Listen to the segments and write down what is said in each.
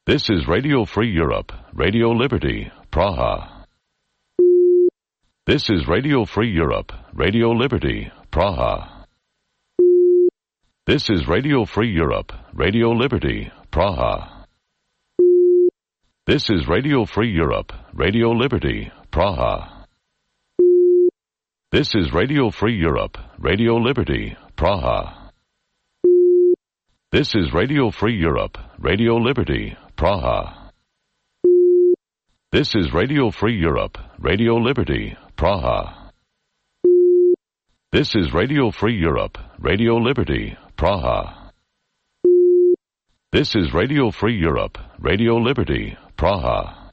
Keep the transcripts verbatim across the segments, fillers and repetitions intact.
This is Radio Free Europe, Radio Liberty, Praha. This is Radio Free Europe, Radio Liberty, Praha. This is Radio Free Europe, Radio Liberty, Praha. This is Radio Free Europe, Radio Liberty, Praha. This is Radio Free Europe, Radio Liberty, Praha. This is Radio Free Europe, Radio Liberty, Praha. This is Radio Free Europe, Radio Liberty, Praha. This is Radio Free Europe, Radio Liberty, Praha. This is Radio Free Europe, Radio Liberty, Praha.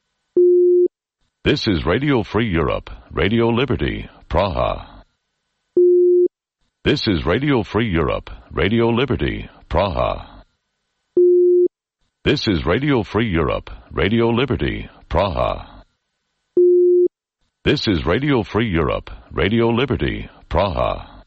This is Radio Free Europe, Radio Liberty, Praha. This is Radio Free Europe, Radio Liberty, Praha. This is Radio Free Europe, Radio Liberty, Praha. This is Radio Free Europe, Radio Liberty, Praha.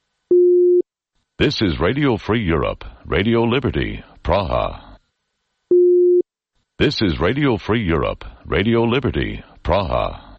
This is Radio Free Europe, Radio Liberty, Praha. This is Radio Free Europe, Radio Liberty, Praha.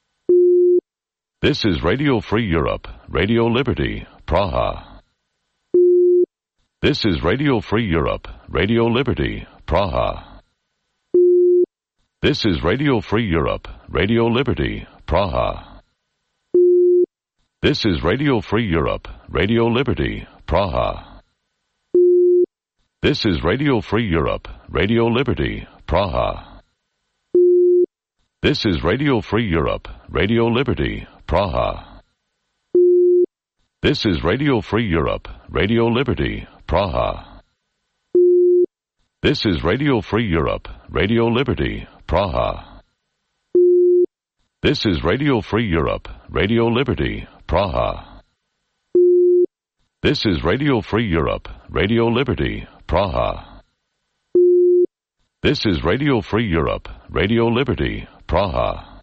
This is Radio Free Europe, Radio Liberty, Praha. This is Radio Free Europe, Radio Liberty, Praha. This is Radio Free Europe, Radio Liberty, Praha. This is Radio Free Europe, Radio Liberty, Praha. This is Radio Free Europe, Radio Liberty, Praha. This is Radio Free Europe, Radio Liberty, Praha. This is Radio Free Europe, Radio Liberty, Praha. This is Radio Free Europe, Radio Liberty, Praha. This is Radio Free Europe, Radio Liberty, Praha. This is Radio Free Europe, Radio Liberty, Praha. This is Radio Free Europe, Radio Liberty, Praha.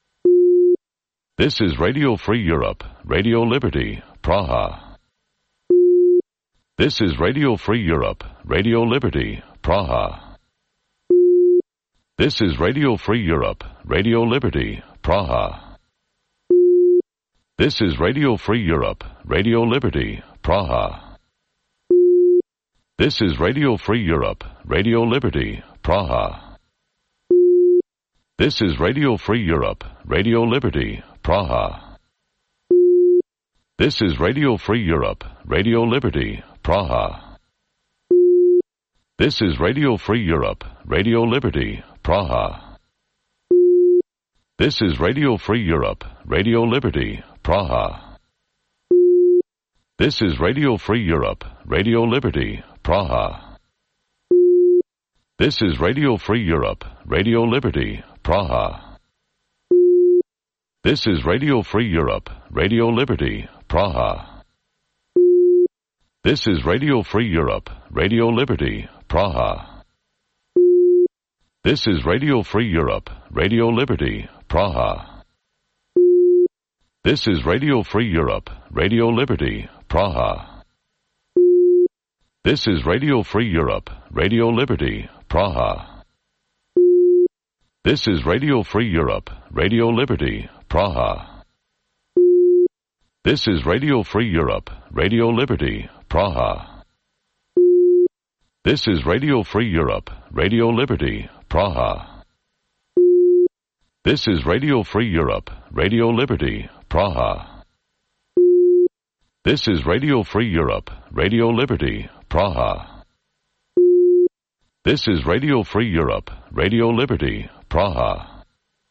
This is Radio Free Europe, Radio Liberty, Praha. This is Radio Free Europe, Radio Liberty, Praha. This is Radio Free Europe, Radio Liberty, Praha. This is Radio Free Europe, Radio Liberty, Praha. This is Radio Free Europe, Radio Liberty, Praha. This is Radio Free Europe, Radio Liberty, Praha. This is Radio Free Europe, Radio Liberty, Praha. This is Radio Free Europe, Radio Liberty, Praha. This is Radio Free Europe, Radio Liberty, Praha. This is Radio Free Europe, Radio Liberty, Praha. This is Radio Free Europe, Radio Liberty, Praha. This is Radio Free Europe, Radio Liberty, Praha. This is Radio Free Europe, Radio Liberty, Praha. This is Radio Free Europe, Radio Liberty, Praha. This is Radio Free Europe, Radio Liberty, Praha. This is Radio Free Europe, Radio Liberty, Praha. This is Radio Free Europe, Radio Liberty, Praha. This is Radio Free Europe, Radio Liberty, Praha. This is Radio Free Europe, Radio Liberty, Praha. This is Radio Free Europe, Radio Liberty, Praha. This is Radio Free Europe, Radio Liberty, Praha. This is Radio Free Europe, Radio Liberty, Praha.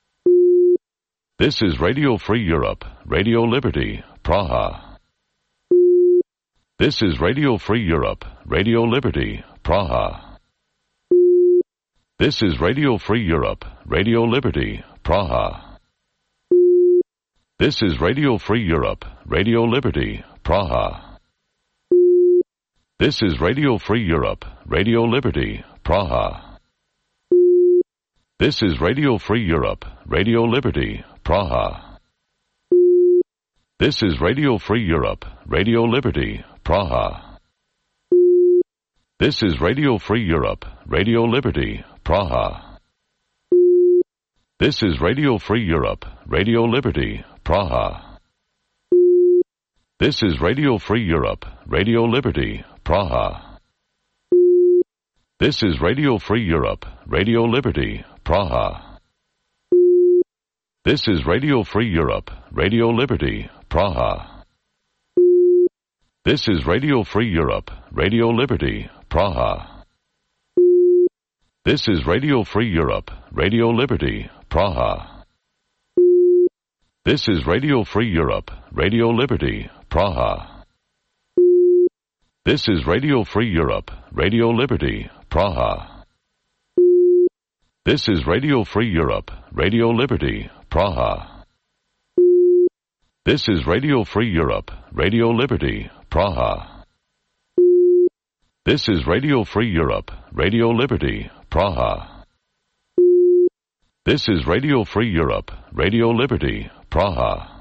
This is Radio Free Europe, Radio Liberty, Praha. This is Radio Free Europe, Radio Liberty, Praha. This is Radio Free Europe, Radio Liberty, Praha. This is Radio Free Europe, Radio Liberty, Praha. This is Radio Free Europe, Radio Liberty, Praha. This is Radio Free Europe, Radio Liberty, Praha. This is Radio Free Europe, Radio Liberty, Praha. This is Radio Free Europe, Radio Liberty, Praha. This is Radio Free Europe, Radio Liberty, Praha. This is Radio Free Europe, Radio Liberty, Praha. This is Radio Free Europe, Radio Liberty, Praha. This is Radio Free Europe, Radio Liberty, Praha. This is Radio Free Europe, Radio Liberty, Praha. This is Radio Free Europe, Radio Liberty, Praha. This is Radio Free Europe, Radio Liberty, Praha. This is Radio Free Europe, Radio Liberty, Praha. This is Radio Free Europe, Radio Liberty, Praha. This is Radio Free Europe, Radio Liberty, Praha. This is Radio Free Europe, Radio Liberty, Praha. This is Radio Free Europe, Radio Liberty, Praha.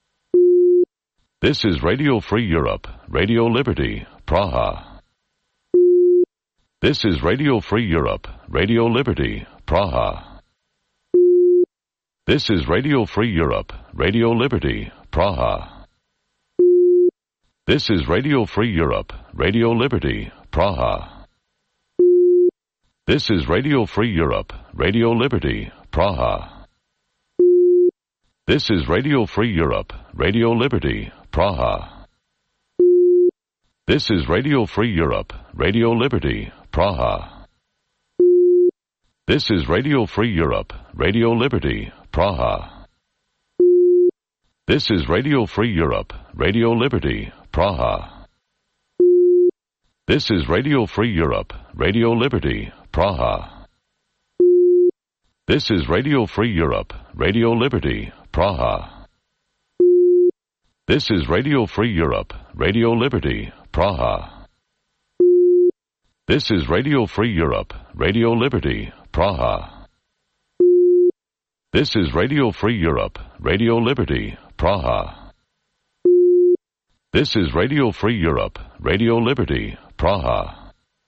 This is Radio Free Europe, Radio Liberty, Praha. This is Radio Free Europe, Radio Liberty, Praha. This is Radio Free Europe, Radio Liberty, Praha. This is Radio Free Europe, Radio Liberty, Praha. This is Radio Free Europe, Radio Liberty, Praha. This is Radio Free Europe, Radio Liberty, Praha. This is Radio Free Europe, Radio Liberty, Praha. This is Radio Free Europe, Radio Liberty, Praha. This is Radio Free Europe, Radio Liberty, Praha. This is Radio Free Europe, Radio Liberty, Praha. This is Radio Free Europe, Radio Liberty, Praha. This is Radio Free Europe, Radio Liberty, Praha. This is Radio Free Europe, Radio Liberty, Praha. This is Radio Free Europe, Radio Liberty, Praha. This is Radio Free Europe, Radio Liberty, Praha.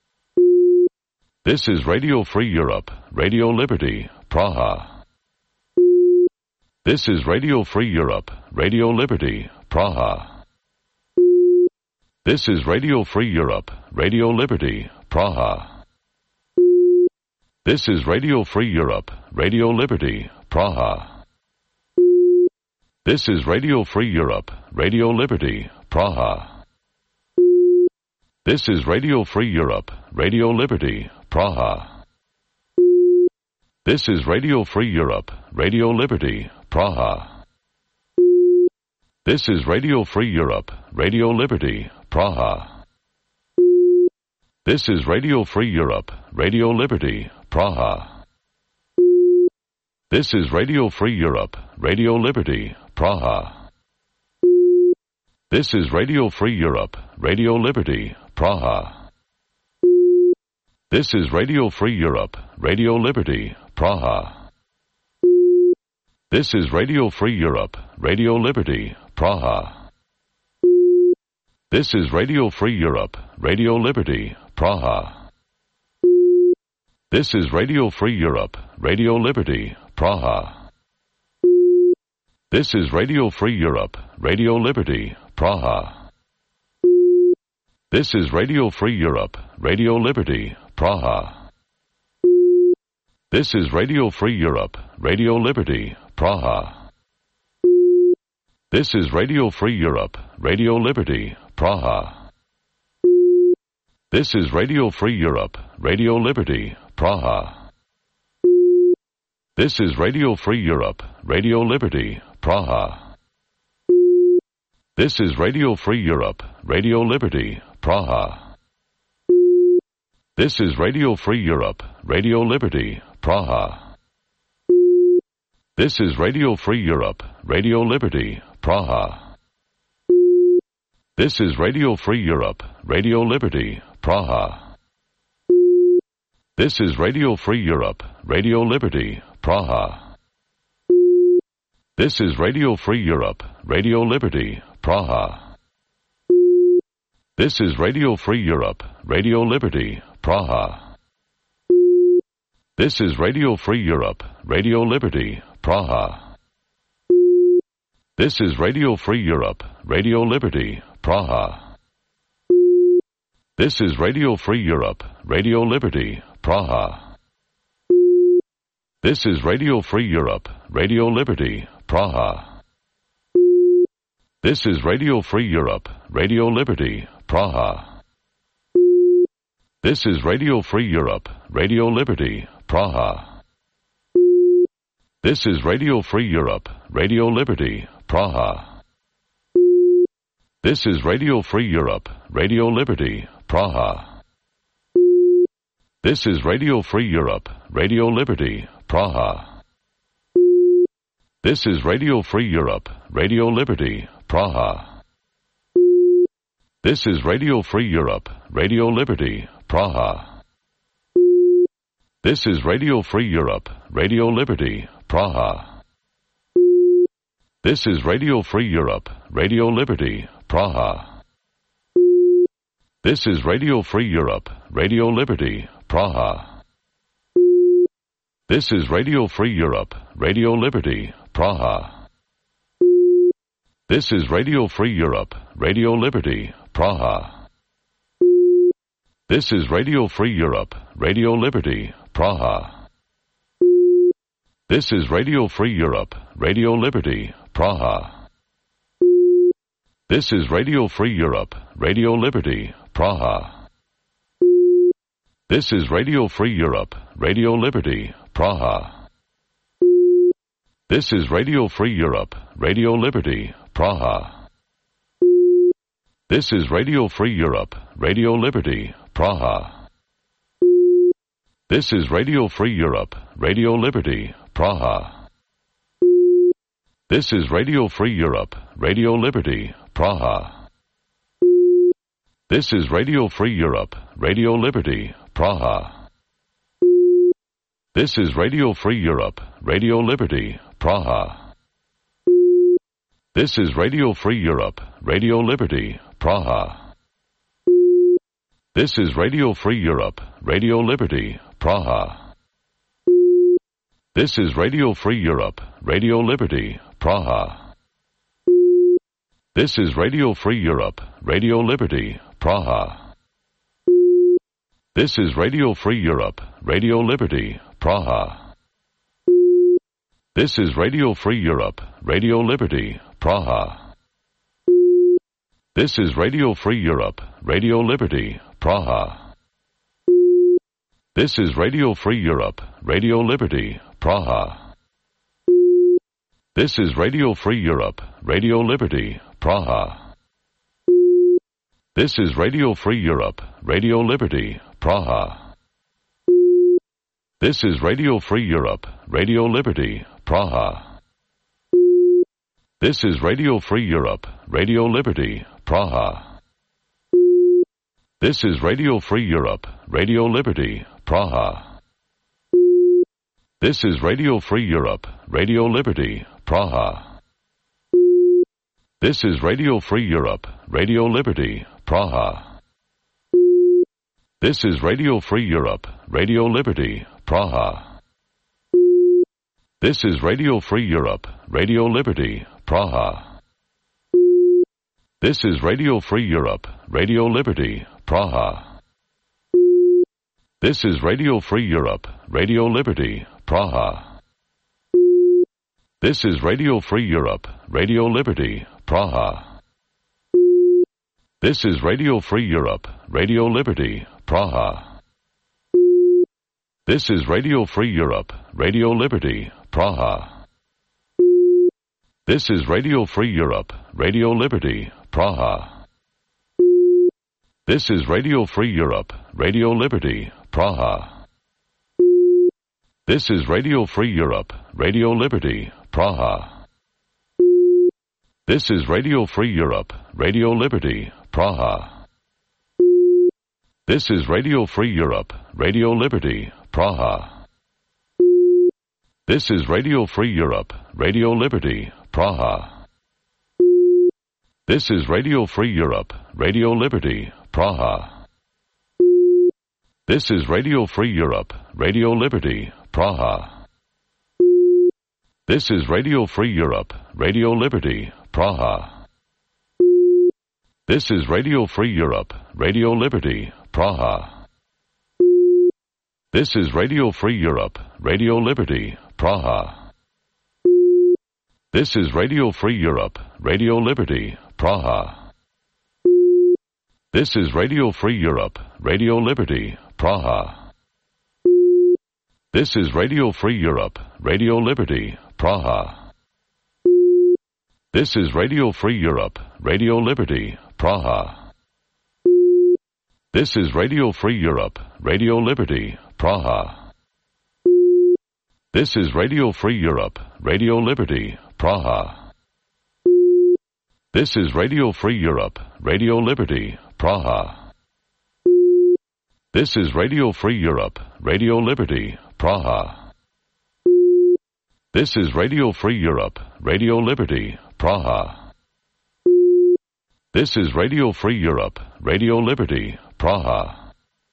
This is Radio Free Europe, Radio Liberty, Praha. This is Radio Free Europe, Radio Liberty, Praha. This is Radio Free Europe, Radio Liberty, Praha. This is Radio Free Europe, Radio Liberty, Praha. This is Radio Free Europe, Radio Liberty, Praha. This is Radio Free Europe, Radio Liberty, Praha. This is Radio Free Europe, Radio Liberty, Praha. This is Radio Free Europe, Radio Liberty, Praha. This is Radio Free Europe, Radio Liberty, Praha. This is Radio Free Europe, Radio Liberty, Praha. This is Radio Free Europe, Radio Liberty, Praha. This is Radio Free Europe, Radio Liberty, Praha. This is Radio Free Europe, Radio Liberty, Praha. This is Radio Free Europe, Radio Liberty, Praha. This is Radio Free Europe, Radio Liberty, Praha. This is Radio Free Europe, Radio Liberty, Praha. This is Radio Free Europe, Radio Liberty, Praha. This is Radio Free Europe, Radio Liberty, Praha. This is Radio Free Europe, Radio Liberty, Praha. This is Radio Free Europe, Radio Liberty, Praha. This is Radio Free Europe, Radio Liberty, Praha. This is Radio Free Europe, Radio Liberty, Praha. This is Radio Free Europe, Radio Liberty, Praha. This is Radio Free Europe, Radio Liberty, Praha. This is Radio Free Europe, Radio Liberty, Praha. This is Radio Free Europe, Radio Liberty, Praha. This is Radio Free Europe, Radio Liberty, Praha. This is Radio Free Europe, Radio Liberty, Praha. This is Radio Free Europe, Radio Liberty, Praha. This is Radio Free Europe, Radio Liberty, Praha. This is Radio Free Europe, Radio Liberty, Praha. This is Radio Free Europe, Radio Liberty, Praha. This is Radio Free Europe, Radio Liberty, Praha. This is Radio Free Europe, Radio Liberty, Praha. This is Radio Free Europe, Radio Liberty, Praha. This is Radio Free Europe, Radio Liberty, Praha. This is Radio Free Europe, Radio Liberty, Praha. This is Radio Free Europe, Radio Liberty, Praha. This is Radio Free Europe, Radio Liberty, Praha. This is Radio Free Europe, Radio Liberty, Praha. This is Radio Free Europe, Radio Liberty, Praha. This is Radio Free Europe, Radio Liberty, Praha. This is Radio Free Europe, Radio Liberty, Praha. This is Radio Free Europe, Radio Liberty, Praha. This is Radio Free Europe, Radio Liberty, Praha. This is Radio Free Europe, Radio Liberty, Praha. This is Radio Free Europe, Radio Liberty, Praha. This is Radio Free Europe, Radio Liberty, Praha. This is Radio Free Europe, Radio Liberty, Praha. This is Radio Free Europe, Radio Liberty, Praha. This is Radio Free Europe, Radio Liberty, Praha. This is Radio Free Europe, Radio Liberty, Praha. This is Radio Free Europe, Radio Liberty, Praha. This is Radio Free Europe, Radio Liberty, Praha. This is Radio Free Europe, Radio Liberty, Praha. This is Radio Free Europe, Radio Liberty, Praha. This is Radio Free Europe, Radio Liberty, Praha. This is Radio Free Europe, Radio Liberty, Praha. This is Radio Free Europe, Radio Liberty, Praha. This is Radio Free Europe, Radio Liberty, Praha. This is Radio Free Europe, Radio Liberty, Praha. This is Radio Free Europe, Radio Liberty, Praha. This is Radio Free Europe, Radio Liberty, Praha. This is Radio Free Europe, Radio Liberty, Praha. This is Radio Free Europe, Radio Liberty, Praha. This is Radio Free Europe, Radio Liberty, Praha. This is Radio Free Europe, Radio Liberty, Praha. This is Radio Free Europe, Radio Liberty, Praha. This is Radio Free Europe, Radio Liberty, Praha. This is Radio Free Europe, Radio Liberty, Praha. This is Radio Free Europe, Radio Liberty, Praha. This is Radio Free Europe, Radio Liberty, Praha. This is Radio Free Europe, Radio Liberty, Praha. This is Radio Free Europe, Radio Liberty, Praha. This is Radio Free Europe, Radio Liberty, Praha. This is Radio Free Europe, Radio Liberty, Praha. This is Radio Free Europe, Radio Liberty, Praha. This is Radio Free Europe, Radio Liberty, Praha. This is Radio Free Europe, Radio Liberty, Praha. This is Radio Free Europe, Radio Liberty, Praha. This is Radio Free Europe, Radio Liberty, Praha. This is Radio Free Europe, Radio Liberty, Praha. This is Radio Free Europe, Radio Liberty, Praha. This is Radio Free Europe, Radio Liberty, Praha. This is Radio Free Europe, Radio Liberty, Praha. This is Radio Free Europe, Radio Liberty, Praha. This is Radio Free Europe, Radio Liberty, Praha. This is Radio Free Europe, Radio Liberty, Praha. This is Radio Free Europe, Radio Liberty, Praha. This is Radio Free Europe, Radio Liberty, Praha. This is Radio Free Europe, Radio Liberty, Praha. This is Radio Free Europe, Radio Liberty, Praha. This is Radio Free Europe, Radio Liberty, Praha. This is Radio Free Europe, Radio Liberty, Praha. This is Radio Free Europe, Radio Liberty, Praha. This is Radio Free Europe, Radio Liberty, Praha. This is Radio Free Europe, Radio Liberty, Praha.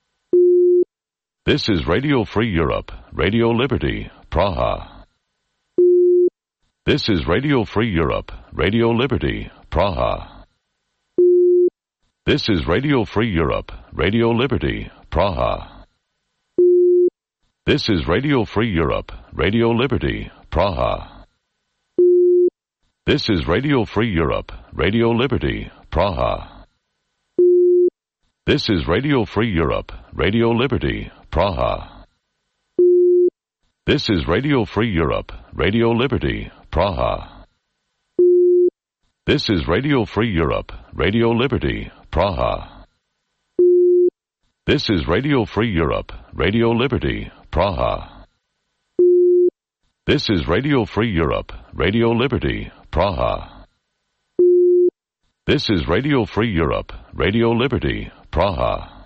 This is Radio Free Europe, Radio Liberty, Praha. This is Radio Free Europe, Radio Liberty, Praha. This is Radio Free Europe, Radio Liberty, Praha. This is Radio Free Europe, Radio Liberty, Praha. This is Radio Free Europe, Radio Liberty, Praha. This is Radio Free Europe, Radio Liberty, Praha. This is Radio Free Europe, Radio Liberty, Praha. This is Radio Free Europe, Radio Liberty, Praha. This is Radio Free Europe, Radio Liberty, Praha. This is Radio Free Europe, Radio Liberty, Praha. This is Radio Free Europe, Radio Liberty, Praha.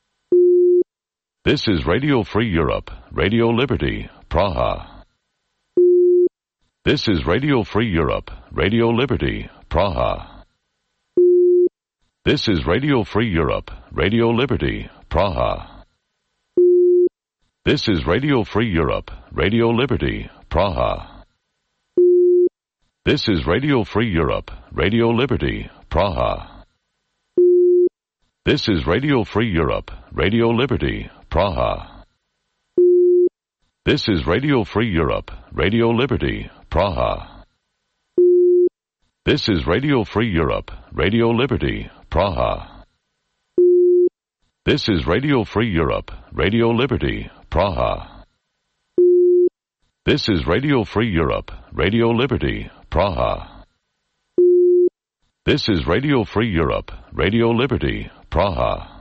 This is Radio Free Europe, Radio Liberty, Praha. This is Radio Free Europe, Radio Liberty, Praha. This is Radio Free Europe, Radio Liberty, Praha. This is Radio Free Europe, Radio Liberty, Praha. This is Radio Free Europe, Radio Liberty, Praha. This is Radio Free Europe, Radio Liberty, Praha. This is Radio Free Europe, Radio Liberty, Praha. This is Radio Free Europe, Radio Liberty, Praha. This is Radio Free Europe, Radio Liberty, Praha. This is Radio Free Europe, Radio Liberty, Praha. This is Radio Free Europe, Radio Liberty, Praha.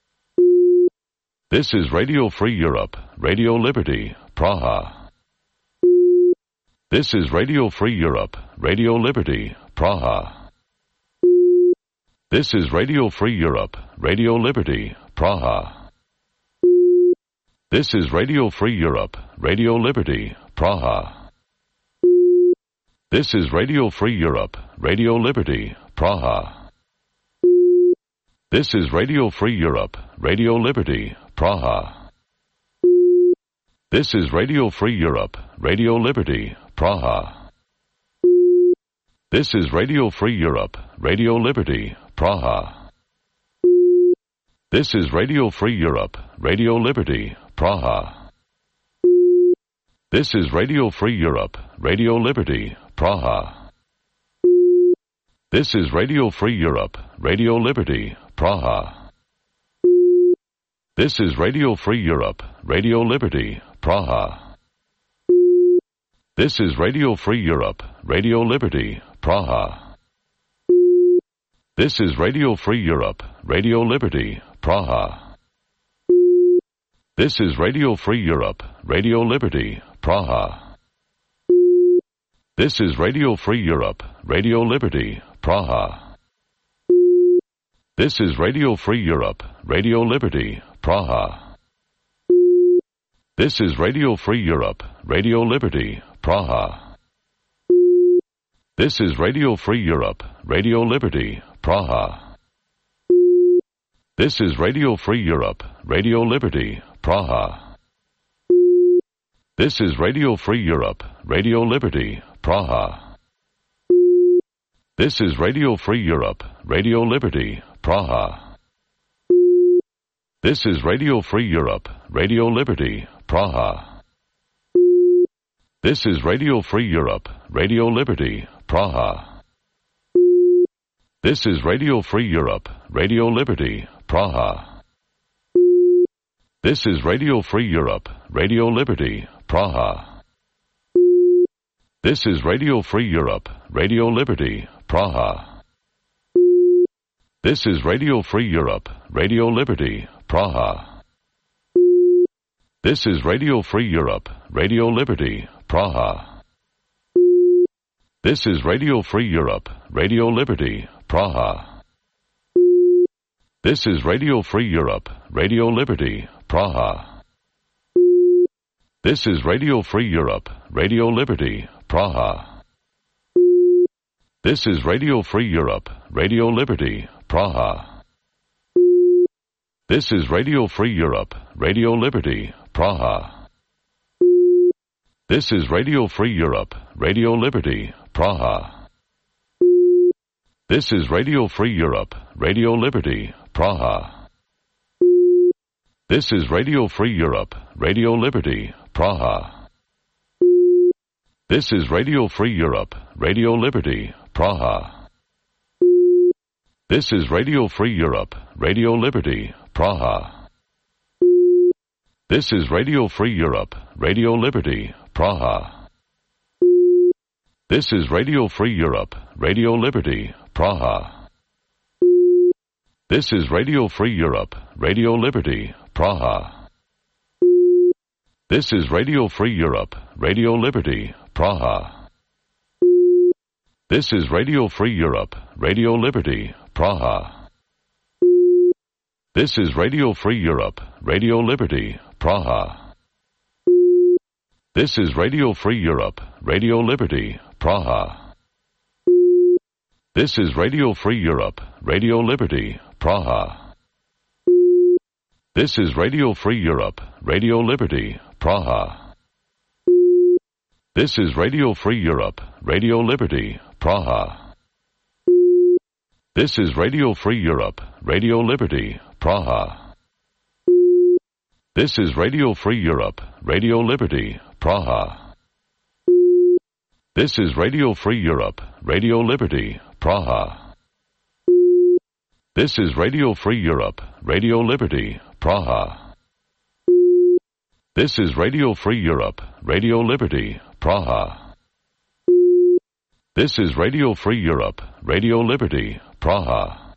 This is Radio Free Europe, Radio Liberty, Praha. This is Radio Free Europe, Radio Liberty, Praha. This is Radio Free Europe, Radio Liberty, Praha. This is Radio Free Europe, Radio Liberty, Praha. This is Radio Free Europe, Radio Liberty, Praha. This is Radio Free Europe, Radio Liberty, Praha. This is Radio Free Europe, Radio Liberty, Praha. This is Radio Free Europe, Radio Liberty, Praha. This is Radio Free Europe, Radio Liberty, Praha. This is Radio Free Europe, Radio Liberty, Praha. This is Radio Free Europe, Radio Liberty, Praha. This is Radio Free Europe, Radio Liberty, Praha. This is Radio Free Europe, Radio Liberty, Praha. This is Radio Free Europe, Radio Liberty, Praha. This is Radio Free Europe, Radio Liberty, Praha. This is Radio Free Europe, Radio Liberty, Praha. This is Radio Free Europe, Radio Liberty, Praha. This is Radio Free Europe, Radio Liberty, Praha. This is Radio Free Europe, Radio Liberty, Praha. This is Radio Free Europe, Radio Liberty, Praha. This is Radio Free Europe, Radio Liberty, Praha. This is Radio Free Europe, Radio Liberty, Praha. This is Radio Free Europe, Radio Liberty, Praha. This is Radio Free Europe, Radio Liberty, Praha. This is Radio Free Europe, Radio Liberty, Praha. This is Radio Free Europe, Radio Liberty, Praha. This is Radio Free Europe, Radio Liberty, Praha. This is Radio Free Europe, Radio Liberty, Praha. This is Radio Free Europe, Radio Liberty, Praha. This is Radio Free Europe, Radio Liberty, Praha. This is Radio Free Europe, Radio Liberty, Praha. This is Radio Free Europe, Radio Liberty, Praha. This is Radio Free Europe, Radio Liberty, Praha. This is Radio Free Europe, Radio Liberty, Praha. This is Radio Free Europe, Radio Liberty, Praha. This is Radio Free Europe, Radio Liberty, Praha. This is Radio Free Europe, Radio Liberty, Praha. This is Radio Free Europe, Radio Liberty, Praha. This is Radio Free Europe, Radio Liberty, Praha. This is Radio Free Europe, Radio Liberty, Praha. This is Radio Free Europe, Radio Liberty, Praha. This is Radio Free Europe, Radio Liberty, Praha. This is Radio Free Europe, Radio Liberty, Praha. This is Radio Free Europe, Radio Liberty, Praha. This is Radio Free Europe, Radio Liberty, Praha. This is Radio Free Europe, Radio Liberty, Praha. This is Radio Free Europe, Radio Liberty, Praha. This is Radio Free Europe, Radio Liberty, Praha. This is Radio Free Europe, Radio Liberty, Praha. This is Radio Free Europe, Radio Liberty, Praha. This is Radio Free Europe, Radio Liberty, Praha. This is Radio Free Europe, Radio Liberty, Praha. This is Radio Free Europe, Radio Liberty, Praha. This is Radio Free Europe, Radio Liberty, Praha. This is Radio Free Europe, Radio Liberty, Praha.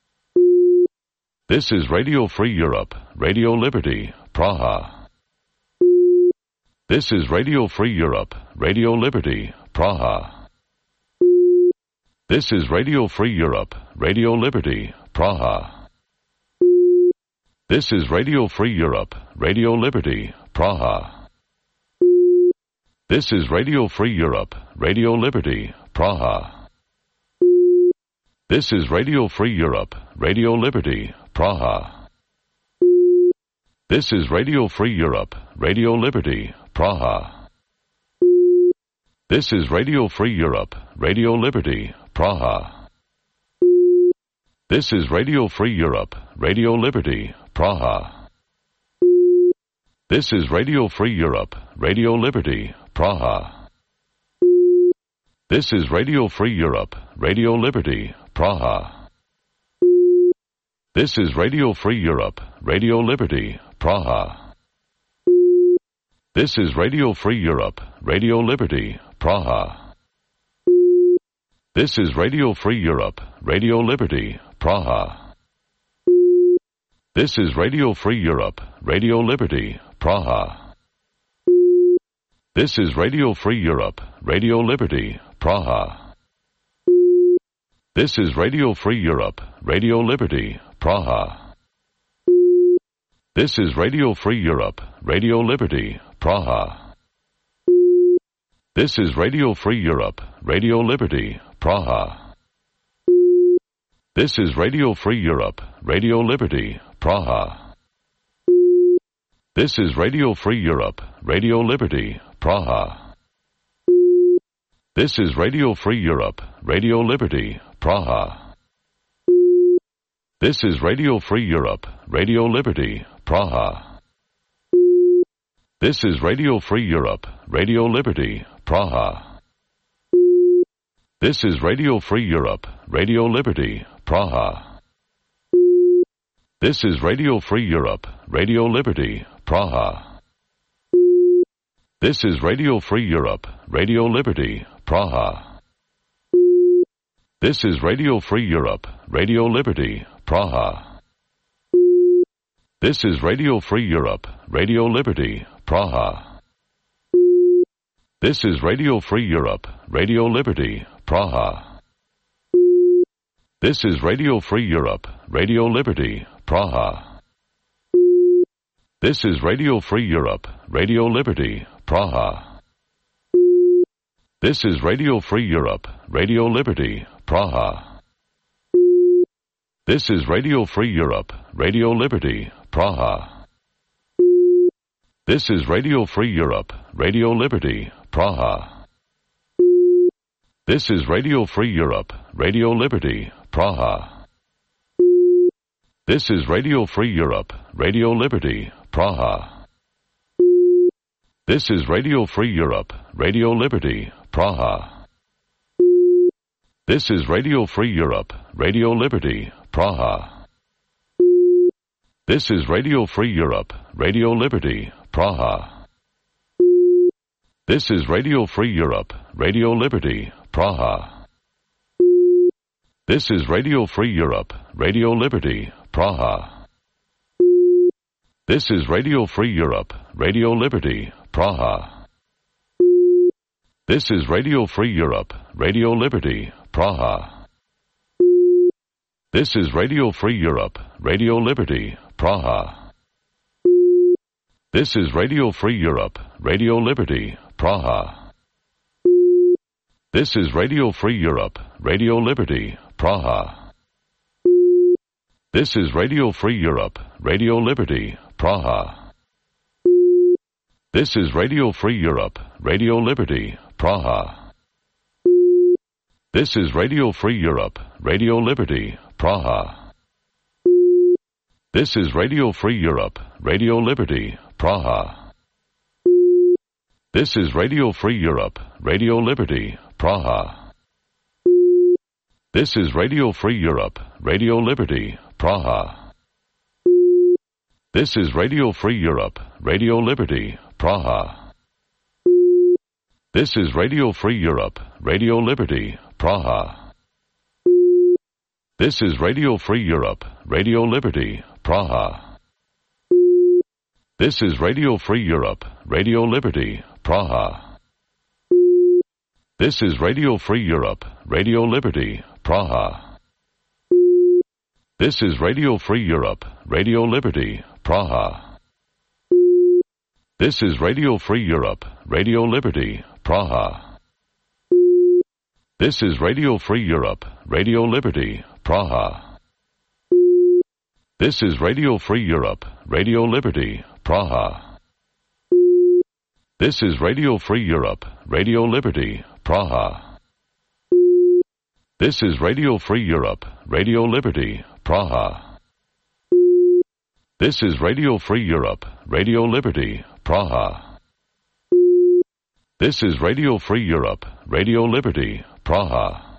This is Radio Free Europe, Radio Liberty, Praha. This is Radio Free Europe, Radio Liberty, Praha. This is Radio Free Europe, Radio Liberty, Praha. This is Radio Free Europe, Radio Liberty, Praha. This is Radio Free Europe, Radio Liberty, Praha. This is Radio Free Europe, Radio Liberty, Praha. This is Radio Free Europe, Radio Liberty, Praha. This is Radio Free Europe, Radio Liberty, Praha. This is Radio Free Europe, Radio Liberty, Praha. This is Radio Free Europe, Radio Liberty, Praha. This is Radio Free Europe, Radio Liberty, Praha. This is Radio Free Europe, Radio Liberty, Praha. This is Radio Free Europe, Radio Liberty, Praha. This is Radio Free Europe, Radio Liberty, Praha. This is Radio Free Europe, Radio Liberty, Praha. This is Radio Free Europe, Radio Liberty, Praha. This is Radio Free Europe, Radio Liberty, Praha. This is Radio Free Europe, Radio Liberty, Praha. This is Radio Free Europe, Radio Liberty, Praha. This is Radio Free Europe, Radio Liberty, Praha. This is Radio Free Europe, Radio Liberty, Praha. This is Radio Free Europe, Radio Liberty, Praha. This is Radio Free Europe, Radio Liberty, Praha. This is Radio Free Europe, Radio Liberty, Praha. This is Radio Free Europe, Radio Liberty, Praha. This is Radio Free Europe, Radio Liberty, Praha. This is Radio Free Europe, Radio Liberty, Praha. This is Radio Free Europe, Radio Liberty, Praha. This is Radio Free Europe, Radio Liberty, Praha. This is Radio Free Europe, Radio Liberty, Praha. This is Radio Free Europe, Radio Liberty, Praha. This is Radio Free Europe, Radio Liberty, Praha. This is Radio Free Europe, Radio Liberty, Praha. This is Radio Free Europe, Radio Liberty, Praha. This is Radio Free Europe, Radio Liberty, Praha. This is Radio Free Europe, Radio Liberty, Praha. This is Radio Free Europe, Radio Liberty, Praha. This is Radio Free Europe, Radio Liberty, Praha. This is Radio Free Europe, Radio Liberty, Praha. This is Radio Free Europe, Radio Liberty, Praha. This is Radio Free Europe, Radio Liberty, Praha. This is Radio Free Europe, Radio Liberty, Praha. This is Radio Free Europe, Radio Liberty, Praha. This is Radio Free Europe, Radio Liberty, Praha. This is Radio Free Europe, Radio Liberty, Praha. This is Radio Free Europe, Radio Liberty, Praha. This is Radio Free Europe, Radio Liberty, Praha. This is Radio Free Europe, Radio Liberty, Praha. This is Radio Free Europe, Radio Liberty, Praha. This is Radio Free Europe, Radio Liberty, Praha. This is Radio Free Europe, Radio Liberty, Praha. This is Radio Free Europe, Radio Liberty, Praha. This is Radio Free Europe, Radio Liberty, Praha. This is Radio Free Europe, Radio Liberty, Praha. This is Radio Free Europe, Radio Liberty, Praha. This is Radio Free Europe, Radio Liberty, Praha. This is Radio Free Europe, Radio Liberty, Praha. This is Radio Free Europe, Radio Liberty, Praha. This is Radio Free Europe, Radio Liberty, Praha. This is Radio Free Europe, Radio Liberty, Praha. This is Radio Free Europe, Radio Liberty, Praha. This is Radio Free Europe, Radio Liberty, Praha. This is Radio Free Europe, Radio Liberty, Praha. This is Radio Free Europe, Radio Liberty, Praha. This is Radio Free Europe, Radio Liberty, Praha. This is Radio Free Europe, Radio Liberty, Praha.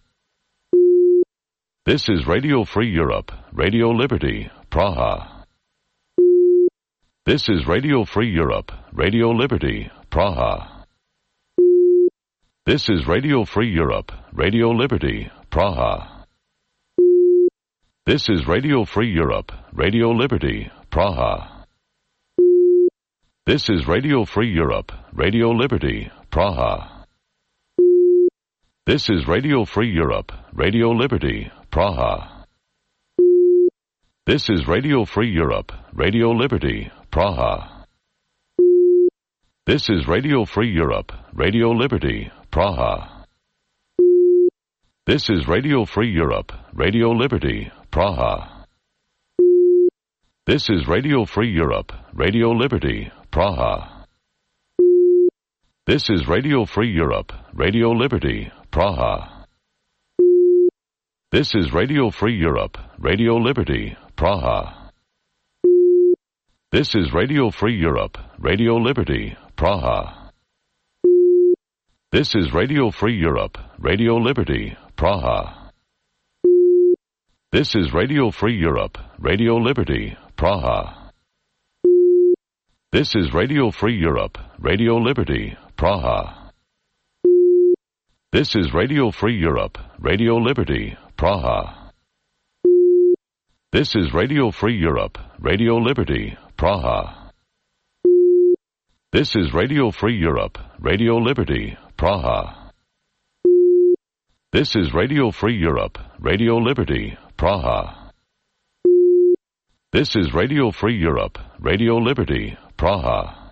This is Radio Free Europe, Radio Liberty, Praha. This is Radio Free Europe, Radio Liberty, Praha. This is Radio Free Europe, Radio Liberty, Praha. This is Radio Free Europe, Radio Liberty, Praha. This is Radio Free Europe, Radio Liberty, Praha. This is Radio Free Europe, Radio Liberty, Praha. This is Radio Free Europe, Radio Liberty, Praha. This is Radio Free Europe, Radio Liberty, Praha. This is Radio Free Europe, Radio Liberty, Praha. This is Radio Free Europe, Radio Liberty, Praha. This is Radio Free Europe, Radio Liberty, Praha. This is Radio Free Europe, Radio Liberty, Praha. This is Radio Free Europe, Radio Liberty, Praha. This is Radio Free Europe, Radio Liberty, Praha. This is Radio Free Europe, Radio Liberty, Praha. This is Radio Free Europe, Radio Liberty, Praha. This is Radio Free Europe, Radio Liberty, Praha. This is Radio Free Europe, Radio Liberty, Praha. This is Radio Free Europe, Radio Liberty, Praha. This is Radio Free Europe, Radio Liberty, Praha. This is Radio Free Europe, Radio Liberty, Praha.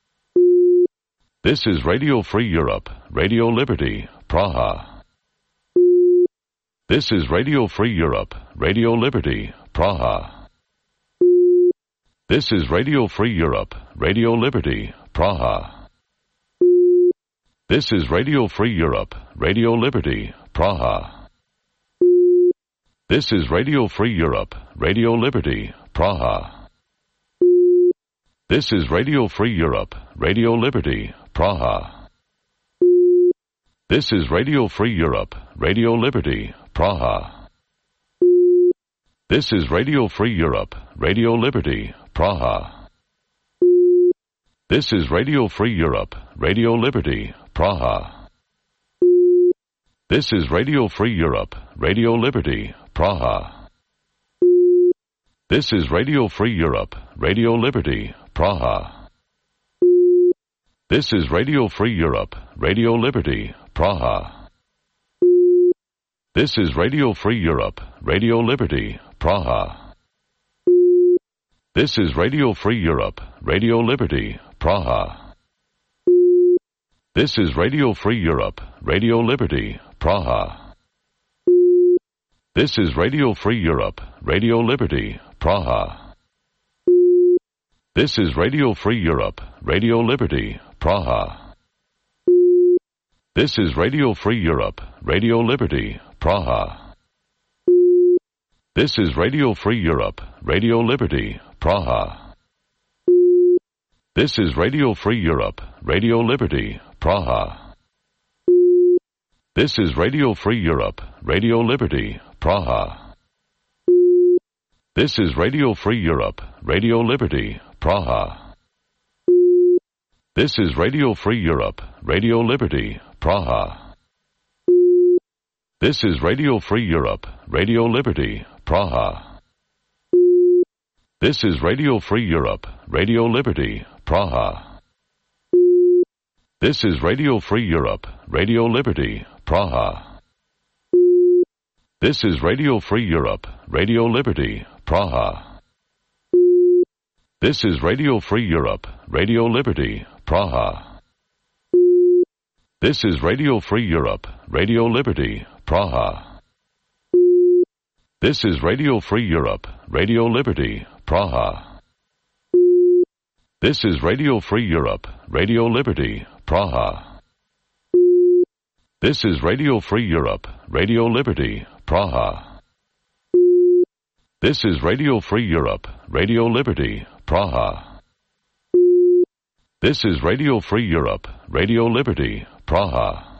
This is Radio Free Europe, Radio Liberty, Praha. This is Radio Free Europe, Radio Liberty, Praha. This is Radio Free Europe, Radio Liberty, Praha. This is Radio Free Europe, Radio Liberty, Praha. This is Radio Free Europe, Radio Liberty, Praha. This is Radio Free Europe, Radio Liberty, Praha. This is Radio Free Europe, Radio Liberty, Praha. This is Radio Free Europe, Radio Liberty, Praha. This is Radio Free Europe, Radio Liberty, Praha. This is Radio Free Europe, Radio Liberty, Praha. This is Radio Free Europe, Radio Liberty, Praha. This is Radio Free Europe, Radio Liberty, Praha. This is Radio Free Europe, Radio Liberty, Praha. This is Radio Free Europe, Radio Liberty, Praha. This is Radio Free Europe, Radio Liberty, Praha. This is Radio Free Europe, Radio Liberty, Praha. This is Radio Free Europe, Radio Liberty, Praha. This is Radio Free Europe, Radio Liberty, Praha. This is Radio Free Europe, Radio Liberty, Praha. This is Radio Free Europe, Radio Liberty, Praha. This is Radio Free Europe, Radio Liberty, Praha. This is Radio Free Europe, Radio Liberty, Praha. This is Radio Free Europe, Radio Liberty, Praha. This is Radio Free Europe, Radio Liberty, Praha. This is Radio Free Europe, Radio Liberty, Praha. This is Radio Free Europe, Radio Liberty, Praha. This is Radio Free Europe, Radio Liberty, Praha. This is Radio Free Europe, Radio Liberty, Praha. This is Radio Free Europe, Radio Liberty, Praha. This is Radio Free Europe, Radio Liberty, Praha. This is Radio Free Europe, Radio Liberty, Praha. This is Radio Free Europe, Radio Liberty, Praha. This is Radio Free Europe, Radio Liberty, Praha. This is Radio Free Europe, Radio Liberty, Praha.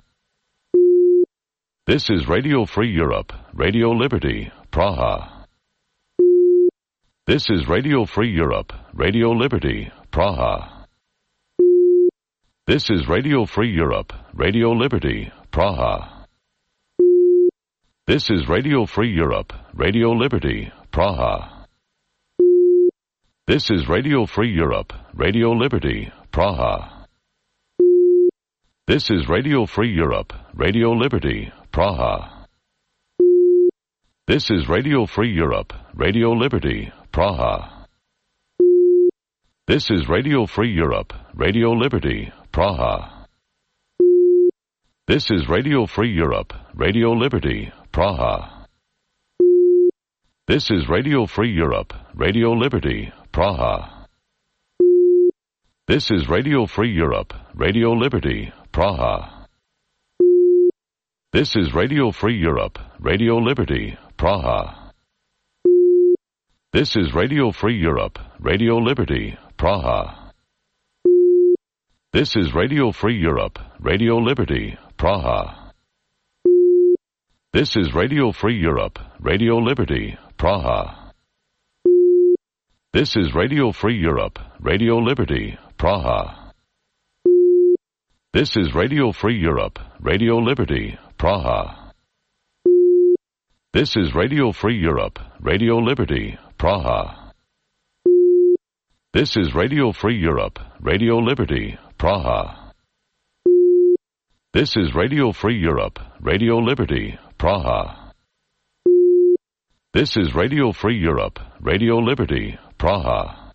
This is Radio Free Europe, Radio Liberty, Praha. This is Radio Free Europe, Radio Liberty, Praha. This is Radio Free Europe, Radio Liberty, Praha. This is Radio Free Europe, Radio Liberty, Praha. This is Radio Free Europe, Radio Liberty, Praha. This is Radio Free Europe, Radio Liberty, Praha. This is Radio Free Europe, Radio Liberty, Praha. This is Radio Free Europe, Radio Liberty, Praha. This is Radio Free Europe, Radio Liberty, Praha. This is Radio Free Europe, Radio Liberty, Praha. This is Radio Free Europe, Radio Liberty, Praha. This is Radio Free Europe, Radio Liberty, Praha. This is Radio Free Europe, Radio Liberty, Praha. This is Radio Free Europe, Radio Liberty, Praha. This is Radio Free Europe, Radio Liberty, Praha. This is Radio Free Europe, Radio Liberty, Praha. This is Radio Free Europe, Radio Liberty, Praha. This is Radio Free Europe, Radio Liberty, Praha. This is Radio Free Europe, Radio Liberty, Praha. This is Radio Free Europe, Radio Liberty, Praha. This is Radio Free Europe, Radio Liberty, Praha.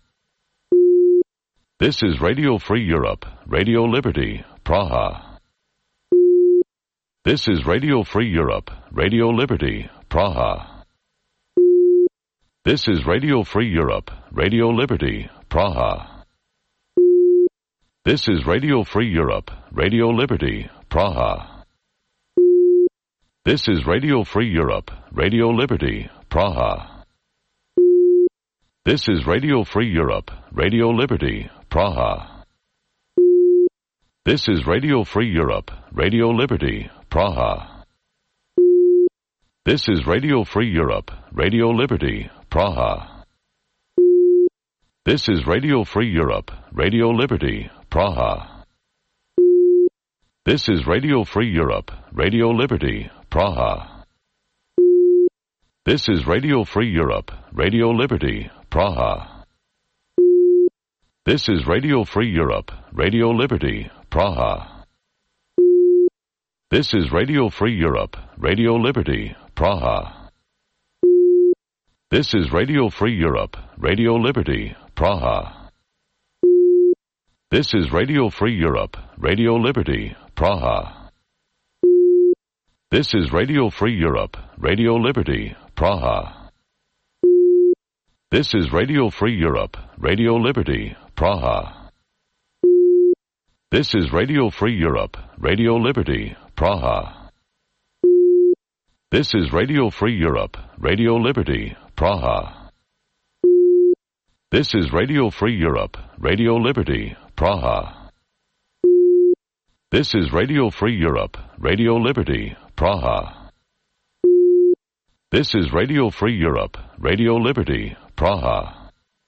This is Radio Free Europe, Radio Liberty, Praha. This is Radio Free Europe, Radio Liberty, Praha. This is Radio Free Europe, Radio Liberty, Praha. This is Radio Free Europe, Radio Liberty, Praha. This is Radio Free Europe, Radio Liberty, Praha. This is Radio Free Europe, Radio Liberty, Praha. This is Radio Free Europe, Radio Liberty, Praha. This is Radio Free Europe, Radio Liberty, Praha. This is Radio Free Europe, Radio Liberty, Praha. This is Radio Free Europe, Radio Liberty, Praha. This is Radio Free Europe, Radio Liberty, Praha. This is Radio Free Europe, Radio Liberty, Praha. This is Radio Free Europe, Radio Liberty, Praha. This is Radio Free Europe, Radio Liberty, Praha. This is Radio Free Europe, Radio Liberty, Praha. This is Radio Free Europe, Radio Liberty, Praha. This is Radio Free Europe, Radio Liberty, Praha. This is Radio Free Europe, Radio Liberty, Praha. This is Radio Free Europe, Radio Liberty, Praha. This is Radio Free Europe, Radio Liberty, Praha. This is Radio Free Europe, Radio Liberty, Praha. This is Radio Free Europe, Radio Liberty, Praha.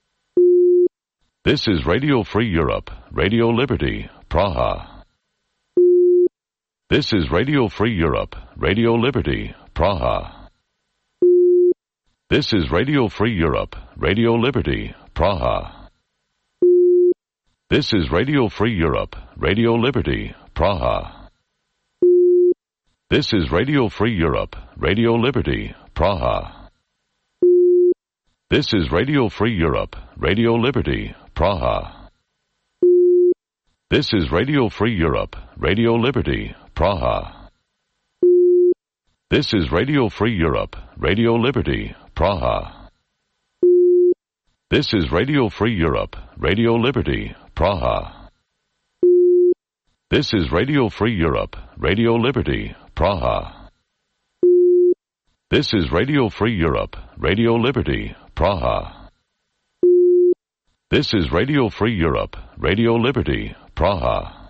This is Radio Free Europe, Radio Liberty, Praha. This is Radio Free Europe, Radio Liberty, Praha. This is Radio Free Europe, Radio Liberty, Praha. This is Radio Free Europe, Radio Liberty, Praha. This is Radio Free Europe, Radio Liberty, Praha. This is Radio Free Europe, Radio Liberty, Praha. This is Radio Free Europe, Radio Liberty, Praha. This is Radio Free Europe, Radio Liberty, Praha. This is Radio Free Europe, Radio Liberty, Praha. This is Radio Free Europe, Radio Liberty, Praha. This is Radio Free Europe, Radio Liberty, Praha. This is Radio Free Europe, Radio Liberty, Praha.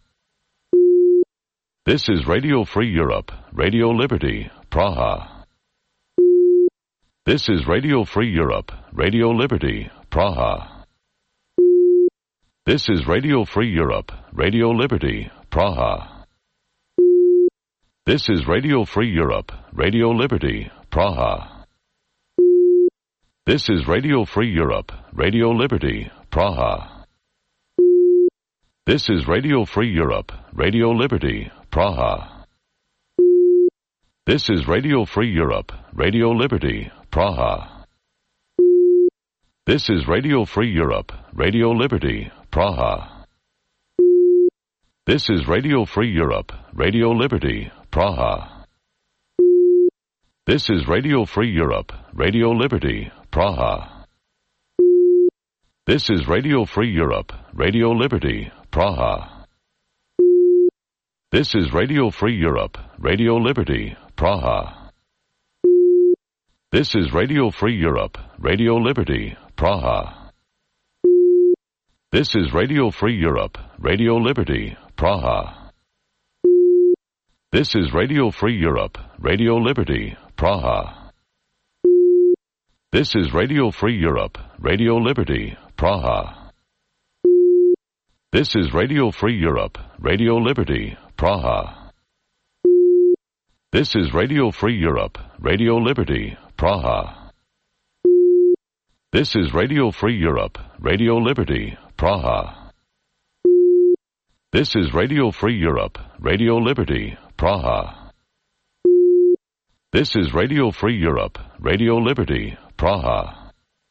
This is Radio Free Europe, Radio Liberty, Praha. This is Radio Free Europe, Radio Liberty, Praha. This is Radio Free Europe, Radio Liberty, Praha. This is Radio Free Europe, Radio Liberty, Praha. This is Radio Free Europe, Radio Liberty, Praha. This is Radio Free Europe, Radio Liberty, Praha. This is Radio Free Europe, Radio Liberty, Praha. This is Radio Free Europe, Radio Liberty, Praha. This is Radio Free Europe, Radio Liberty, Praha. This is Radio Free Europe, Radio Liberty, Praha. This is Radio Free Europe, Radio Liberty, Praha. This is Radio Free Europe, Radio Liberty, Praha. This is Radio Free Europe, Radio Liberty, Praha. This is Radio Free Europe, Radio Liberty, Praha. This is Radio Free Europe, Radio Liberty, Praha. This is Radio Free Europe, Radio Liberty, Praha. This is Radio Free Europe, Radio Liberty, Praha. This is Radio Free Europe, Radio Liberty, Praha. This is Radio Free Europe, Radio Liberty, Praha. This is Radio Free Europe, Radio Liberty, Praha. This is Radio Free Europe, Radio Liberty, Praha.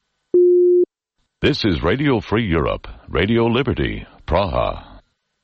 This is Radio Free Europe, Radio Liberty, Praha.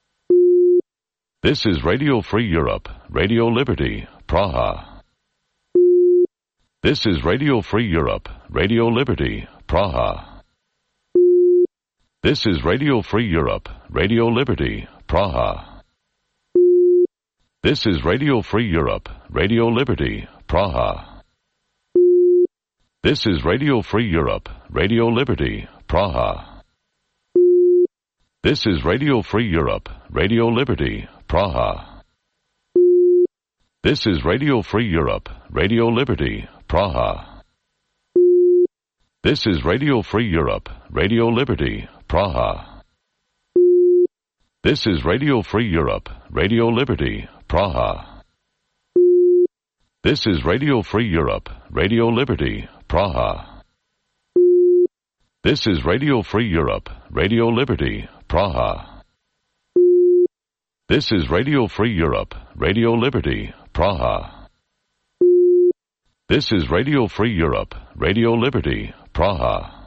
This is Radio Free Europe, Radio Liberty, Praha. This is Radio Free Europe, Radio Liberty, Praha. This is Radio Free Europe, Radio Liberty, Praha. This is Radio Free Europe, Radio Liberty, Praha. This is Radio Free Europe, Radio Liberty, Praha. This is Radio Free Europe, Radio Liberty, Praha. This is Radio Free Europe, Radio Liberty, Praha. This is Radio Free Europe, Radio Liberty, Praha. This is Radio Free Europe, Radio Liberty, Praha. This is Radio Free Europe, Radio Liberty, Praha. This is Radio Free Europe, Radio Liberty, Praha. This is Radio Free Europe, Radio Liberty, Praha. This is Radio Free Europe, Radio Liberty, Praha.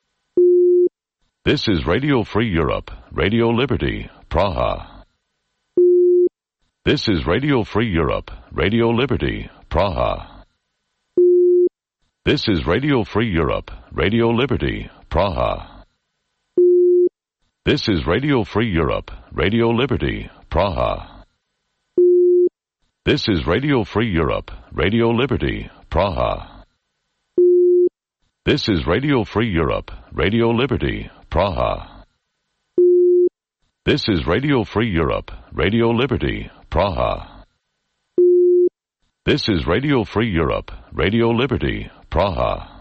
This is Radio Free Europe, Radio Liberty, Praha. This is Radio Free Europe, Radio Liberty, Praha. This is Radio Free Europe, Radio Liberty, Praha. This is Radio Free Europe, Radio Liberty, Praha. This is Radio Free Europe, Radio Liberty, Praha. This is Radio Free Europe, Radio Liberty, Praha. This is Radio Free Europe, Radio Liberty, Praha. This is Radio Free Europe, Radio Liberty, Praha.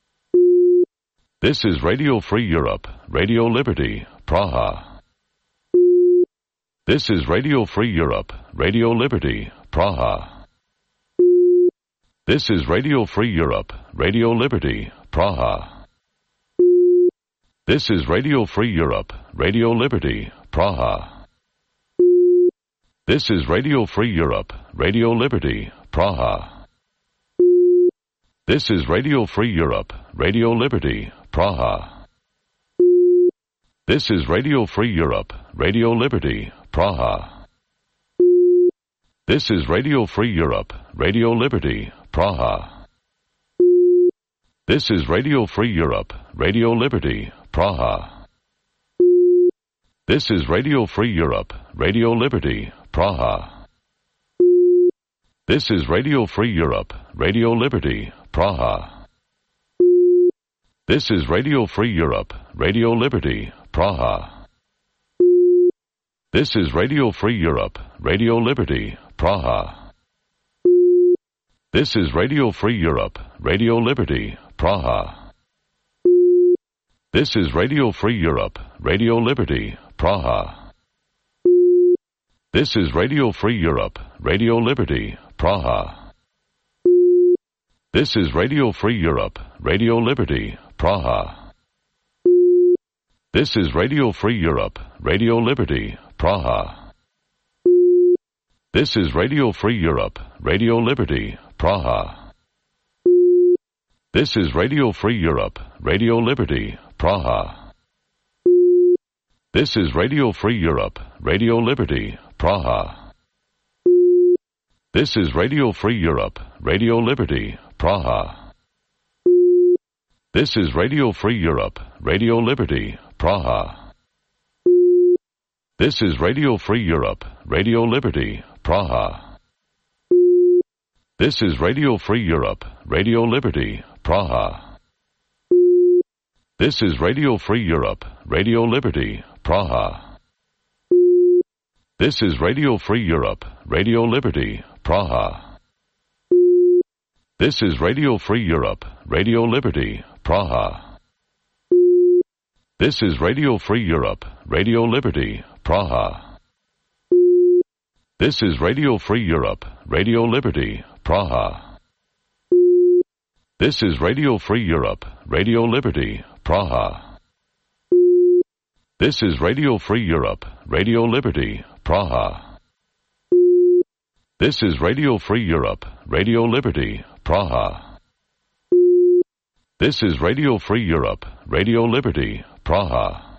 This is Radio Free Europe, Radio Liberty, Praha. This is Radio Free Europe, Radio Liberty, Praha. This is Radio Free Europe, Radio Liberty, Praha. This is Radio Free Europe, Radio Liberty, Praha. This is Radio Free Europe, Radio Liberty, Praha. This is Radio Free Europe, Radio Liberty, Praha. This is Radio Free Europe, Radio Liberty, Praha. This is Radio Free Europe, Radio Liberty, Praha. This is Radio Free Europe, Radio Liberty, Praha. This is Radio Free Europe, Radio Liberty, Praha. This is Radio Free Europe, Radio Liberty, Praha. This is Radio Free Europe, Radio Liberty, Praha. This is Radio Free Europe, Radio Liberty, Praha. This is Radio Free Europe, Radio Liberty, Praha. This is Radio Free Europe, Radio Liberty, Praha. This is Radio Free Europe, Radio Liberty, Praha. This is Radio Free Europe, Radio Liberty, Praha. This is Radio Free Europe, Radio Liberty, Praha. This is Radio Free Europe, Radio Liberty, Praha. This is Radio Free Europe, Radio Liberty, Praha. This is Radio Free Europe, Radio Liberty, Praha. This is Radio Free Europe, Radio Liberty, Praha. This is Radio Free Europe, Radio Liberty, Praha. This is Radio Free Europe, Radio Liberty, Praha. This is Radio Free Europe, Radio Liberty, Praha. This is Radio Free Europe, Radio Liberty, Praha. This is Radio Free Europe, Radio Liberty, Praha. This is Radio Free Europe, Radio Liberty, Praha. This is Radio Free Europe, Radio Liberty, Praha. This is Radio Free Europe, Radio Liberty, Praha. This is Radio Free Europe, Radio Liberty, Praha. This is Radio Free Europe, Radio Liberty, Praha. This is Radio Free Europe, Radio Liberty, Praha. This is Radio Free Europe, Radio Liberty, Praha.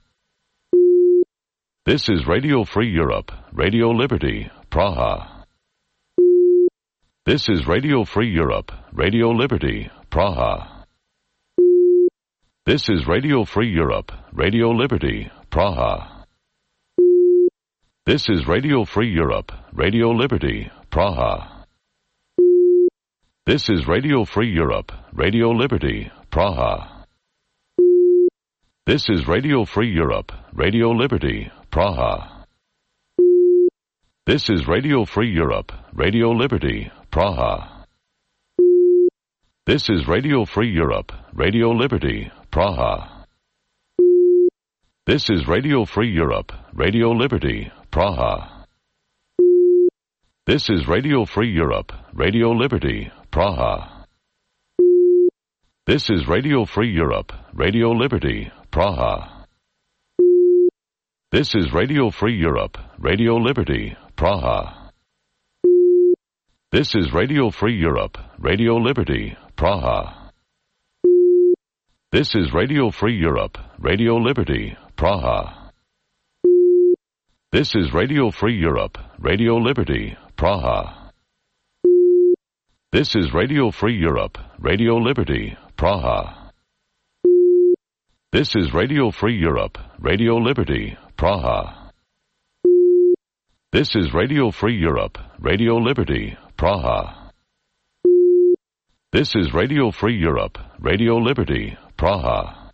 This is Radio Free Europe, Radio Liberty, Praha. This is Radio Free Europe, Radio Liberty, Praha. This is Radio Free Europe, Radio Liberty, Praha. This is Radio Free Europe, Radio Liberty, Praha. This is Radio Free Europe, Radio Liberty, Praha. This is Radio Free Europe, Radio Liberty, Praha. This is Radio Free Europe, Radio Liberty, Praha. This is Radio Free Europe, Radio Liberty, Praha. This is Radio Free Europe, Radio Liberty, Praha. This is Radio Free Europe, Radio Liberty, Praha. This is Radio Free Europe, Radio Liberty, Praha. This is Radio Free Europe, Radio Liberty, Praha. This is Radio Free Europe, Radio Liberty, Praha. This is Radio Free Europe, Radio Liberty, Praha. This is Radio Free Europe, Radio Liberty, Praha. This is Radio Free Europe, Radio Liberty, Praha. This is Radio Free Europe, Radio Liberty, Praha. This is Radio Free Europe, Radio Liberty, Praha. This is Radio Free Europe, Radio Liberty, Praha.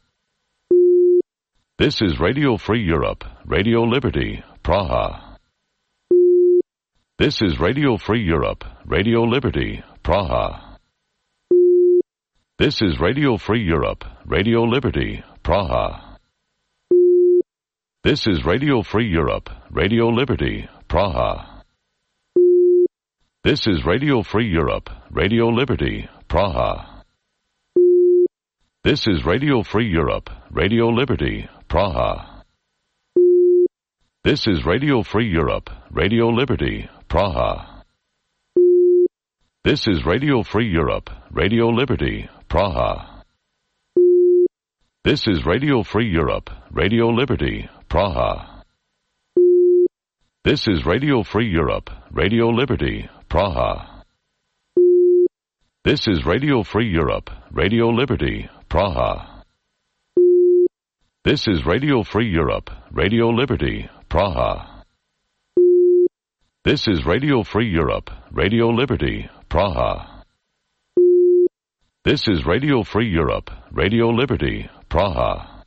This is Radio Free Europe, Radio Liberty, Praha. This is Radio Free Europe, Radio Liberty, Praha. This is Radio Free Europe, Radio Liberty, Praha. This is Radio Free Europe, Radio Liberty, Praha. This is Radio Free Europe, Radio Liberty, Praha. This is Radio Free Europe, Radio Liberty, Praha. This is Radio Free Europe, Radio Liberty, Praha. This is Radio Free Europe, Radio Liberty, Praha. This is Radio Free Europe, Radio Liberty, Praha. This is Radio Free Europe, Radio Liberty, Praha. This is Radio Free Europe, Radio Liberty, Praha. This is Radio Free Europe, Radio Liberty, Praha. This is Radio Free Europe, Radio Liberty, Praha. This is Radio Free Europe, Radio Liberty, Praha.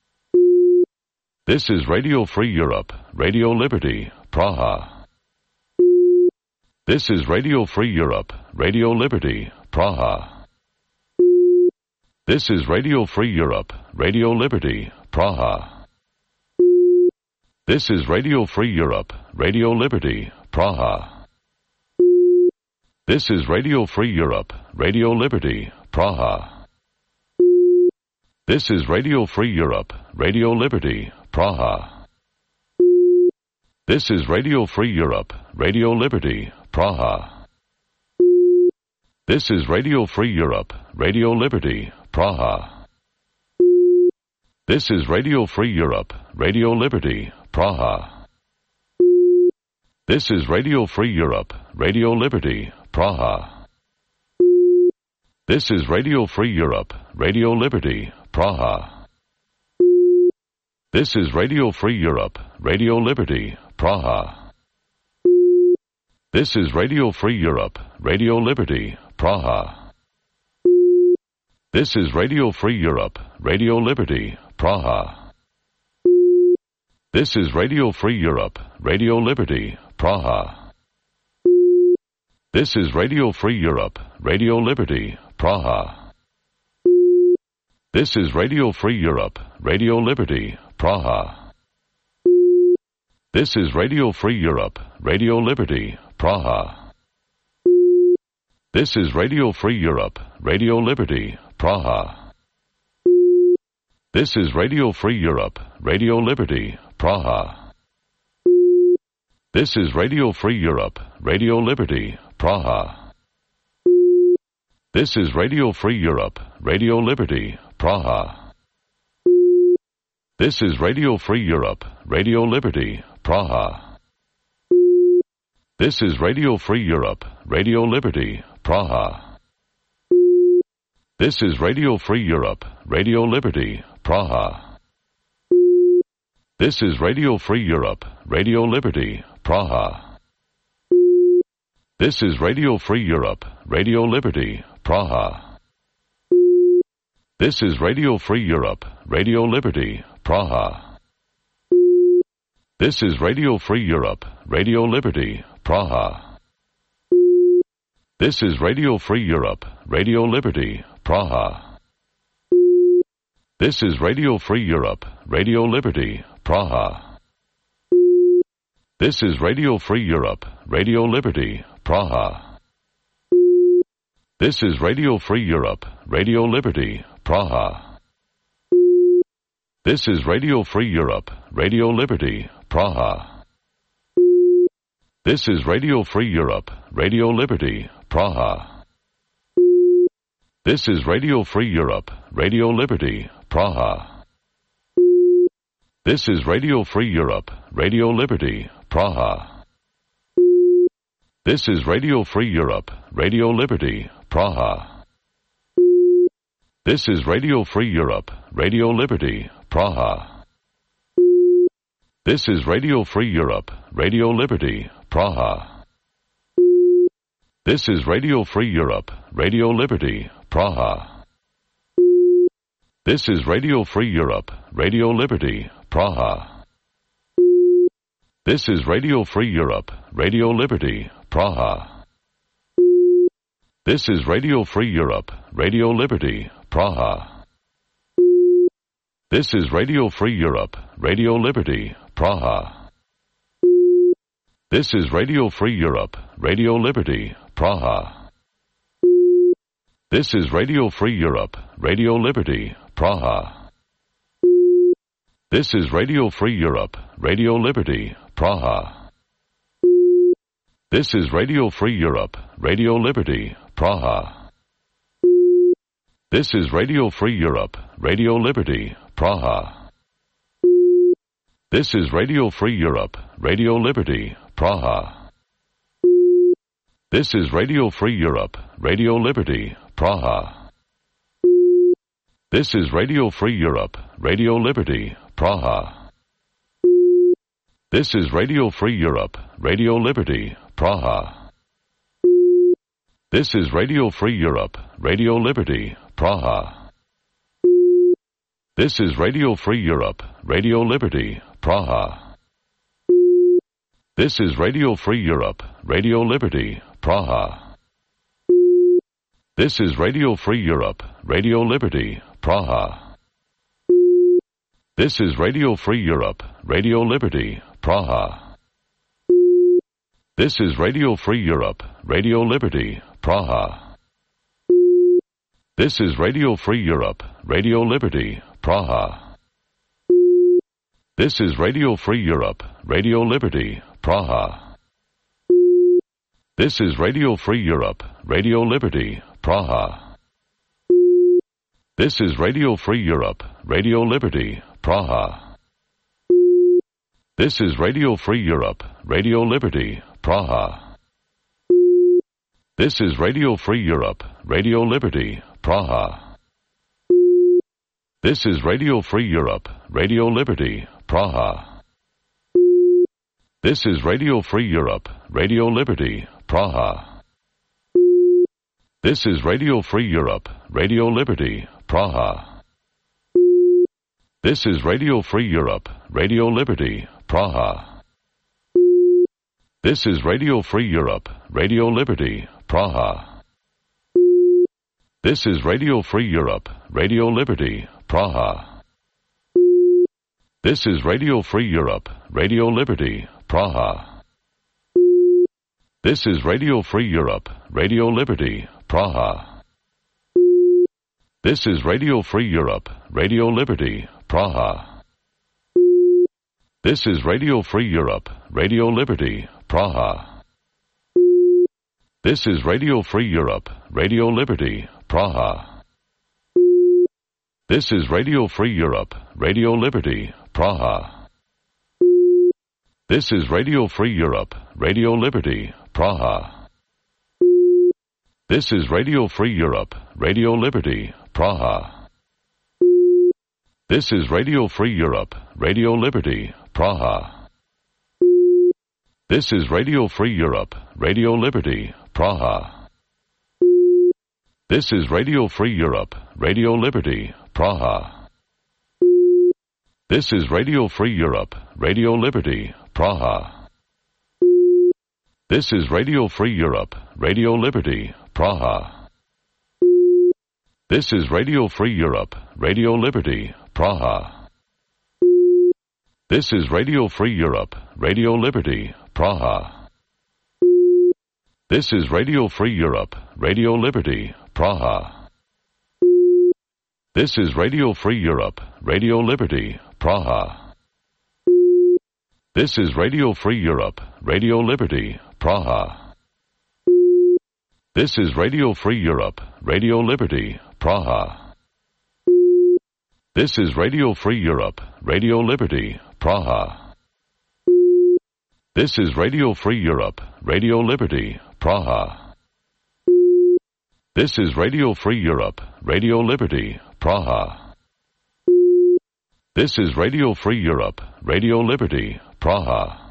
This is Radio Free Europe, Radio Liberty, Praha. This is Radio Free Europe, Radio Liberty, Praha. This is Radio Free Europe, Radio Liberty, Praha. This is Radio Free Europe, Radio Liberty, Praha. This is Radio Free Europe, Radio Liberty, Praha. This is Radio Free Europe, Radio Liberty, Praha. This is Radio Free Europe, Radio Liberty, Praha. This is Radio Free Europe, Radio Liberty, Praha. This is Radio Free Europe, Radio Liberty, Praha. This is Radio Free Europe, Radio Liberty, Praha. This is Radio Free Europe, Radio Liberty, Praha. This is Radio Free Europe, Radio Liberty, Praha. This is Radio Free Europe, Radio Liberty, Praha. This is Radio Free Europe, Radio Liberty, Praha. This is Radio Free Europe, Radio Liberty, Praha. This is Radio Free Europe, Radio Liberty, Praha. This is Radio Free Europe, Radio Liberty, Praha. This is Radio Free Europe, Radio Liberty, Praha. This is Radio Free Europe, Radio Liberty, Praha. This is Radio Free Europe, Radio Liberty, Praha. This is Radio Free Europe, Radio Liberty, Praha. This is Radio Free Europe, Radio Liberty, Praha. This is Radio Free Europe, Radio Liberty, Praha. This is Radio Free Europe, Radio Liberty, Praha. This is Radio Free Europe, Radio Liberty, Praha. This is Radio Free Europe, Radio Liberty, Praha. This is Radio Free Europe, Radio Liberty, Praha. This is Radio Free Europe, Radio Liberty, Praha. This is Radio Free Europe, Radio Liberty, Praha. This is Radio Free Europe, Radio Liberty, Praha. This is Radio Free Europe, Radio Liberty, Praha. This is Radio Free Europe, Radio Liberty, Praha. This is Radio Free Europe, Radio Liberty, Praha. This is Radio Free Europe, Radio Liberty, Praha. This is Radio Free Europe, Radio Liberty, Praha. This is Radio Free Europe, Radio Liberty, Praha. This is Radio Free Europe, Radio Liberty, Praha. This is Radio Free Europe, Radio Liberty, Praha. This is Radio Free Europe, Radio Liberty, Praha. This is Radio Free Europe, Radio Liberty, Praha. This is Radio Free Europe, Radio Liberty, Praha. This is Radio Free Europe, Radio Liberty, Praha. This is Radio Free Europe, Radio Liberty, Praha. This is Radio Free Europe, Radio Liberty, Praha. This is Radio Free Europe, Radio Liberty, Praha. This is Radio Free Europe, Radio Liberty, Praha. This is Radio Free Europe, Radio Liberty, Praha. This is Radio Free Europe, Radio Liberty, Praha. This is Radio Free Europe, Radio Liberty, Praha. This is Radio Free Europe, Radio Liberty, Praha. This is Radio Free Europe, Radio Liberty, Praha. This is Radio Free Europe, Radio Liberty, Praha. This is Radio Free Europe, Radio Liberty, Praha. This is Radio Free Europe, Radio Liberty, Praha. This is Radio Free Europe, Radio Liberty, Praha. This is Radio Free Europe, Radio Liberty, Praha. This is Radio Free Europe, Radio Liberty, Praha. This is Radio Free Europe, Radio Liberty, Praha. This is Radio Free Europe, Radio Liberty, Praha. This is Radio Free Europe, Radio Liberty, Praha. This is Radio Free Europe, Radio Liberty, Praha. This is Radio Free Europe, Radio Liberty, Praha. This is Radio Free Europe, Radio Liberty, Praha. This is Radio Free Europe, Radio Liberty, Praha. This is Radio Free Europe, Radio Liberty, Praha. This is Radio Free Europe, Radio Liberty, Praha. This is Radio Free Europe, Radio Liberty, Praha. This is Radio Free Europe, Radio Liberty, Praha. This is Radio Free Europe, Radio Liberty, Praha. This is Radio Free Europe, Radio Liberty, Praha. This is Radio Free Europe, Radio Liberty, Praha. This is Radio Free Europe, Radio Liberty, Praha. This is Radio Free Europe, Radio Liberty, Praha. This is Radio Free Europe, Radio Liberty, Praha. This is Radio Free Europe, Radio Liberty, Praha. This is Radio Free Europe, Radio Liberty, Praha. This is Radio Free Europe, Radio Liberty, Praha. This is Radio Free Europe, Radio Liberty, Praha. This is Radio Free Europe, Radio Liberty, Praha. This is Radio Free Europe, Radio Liberty, Praha. This is Radio Free Europe, Radio Liberty, Praha. This is Radio Free Europe, Radio Liberty, Praha. This is Radio Free Europe, Radio Liberty, Praha. This is Radio Free Europe, Radio Liberty, Praha. This is Radio Free Europe, Radio Liberty, Praha. This is Radio Free Europe, Radio Liberty, Praha. This is Radio Free Europe, Radio Liberty, Praha. This is Radio Free Europe, Radio Liberty, Praha. This is Radio Free Europe, Radio Liberty, Praha. This is Radio Free Europe, Radio Liberty, Praha. This is Radio Free Europe, Radio Liberty, Praha. This is Radio Free Europe, Radio Liberty, Praha. This is Radio Free Europe, Radio Liberty, Praha. This is Radio Free Europe, Radio Liberty, Praha. This is Radio Free Europe, Radio Liberty, Praha.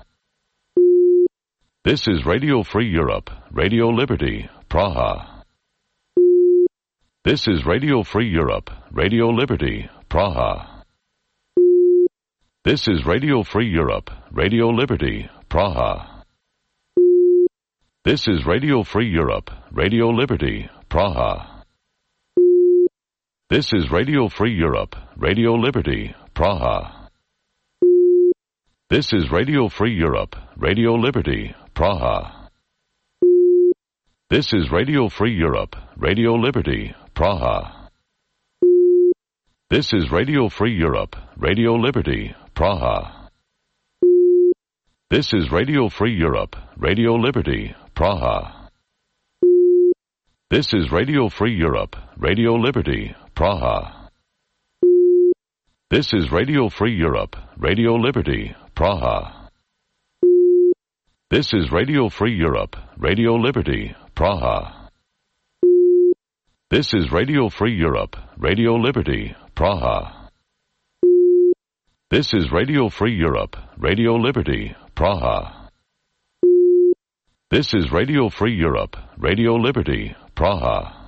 This is Radio Free Europe, Radio Liberty, Praha. This is Radio Free Europe, Radio Liberty, Praha. This is Radio Free Europe, Radio Liberty, Praha. This is Radio Free Europe, Radio Liberty, Praha. This is Radio Free Europe, Radio Liberty, Praha. This is Radio Free Europe, Radio Liberty, Praha. This is Radio Free Europe, Radio Liberty, Praha. This is Radio Free Europe, Radio Liberty, Praha. This is Radio Free Europe, Radio Liberty, Praha. This is Radio Free Europe, Radio Liberty, Praha. This is Radio Free Europe, Radio Liberty, Praha. This is Radio Free Europe, Radio Liberty, Praha. This is Radio Free Europe, Radio Liberty, Praha. This is Radio Free Europe, Radio Liberty, Praha. This is Radio Free Europe, Radio Liberty, Praha.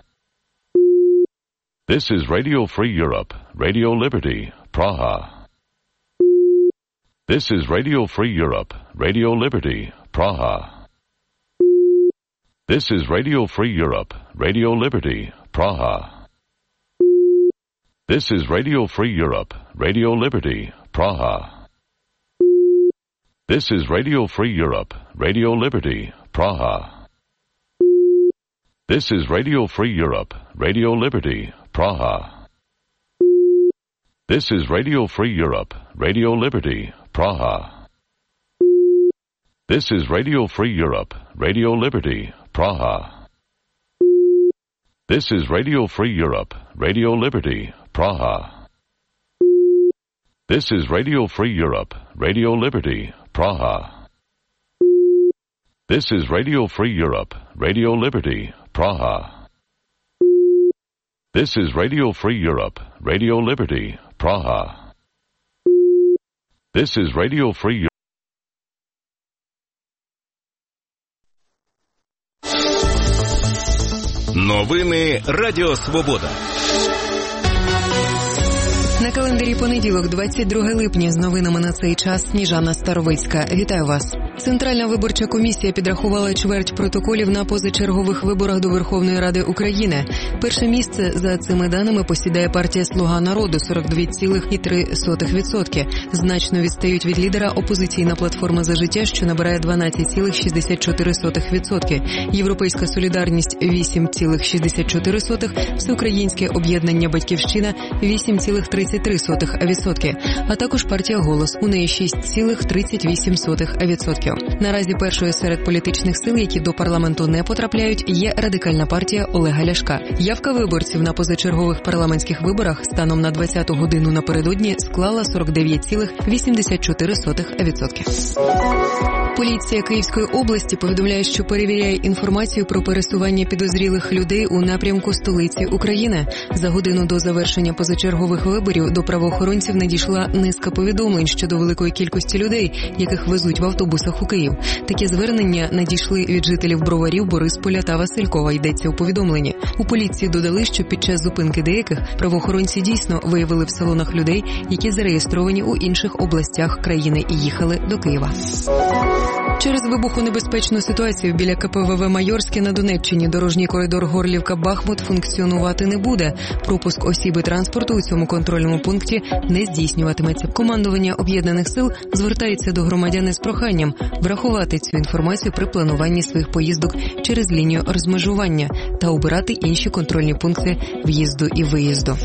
This is Radio Free Europe, Radio Liberty, Praha. This is Radio Free Europe, Radio Liberty, Praha. This is Radio Free Europe, Radio Liberty, Praha. This is Radio Free Europe, Radio Liberty, Praha. This is Radio Free Europe, Radio Liberty, Praha. This is Radio Free Europe, Radio Liberty, Praha. This is Radio Free Europe, Radio Liberty, Praha. This is Radio Free Europe, Radio Liberty, Praha. This is Radio Free Europe, Radio Liberty, Praha. This is Radio Free Europe, Radio Liberty, Praha. This is Radio Free Europe, Radio Liberty, Praha. This is Radio Free Europe, Radio Liberty, Praha. This is Radio Free Europe. Новини Радіо Свобода. На календарі понеділок, двадцять друге липня, з новинами на цей час Сніжана Старовицька. Вітаю вас. Центральна виборча комісія підрахувала чверть протоколів на позачергових виборах до Верховної Ради України. Перше місце за цими даними посідає партія «Слуга народу» – сорок два цілих три сотих відсотка. Значно відстають від лідера опозиційна платформа «За життя», що набирає дванадцять цілих шістдесят чотири сотих відсотка. Європейська солідарність – вісім цілих шістдесят чотири сотих, Всеукраїнське об'єднання «Батьківщина» – вісім цілих тридцять три сотих відсотка, а також партія «Голос» – у неї шість цілих тридцять вісім сотих відсотка. Наразі першою серед політичних сил, які до парламенту не потрапляють, є Радикальна партія Олега Ляшка. Явка виборців на позачергових парламентських виборах станом на двадцяту годину напередодні склала сорок дев'ять цілих вісімдесят чотири сотих відсотка. Поліція Київської області повідомляє, що перевіряє інформацію про пересування підозрілих людей у напрямку столиці України. За годину до завершення позачергових виборів до правоохоронців надійшла низка повідомлень щодо великої кількості людей, яких везуть в автобусах у Київ. Такі звернення надійшли від жителів Броварів, Борисполя та Василькова, йдеться у повідомленні. У поліції додали, що під час зупинки деяких правоохоронці дійсно виявили в салонах людей, які зареєстровані у інших областях країни і їхали до Києва. Через вибухонебезпечну ситуацію біля ка пе ве ве «Майорське» на Донеччині дорожній коридор Горлівка-Бахмут функціонувати не буде. Пропуск осіб і транспорту у цьому контрольному пункті не здійснюватиметься. Командування Об'єднаних сил звертається до громадян із проханням врахувати цю інформацію при плануванні своїх поїздок через лінію розмежування та обирати інші контрольні пункти в'їзду і виїзду.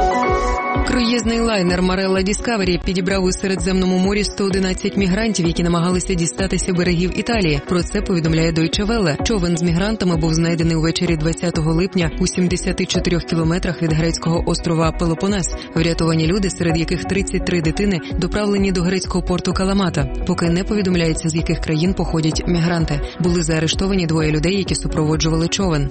Круїзний лайнер «Марелла Діскавері» підібрав у Середземному морі сто одинадцять мігрантів, які намагалися дістатися берегів Італії. Про це повідомляє Deutsche Welle. Човен з мігрантами був знайдений увечері двадцятого липня у сімдесяти чотирьох кілометрах від грецького острова Пелопонес. Врятовані люди, серед яких тридцять три дитини, доправлені до грецького порту Каламата. Поки не повідомляється, з яких країн походять мігранти. Були заарештовані двоє людей, які супроводжували човен.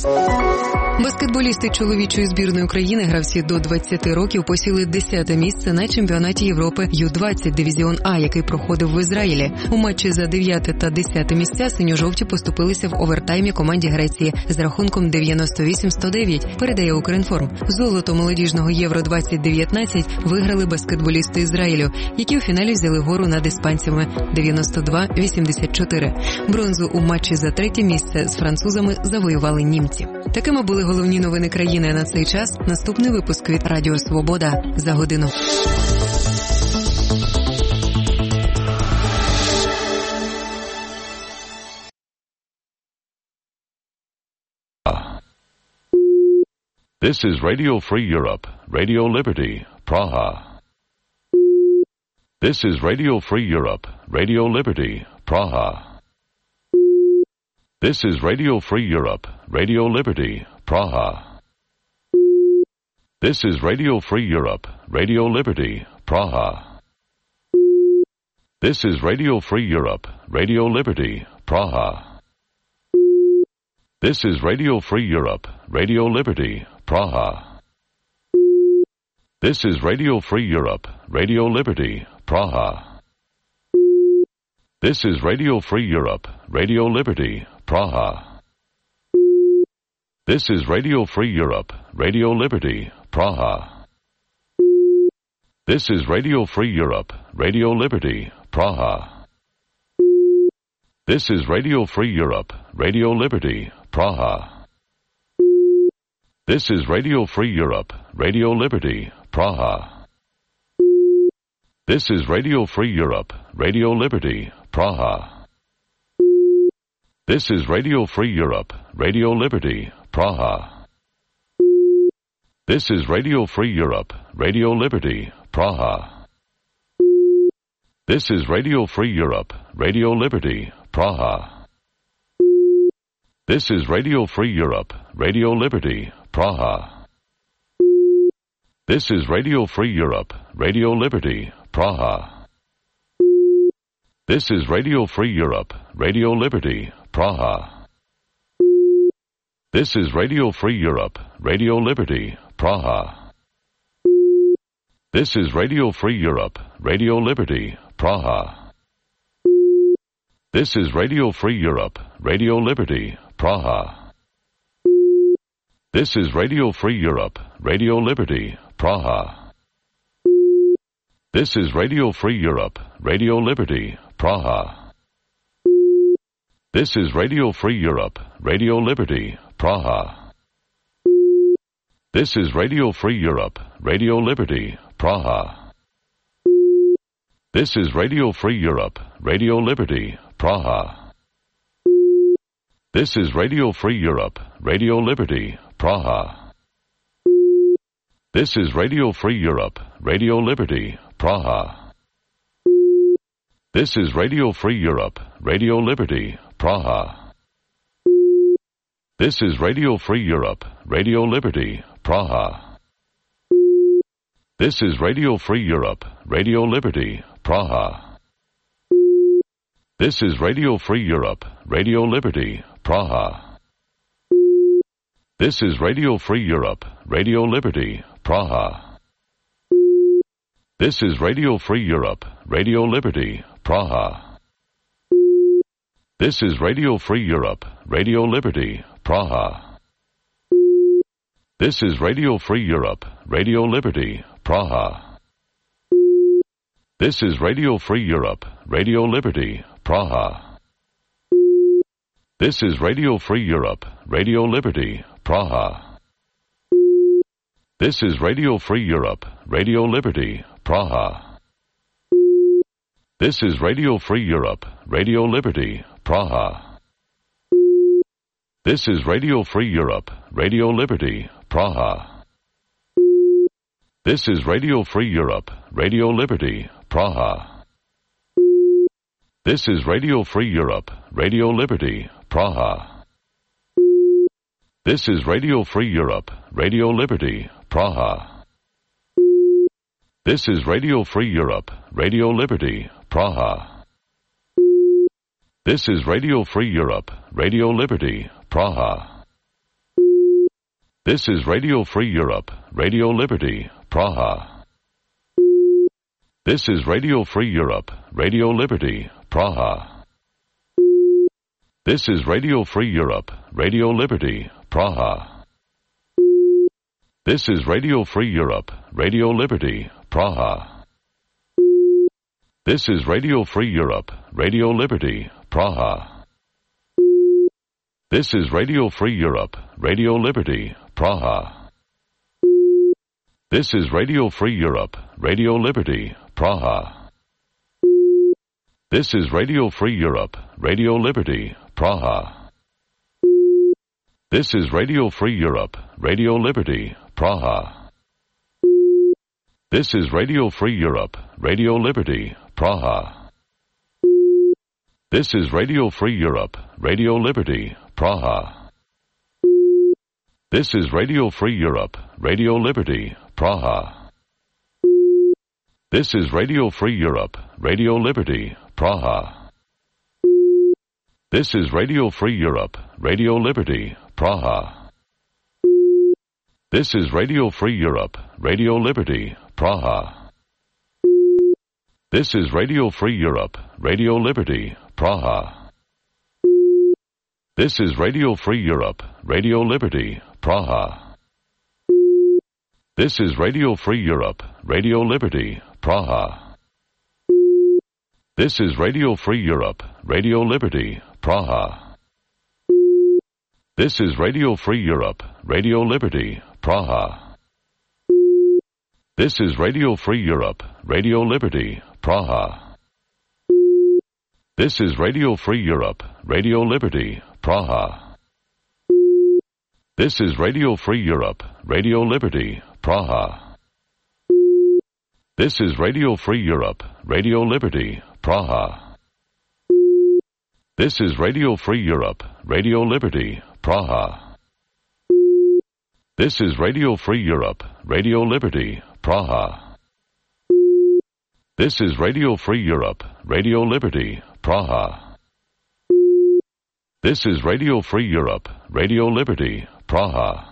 Баскетболісти чоловічої збірної України, гравці до двадцяти років, посіли десяте місце на чемпіонаті Європи ю двадцять дивізіон А, який проходив в Ізраїлі. У матчі за дев'яте та десяте місця синьо-жовті поступилися в овертаймі команді Греції з рахунком дев'яносто вісім сто дев'ять, передає Укрінформ. Золото молодіжного Євро двадцять дев'ятнадцять виграли баскетболісти Ізраїлю, які у фіналі взяли гору над іспанцями дев'яносто два вісімдесят чотири. Бронзу у матчі за третє місце з французами завоювали німці. Такими були головні новини країни на цей час. Наступний випуск від Радіо Свобода за годину. This is Radio Free Europe, Radio Liberty, Praha. This is Radio Free Europe, Radio Liberty, Praha. This is Radio Free Europe, Radio Liberty, Praha. This is Radio Free Europe, Radio Liberty, Praha. This is Radio Free Europe, Radio Liberty, Praha. This is Radio Free Europe, Radio Liberty, Praha. This is Radio Free Europe, Radio Liberty, Praha. This is Radio Free Europe, Radio Liberty, Praha. This is Radio Free Europe, Radio Liberty, Praha. This is Radio Free Europe, Radio Liberty, Praha. This is Radio Free Europe, Radio Liberty, Praha. This is Radio Free Europe, Radio Liberty, Praha. This is Radio Free Europe, Radio Liberty, Praha. This is Radio Free Europe, Radio Liberty, Praha. This is Radio Free Europe, Radio Liberty, Praha. This is Radio Free Europe, Radio Liberty, Praha. This is Radio Free Europe, Radio Liberty, Praha. This is Radio Free Europe, Radio Liberty, Praha. This is Radio Free Europe, Radio Liberty, Praha. This is Radio Free Europe, Radio Liberty, Praha. This is Radio Free Europe, Radio Liberty, Praha. This is Radio Free Europe, Radio Liberty, Praha. This is Radio Free Europe, Radio Liberty, Praha. This is Radio Free Europe, Radio Liberty, Praha. This is Radio Free Europe, Radio Liberty, Praha. This is Radio Free Europe, Radio Liberty, Praha. This is Radio Free Europe, Radio Liberty, Praha. This is Radio Free Europe, Radio Liberty, Praha. This is Radio Free Europe, Radio Liberty, Praha. This is Radio Free Europe, Radio Liberty, Praha. This is Radio Free Europe, Radio Liberty, Praha. This is Radio Free Europe, Radio Liberty, Praha. This is Radio Free Europe, Radio Liberty, Praha. This is Radio Free Europe, Radio Liberty, Praha. This is Radio Free Europe, Radio Liberty, Praha. This is Radio Free Europe, Radio Liberty, Praha. This is Radio Free Europe, Radio Liberty, Praha. This is Radio Free Europe, Radio Liberty, Praha. This is Radio Free Europe, Radio Liberty, Praha. This is Radio Free Europe, Radio Liberty, Praha. This is Radio Free Europe, Radio Liberty, Praha. This is Radio Free Europe, Radio Liberty, Praha. This is Radio Free Europe, Radio Liberty, Praha. This is Radio Free Europe, Radio Liberty, Praha. This is Radio Free Europe, Radio Liberty, Praha. This is Radio Free Europe, Radio Liberty, Praha. This is Radio Free Europe, Radio Liberty, Praha. This is Radio Free Europe, Radio Liberty, Praha. This is Radio Free Europe, Radio Liberty, Praha. This is Radio Free Europe, Radio Liberty, Praha. This is Radio Free Europe, Radio Liberty, Praha. This is Radio Free Europe, Radio Liberty, Praha. This is Radio Free Europe, Radio Liberty, Praha. This is Radio Free Europe, Radio Liberty, Praha. This is Radio Free Europe, Radio Liberty, Praha. This is Radio Free Europe, Radio Liberty, Praha. This is Radio Free Europe, Radio Liberty, Praha. This is Radio Free Europe, Radio Liberty, Praha. This is Radio Free Europe, Radio Liberty, Praha. This is Radio Free Europe, Radio Liberty, Praha. This is Radio Free Europe, Radio Liberty, Praha. This is Radio Free Europe, Radio Liberty, Praha. This is Radio Free Europe, Radio Liberty, Praha. This is Radio Free Europe, Radio Liberty, Praha. This is Radio Free Europe, Radio Liberty, Praha. This is Radio Free Europe, Radio Liberty, Praha. This is Radio Free Europe, Radio Liberty, Praha. This is Radio Free Europe, Radio Liberty, Praha. This is Radio Free Europe, Radio Liberty, Praha. This is Radio Free Europe, Radio Liberty, Praha. This is Radio Free Europe, Radio Liberty, Praha. This is Radio Free Europe, Radio Liberty, Praha. This is Radio Free Europe, Radio Liberty, Praha. This is Radio Free Europe, Radio Liberty, Praha. This is Radio Free Europe, Radio Liberty, Praha.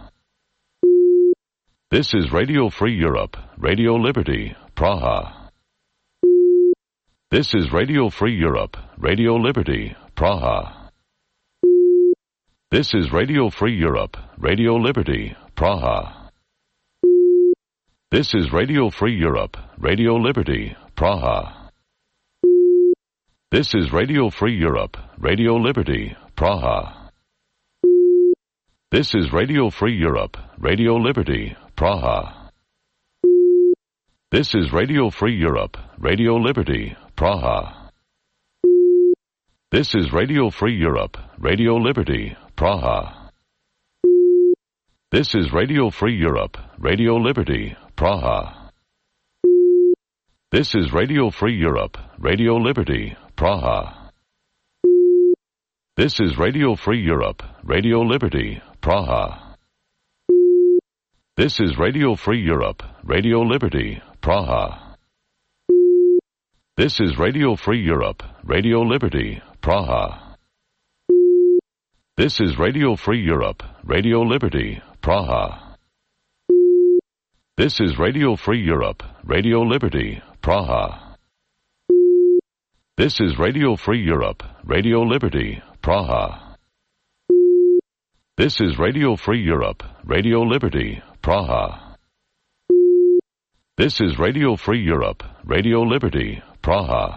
This is Radio Free Europe, Radio Liberty, Praha. This is Radio Free Europe, Radio Liberty, Praha. This is Radio Free Europe, Radio Liberty, Praha. This is Radio Free Europe, Radio Liberty, Praha. This is Radio Free Europe, Radio Liberty, Praha. This is Radio Free Europe, Radio Liberty, Praha. This is Radio Free Europe, Radio Liberty, Praha. This is Radio Free Europe, Radio Liberty, Praha. This is Radio Free Europe, Radio Liberty, Praha. This is Radio Free Europe, Radio Liberty, Praha. This is Radio Free Europe, Radio Liberty, Praha. This is Radio Free Europe, Radio Liberty, Praha. This is Radio Free Europe, Radio Liberty, Praha. This is Radio Free Europe, Radio Liberty, Praha. This is Radio Free Europe, Radio Liberty, Praha. This is Radio Free Europe, Radio Liberty, Praha. This is Radio Free Europe, Radio Liberty, Praha. This is Radio Free Europe, Radio Liberty, Praha.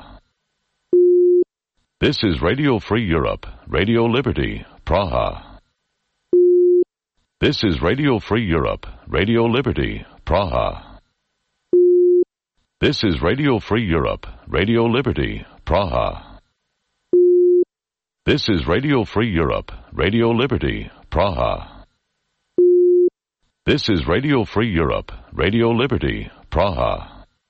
This is Radio Free Europe, Radio Liberty, Praha. This is Radio Free Europe, Radio Liberty, Praha. This is Radio Free Europe, Radio Liberty, Praha. This is Radio Free Europe, Radio Liberty, Praha. This is Radio Free Europe, Radio Liberty, Praha.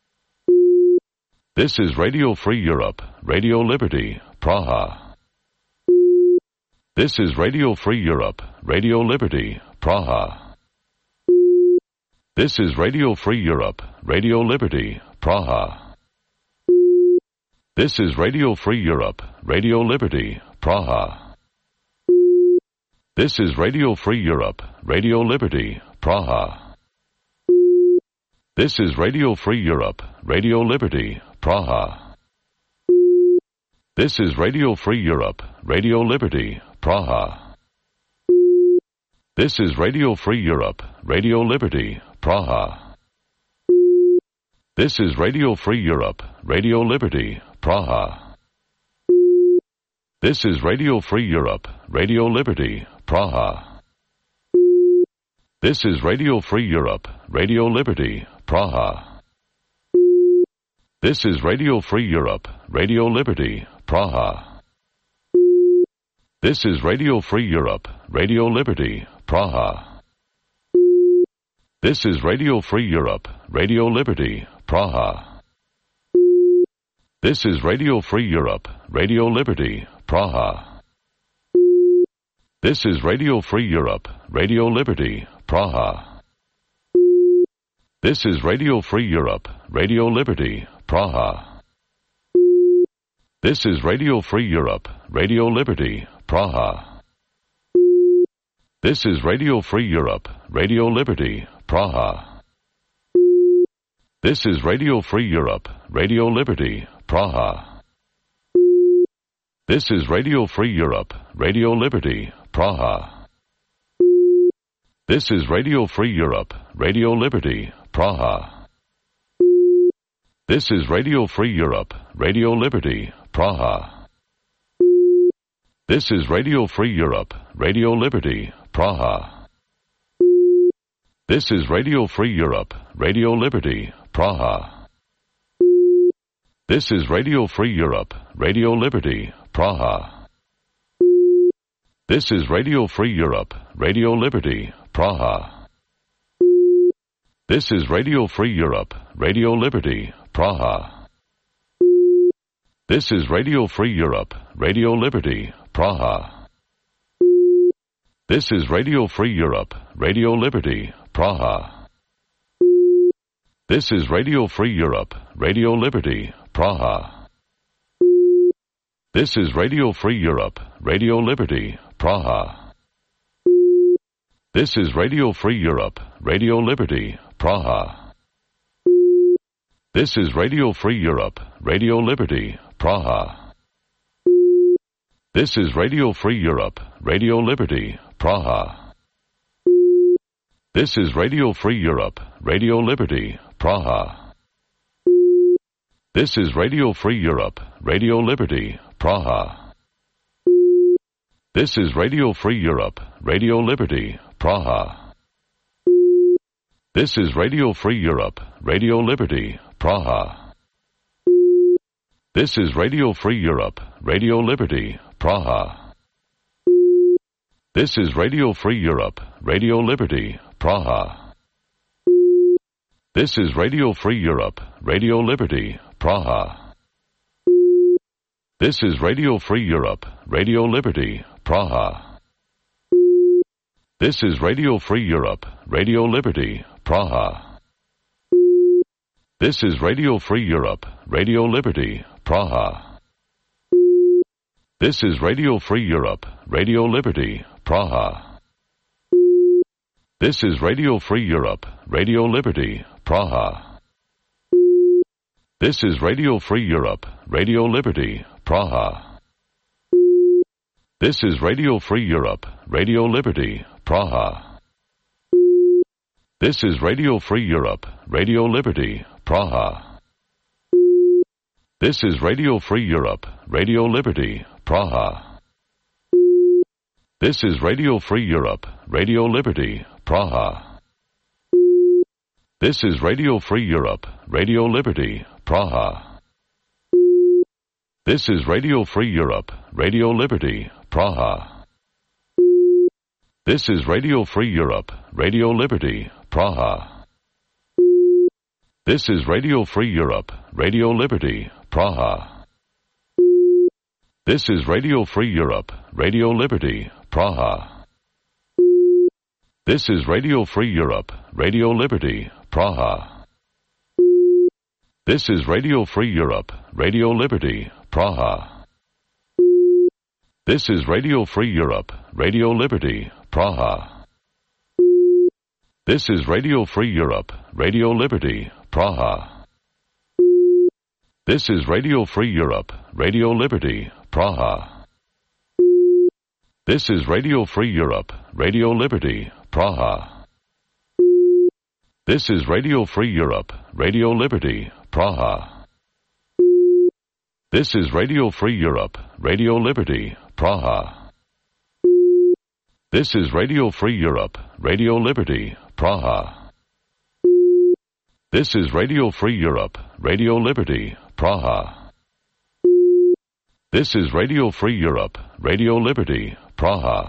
This is Radio Free Europe, Radio Liberty, Praha. This is Radio Free Europe, Radio Liberty, Praha. This is Radio Free Europe, Radio Liberty, Praha. This is Radio Free Europe, Radio Liberty, Praha. This is Radio Free Europe, Radio Liberty, Praha. This is Radio Free Europe, Radio Liberty, Praha. This is Radio Free Europe, Radio Liberty, Praha. This is Radio Free Europe, Radio Liberty, Praha. This is Radio Free Europe, Radio Liberty, Praha. This is Radio Free Europe, Radio Liberty, Praha. This is Radio Free Europe, Radio Liberty, Praha. This is Radio Free Europe, Radio Liberty, Praha. This is Radio Free Europe, Radio Liberty, Praha. This is Radio Free Europe, Radio Liberty, Praha. This is Radio Free Europe, Radio Liberty, Praha. This is Radio Free Europe, Radio Liberty, Praha. This is Radio Free Europe, Radio Liberty, Praha. This is Radio Free Europe, Radio Liberty, Praha. This is Radio Free Europe, Radio Liberty, Praha. This is Radio Free Europe, Radio Liberty, Praha. This is Radio Free Europe, Radio Liberty, Praha. This is Radio Free Europe, Radio Liberty, Praha. This is Radio Free Europe, Radio Liberty, Praha. This is Radio Free Europe, Radio Liberty, Praha. This is Radio Free Europe, Radio Liberty, Praha. This is Radio Free Europe, Radio Liberty, Praha. This is Radio Free Europe, Radio Liberty, Praha. This is Radio Free Europe, Radio Liberty, Praha. This is Radio Free Europe, Radio Liberty, Praha. This is Radio Free Europe, Radio Liberty, Praha. This is Radio Free Europe, Radio Liberty, Praha. This is Radio Free Europe, Radio Liberty, Praha. This is Radio Free Europe, Radio Liberty, Praha. This is Radio Free Europe, Radio Liberty, Praha. This is Radio Free Europe, Radio Liberty, Praha. This is Radio Free Europe, Radio Liberty, Praha. This is Radio Free Europe, Radio Liberty, Praha. This is Radio Free Europe, Radio Liberty, Praha. This is Radio Free Europe, Radio Liberty, Praha. This is Radio Free Europe, Radio Liberty, Praha. This is Radio Free Europe, Radio Liberty, Praha. This is Radio Free Europe, Radio Liberty, Praha. This is Radio Free Europe, Radio Liberty, Praha. This is Radio Free Europe, Radio Liberty, Praha. This is Radio Free Europe, Radio Liberty, Praha. This is Radio Free Europe, Radio Liberty, Praha. This is Radio Free Europe, Radio Liberty, Praha. This is Radio Free Europe, Radio Liberty, Praha. This is Radio Free Europe, Radio Liberty, Praha. This is Radio Free Europe, Radio Liberty, Praha. This is Radio Free Europe, Radio Liberty, Praha. This is Radio Free Europe, Radio Liberty, Praha. This is Radio Free Europe, Radio Liberty, Praha. This is Radio Free Europe, Radio Liberty, Praha. This is Radio Free Europe, Radio Liberty, Praha. This is Radio Free Europe, Radio Liberty, Praha. This is Radio Free Europe, Radio Liberty, Praha. This is Radio Free Europe, Radio Liberty, Praha. This is Radio Free Europe, Radio Liberty, Praha. This is Radio Free Europe, Radio Liberty, Praha. This is Radio Free Europe, Radio Liberty, Praha. This is Radio Free Europe, Radio Liberty, Praha. This is Radio Free Europe, Radio Liberty, Praha. This is Radio Free Europe, Radio Liberty, Praha. This is Radio Free Europe, Radio Liberty, Praha. This is Radio Free Europe, Radio Liberty, Praha. This is Radio Free Europe, Radio Liberty, Praha. This is Radio Free Europe, Radio Liberty, Praha.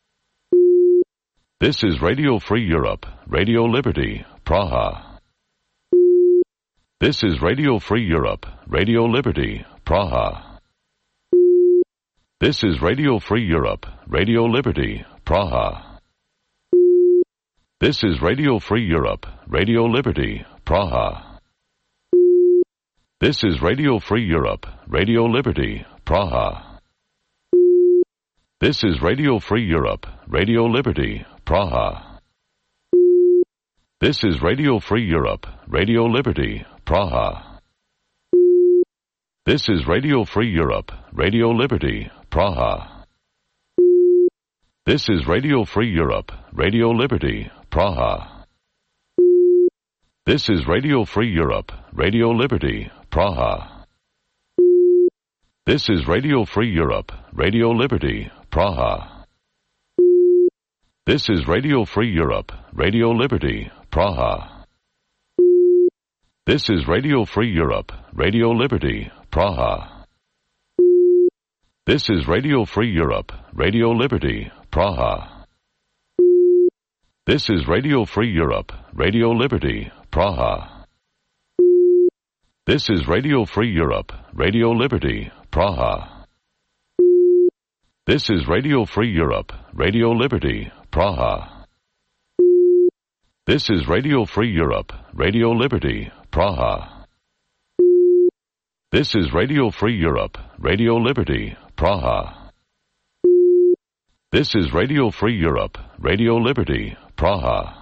This is Radio Free Europe, Radio Liberty, Praha. This is Radio Free Europe, Radio Liberty, Praha. This is Radio Free Europe, Radio Liberty, Praha. This is Radio Free Europe, Radio Liberty, Praha. This is Radio Free Europe, Radio Liberty, Praha. This is Radio Free Europe, Radio Liberty, Praha. This is Radio Free Europe, Radio Liberty, Praha. This is Radio Free Europe, Radio Liberty, Praha. This is Radio Free Europe, Radio Liberty, Praha. This is Radio Free Europe, Radio Liberty, Praha. This is Radio Free Europe, Radio Liberty, Praha. This is Radio Free Europe, Radio Liberty, Praha. This is Radio Free Europe, Radio Liberty, Praha. This is Radio Free Europe, Radio Liberty, Praha. This is Radio Free Europe, Radio Liberty, Praha. This is Radio Free Europe, Radio Liberty, Praha. This is Radio Free Europe, Radio Liberty, Praha. This is Radio Free Europe, Radio Liberty, Praha. This is Radio Free Europe, Radio Liberty, Praha. This is Radio Free Europe, Radio Liberty, Praha.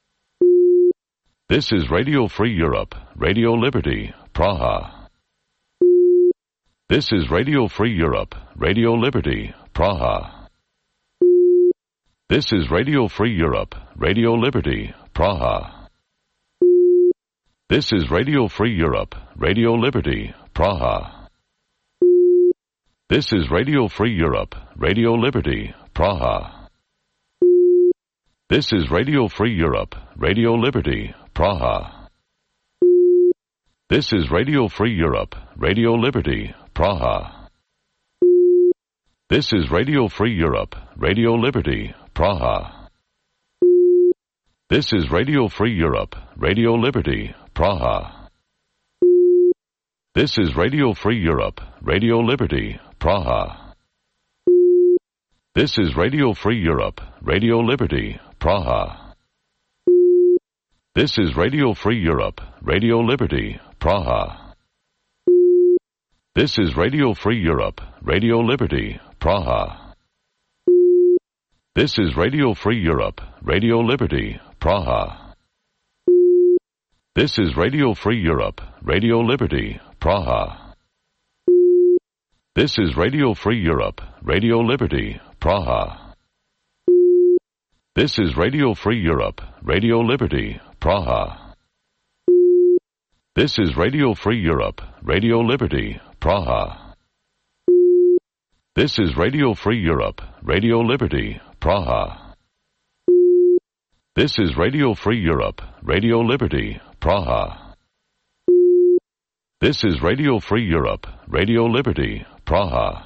This is Radio Free Europe, Radio Liberty, Praha. This is Radio Free Europe, Radio Liberty, Praha. This is Radio Free Europe, Radio Liberty, Praha. This is Radio Free Europe, Radio Liberty, Praha. This is Radio Free Europe, Radio Liberty, Praha. This is Radio Free Europe, Radio Liberty, Praha. This is Radio Free Europe, Radio Liberty, Praha. This is Radio Free Europe, Radio Liberty, Praha. This is Radio Free Europe, Radio Liberty, Praha. This is Radio Free Europe, Radio Liberty, Praha. This is Radio Free Europe, Radio Liberty, Praha. This is Radio Free Europe, Radio Liberty, Praha. This is Radio Free Europe, Radio Liberty, Praha. This is Radio Free Europe, Radio Liberty, Praha. This is Radio Free Europe, Radio Liberty, Praha. This is Radio Free Europe, Radio Liberty, Praha. This is Radio Free Europe, Radio Liberty, Praha. This is Radio Free Europe, Radio Liberty, Praha. This is Radio Free Europe, Radio Liberty, Praha. This is Radio Free Europe, Radio Liberty, Praha. This is Radio Free Europe, Radio Liberty, Praha.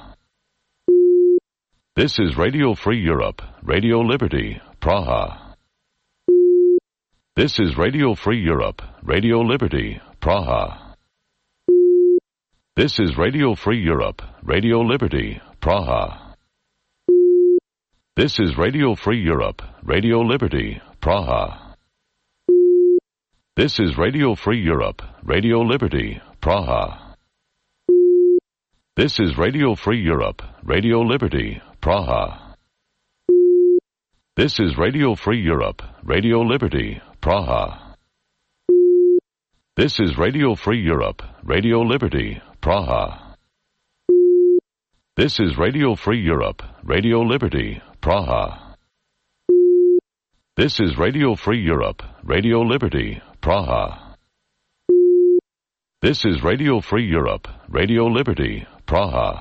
This is Radio Free Europe, Radio Liberty, Praha. This is Radio Free Europe, Radio Liberty, Praha. This is Radio Free Europe, Radio Liberty, Praha. This is Radio Free Europe, Radio Liberty, Praha. This is Radio Free Europe, Radio Liberty, Praha. This is Radio Free Europe, Radio Liberty, Praha. This is Radio Free Europe, Radio Liberty, Praha. This is Radio Free Europe, Radio Liberty, Praha. This is Radio Free Europe, Radio Liberty, Praha. This is Radio Free Europe, Radio Liberty, Praha. This is Radio Free Europe, Radio Liberty, Praha.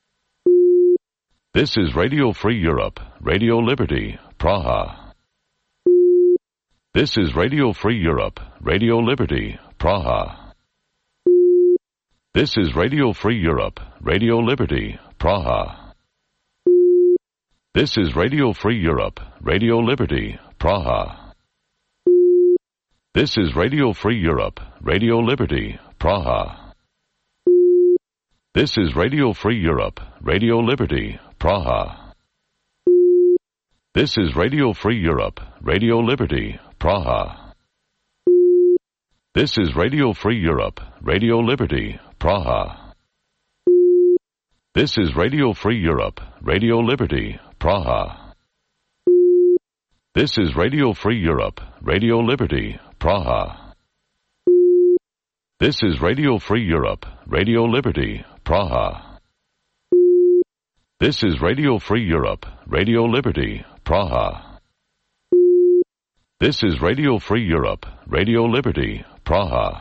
This is Radio Free Europe, Radio Liberty, Praha. This is Radio Free Europe, Radio Liberty, Praha. This is Radio Free Europe, Radio Liberty, Praha. This is Radio Free Europe, Radio Liberty, Praha. This is Radio Free Europe, Radio Liberty, Praha. This is Radio Free Europe, Radio Liberty, Praha. This is Radio Free Europe, Radio Liberty, Praha. This is Radio Free Europe, Radio Liberty, Praha. This is Radio Free Europe, Radio Liberty, Praha. This is Radio Free Europe, Radio Liberty, Praha. This is Radio Free Europe, Radio Liberty, Praha. This is Radio Free Europe, Radio Liberty, Praha. This is Radio Free Europe, Radio Liberty, Praha.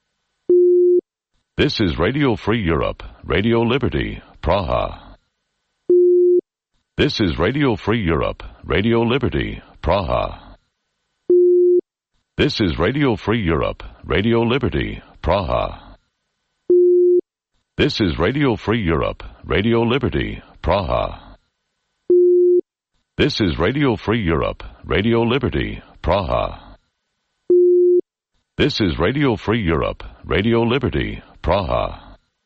This is Radio Free Europe, Radio Liberty, Praha. This is Radio Free Europe, Radio Liberty, Praha. This is Radio Free Europe, Radio Liberty, Praha. This is Radio Free Europe, Radio Liberty, Praha. This is Radio Free Europe, Radio Liberty, Praha. This is Radio Free Europe, Radio Liberty, Praha.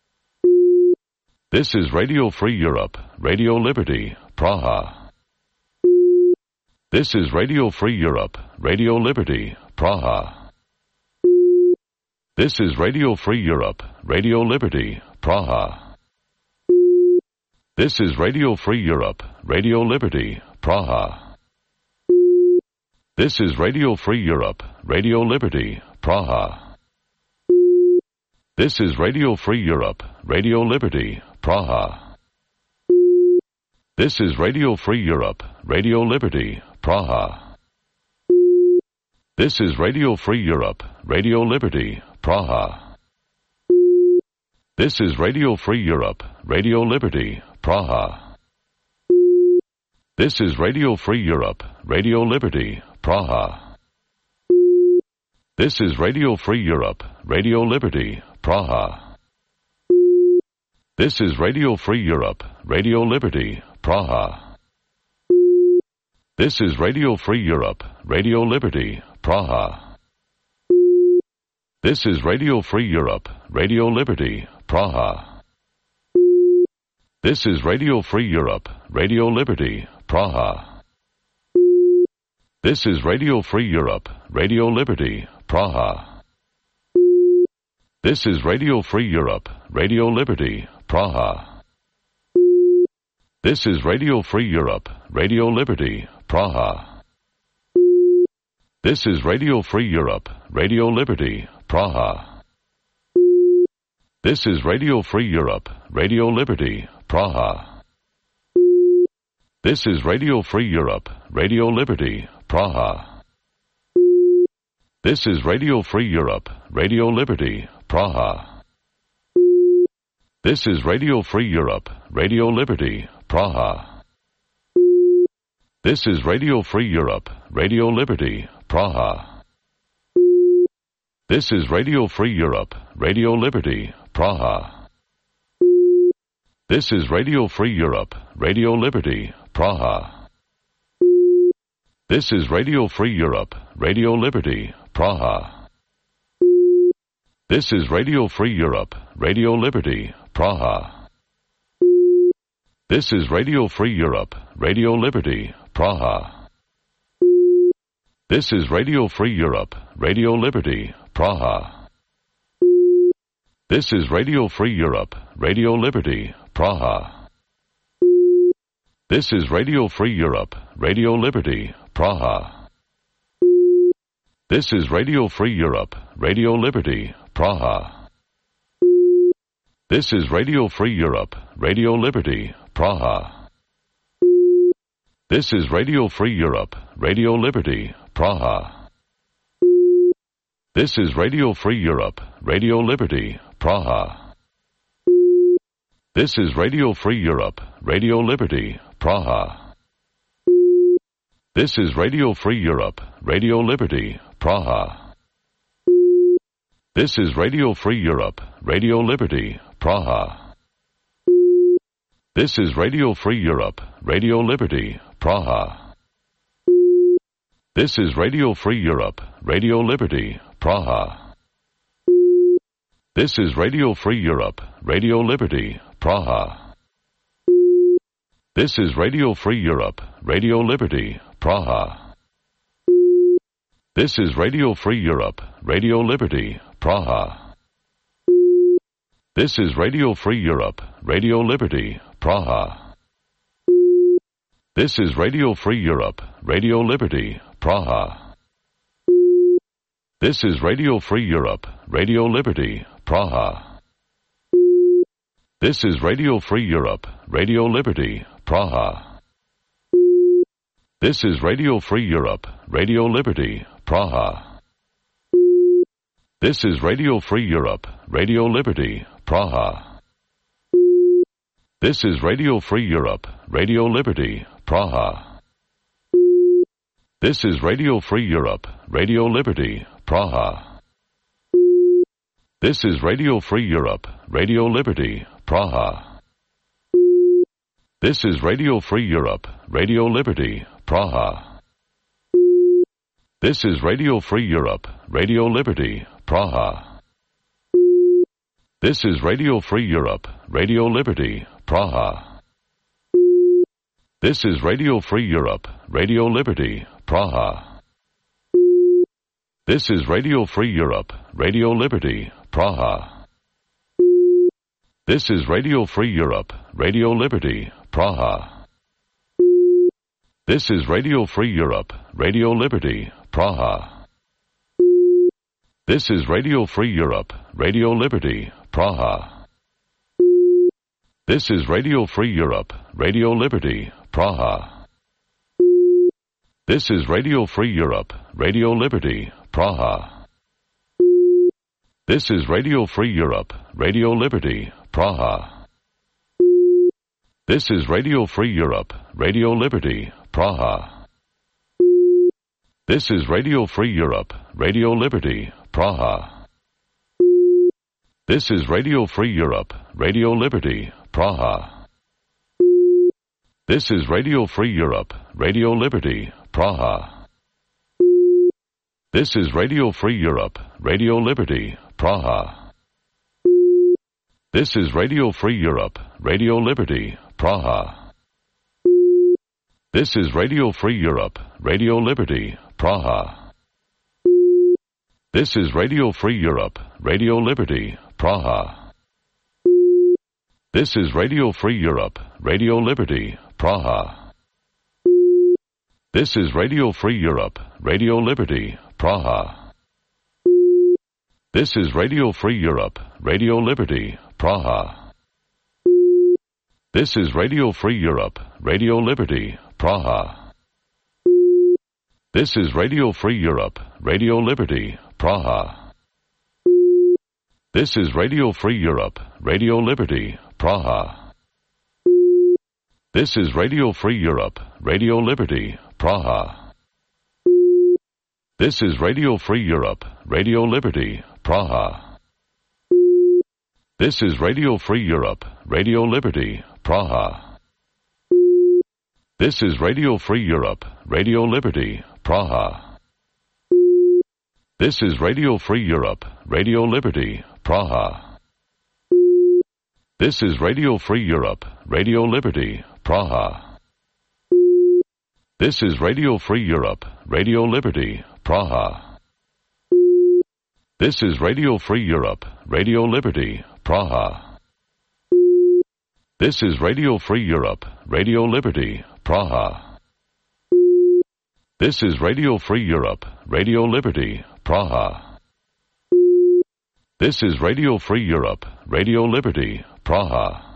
This is Radio Free Europe, Radio Liberty, Praha. This is Radio Free Europe, Radio Liberty, Praha. This is Radio Free Europe, Radio Liberty, Praha. This is Radio Free Europe, Radio Liberty, Praha. This is Radio Free Europe, Radio Liberty, Praha. This is Radio Free Europe, Radio Liberty, Praha. This is Radio Free Europe, Radio Liberty, Praha. This is Radio Free Europe, Radio Liberty, Praha. This is Radio Free Europe, Radio Liberty, Praha. This is Radio Free Europe, Radio Liberty, Praha. This is Radio Free Europe, Radio Liberty, Praha. This is Radio Free Europe, Radio Liberty, Praha. This is Radio Free Europe, Radio Liberty, Praha. This is Radio Free Europe, Radio Liberty, Praha. This is Radio Free Europe, Radio Liberty, Praha. This is Radio Free Europe, Radio Liberty, Praha. This is Radio Free Europe, Radio Liberty, Praha. This is Radio Free Europe, Radio Liberty, Praha. This is Radio Free Europe, Radio Liberty, Praha. This is Radio Free Europe, Radio Liberty, Praha. This is Radio Free Europe, Radio Liberty, Praha. This is Radio Free Europe, Radio Liberty, Praha. This is Radio Free Europe, Radio Liberty, Praha. This is Radio Free Europe, Radio Liberty, Praha. This is Radio Free Europe, Radio Liberty, Praha. This is Radio Free Europe, Radio Liberty, Praha. This is Radio Free Europe, Radio Liberty, Praha. This is Radio Free Europe, Radio Liberty, Praha. This is Radio Free Europe, Radio Liberty, Praha. This is Radio Free Europe, Radio Liberty, Praha. This is Radio Free Europe, Radio Liberty, Praha. This is Radio Free Europe, Radio Liberty, Praha. This is Radio Free Europe, Radio Liberty, Praha. This is Radio Free Europe, Radio Liberty, Praha. This is Radio Free Europe, Radio Liberty, Praha. This is Radio Free Europe, Radio Liberty, Praha. This is Radio Free Europe, Radio Liberty, Praha. This is Radio Free Europe, Radio Liberty, Praha. This is Radio Free Europe, Radio Liberty, Praha. This is Radio Free Europe, Radio Liberty, Praha. This is Radio Free Europe, Radio Liberty, Praha. This is Radio Free Europe, Radio Liberty, Praha. This is Radio Free Europe, Radio Liberty, Praha. This is Radio Free Europe, Radio Liberty, Praha. This is Radio Free Europe, Radio Liberty, Praha. This is Radio Free Europe, Radio Liberty, Praha. This is Radio Free Europe, Radio Liberty, Praha. This is Radio Free Europe, Radio Liberty, Praha. This is Radio Free Europe, Radio Liberty, Praha. This is Radio Free Europe, Radio Liberty, Praha. This is Radio Free Europe, Radio Liberty, Praha. This is Radio Free Europe, Radio Liberty, Praha. This is Radio Free Europe, Radio Liberty, Praha. This is Radio Free Europe, Radio Liberty, Praha. This is Radio Free Europe, Radio Liberty, Praha. This is Radio Free Europe, Radio Liberty, Praha. This is Radio Free Europe, Radio Liberty, Praha. This is Radio Free Europe, Radio Liberty, Praha. This is Radio Free Europe, Radio Liberty, Praha. This is Radio Free Europe, Radio Liberty, Praha. This is Radio Free Europe, Radio Liberty, Praha. This is Radio Free Europe, Radio Liberty, Praha. This is Radio Free Europe, Radio Liberty, Praha. This is Radio Free Europe, Radio Liberty, Praha. This is Radio Free Europe, Radio Liberty, Praha. This is Radio Free Europe, Radio Liberty, Praha. This is Radio Free Europe, Radio Liberty, Praha. This is Radio Free Europe, Radio Liberty, Praha. This is Radio Free Europe, Radio Liberty, Praha. This is Radio Free Europe, Radio Liberty, Praha. This is Radio Free Europe, Radio Liberty, Praha. This is Radio Free Europe, Radio Liberty, Praha. This is Radio Free Europe, Radio Liberty, Praha. This is Radio Free Europe, Radio Liberty, Praha. This is Radio Free Europe, Radio Liberty, Praha. This is Radio Free Europe, Radio Liberty, Praha. This is Radio Free Europe, Radio Liberty, Praha. This is Radio Free Europe, Radio Liberty, Praha. This is Radio Free Europe, Radio Liberty, Praha. This is Radio Free Europe, Radio Liberty, Praha. This is Radio Free Europe, Radio Liberty, Praha. This is Radio Free Europe, Radio Liberty, Praha. This is Radio Free Europe, Radio Liberty, Praha. This is Radio Free Europe, Radio Liberty, Praha. This is Radio Free Europe, Radio Liberty, Praha. This is Radio Free Europe, Radio Liberty, Praha. This is Radio Free Europe, Radio Liberty, Praha. This is Radio Free Europe, Radio Liberty, Praha. This is Radio Free Europe, Radio Liberty, Praha.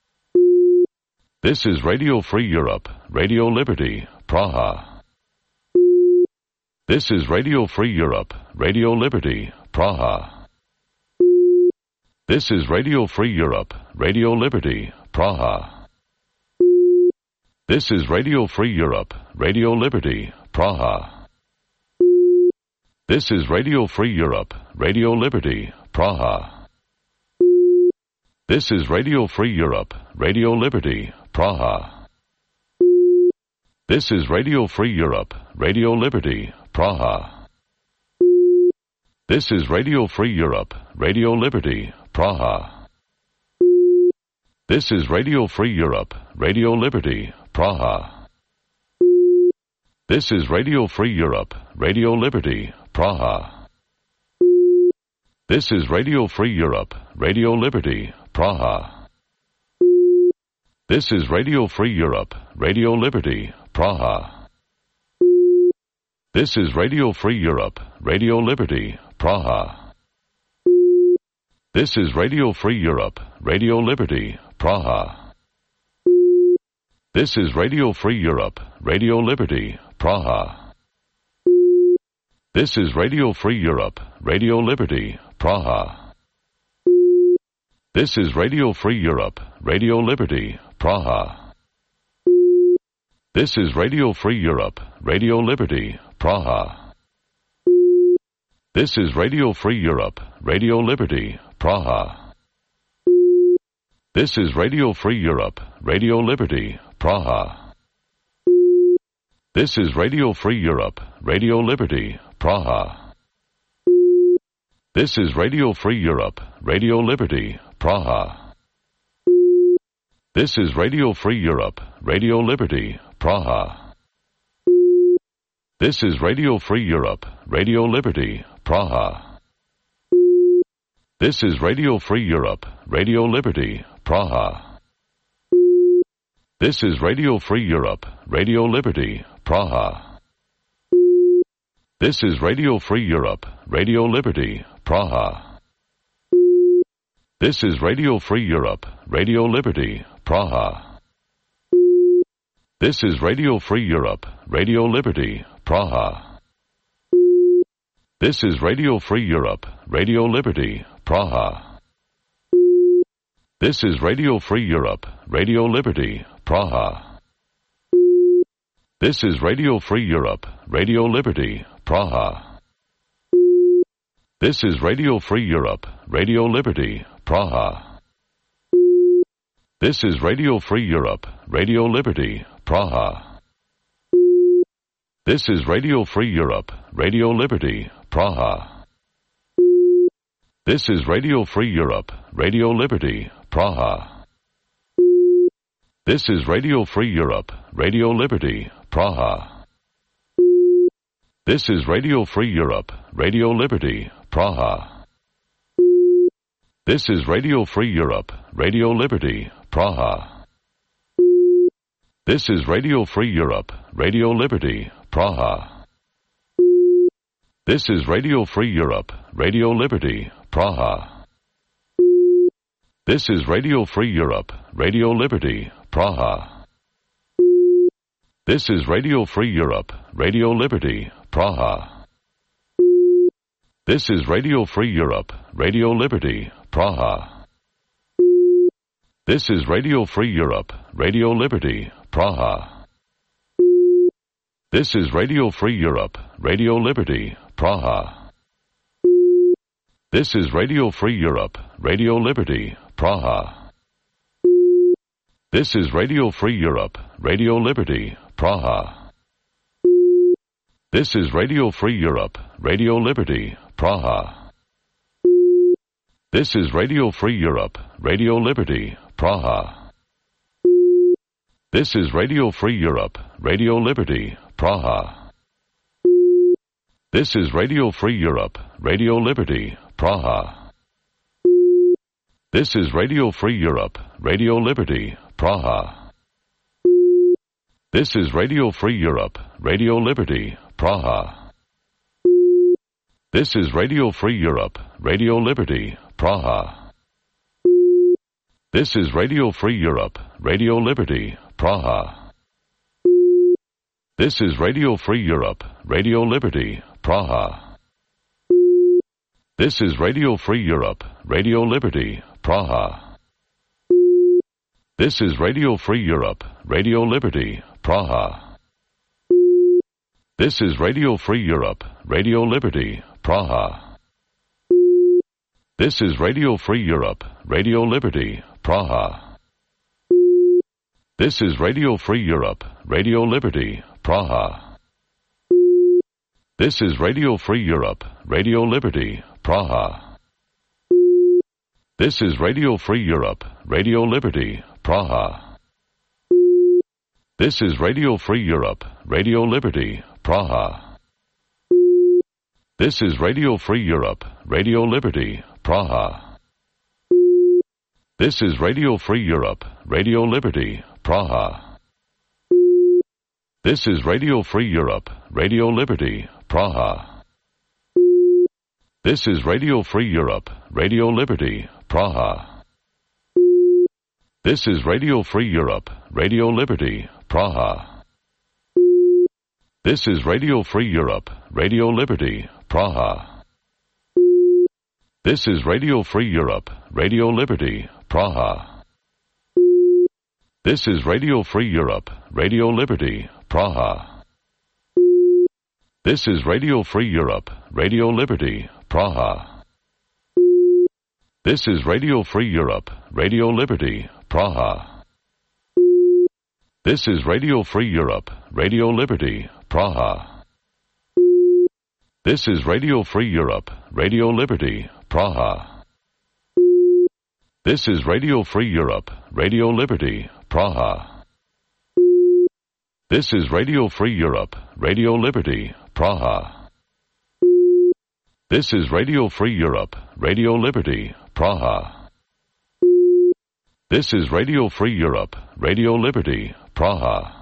This is Radio Free Europe, Radio Liberty, Praha. This is Radio Free Europe, Radio Liberty, Praha. This is Radio Free Europe, Radio Liberty, Praha. This is Radio Free Europe, Radio Liberty, Praha. This is Radio Free Europe, Radio Liberty, Praha. This is Radio Free Europe, Radio Liberty, Praha. This is Radio Free Europe, Radio Liberty, Praha. This is Radio Free Europe, Radio Liberty, Praha. This is Radio Free Europe, Radio Liberty, Praha. This is Radio Free Europe, Radio Liberty, Praha. This is Radio Free Europe, Radio Liberty, Praha. This is Radio Free Europe, Radio Liberty, Praha. This is Radio Free Europe, Radio Liberty, Praha. This is Radio Free Europe, Radio Liberty, Praha. This is Radio Free Europe, Radio Liberty, Praha. This is Radio Free Europe, Radio Liberty, Praha. This is Radio Free Europe, Radio Liberty, Praha. This is Radio Free Europe, Radio Liberty, Praha. This is Radio Free Europe, Radio Liberty, Praha. This is Radio Free Europe, Radio Liberty, Praha. This is Radio Free Europe, Radio Liberty, Praha. This is Radio Free Europe, Radio Liberty, Praha. This is Radio Free Europe, Radio Liberty, Praha. This is Radio Free Europe, Radio Liberty, Praha. This is Radio Free Europe, Radio Liberty, Praha. This is Radio Free Europe, Radio Liberty, Praha. This is Radio Free Europe, Radio Liberty, Praha. This is Radio Free Europe, Radio Liberty, Praha. This is Radio Free Europe, Radio Liberty, Praha. This is Radio Free Europe, Radio Liberty, Praha. This is Radio Free Europe, Radio Liberty, Praha. This is Radio Free Europe, Radio Liberty, Praha. This is Radio Free Europe, Radio Liberty, Praha. This is Radio Free Europe, Radio Liberty, Praha. This is Radio Free Europe, Radio Liberty, Praha. This is Radio Free Europe, Radio Liberty, Praha. This is Radio Free Europe, Radio Liberty, Praha. This is Radio Free Europe, Radio Liberty, Praha. This is Radio Free Europe, Radio Liberty, Praha. This is Radio Free Europe, Radio Liberty, Praha. This is Radio Free Europe, Radio Liberty, Praha. This is Radio Free Europe, Radio Liberty, Praha. This is Radio Free Europe, Radio Liberty, Praha. This is Radio Free Europe, Radio Liberty, Praha. This is Radio Free Europe, Radio Liberty, Praha. This is Radio Free Europe, Radio Liberty, Praha. This is Radio Free Europe, Radio Liberty, Praha. This is Radio Free Europe, Radio Liberty, Praha. This is Radio Free Europe, Radio Liberty, Praha. This is Radio Free Europe, Radio Liberty, Praha. This is Radio Free Europe, Radio Liberty, Praha. This is Radio Free Europe, Radio Liberty, Praha. This is Radio Free Europe, Radio Liberty, Praha. This is Radio Free Europe, Radio Liberty, Praha. This is Radio Free Europe, Radio Liberty, Praha. This is Radio Free Europe, Radio Liberty, Praha. This is Radio Free Europe, Radio Liberty, Praha. This is Radio Free Europe, Radio Liberty, Praha. This is Radio Free Europe, Radio Liberty, Praha. This is Radio Free Europe, Radio Liberty, Praha. This is Radio Free Europe, Radio Liberty, Praha. This is Radio Free Europe, Radio Liberty, Praha. This is Radio Free Europe, Radio Liberty, Praha. This is Radio Free Europe, Radio Liberty, Praha. This is Radio Free Europe, Radio Liberty, Praha. This is Radio Free Europe, Radio Liberty, Praha. This is Radio Free Europe, Radio Liberty, Praha. This is Radio Free Europe, Radio Liberty, Praha. This is Radio Free Europe, Radio Liberty, Praha. This is Radio Free Europe, Radio Liberty, Praha. This is Radio Free Europe, Radio Liberty, Praha. This is Radio Free Europe, Radio Liberty, Praha. This is Radio Free Europe, Radio Liberty, Praha. This is Radio Free Europe, Radio Liberty, Praha. This is Radio Free Europe, Radio Liberty, Praha. This is Radio Free Europe, Radio Liberty, Praha. This is Radio Free Europe, Radio Liberty, Praha. This is Radio Free Europe, Radio Liberty, Praha. This is Radio Free Europe, Radio Liberty, Praha. This is Radio Free Europe, Radio Liberty, Praha. This is Radio Free Europe, Radio Liberty, Praha.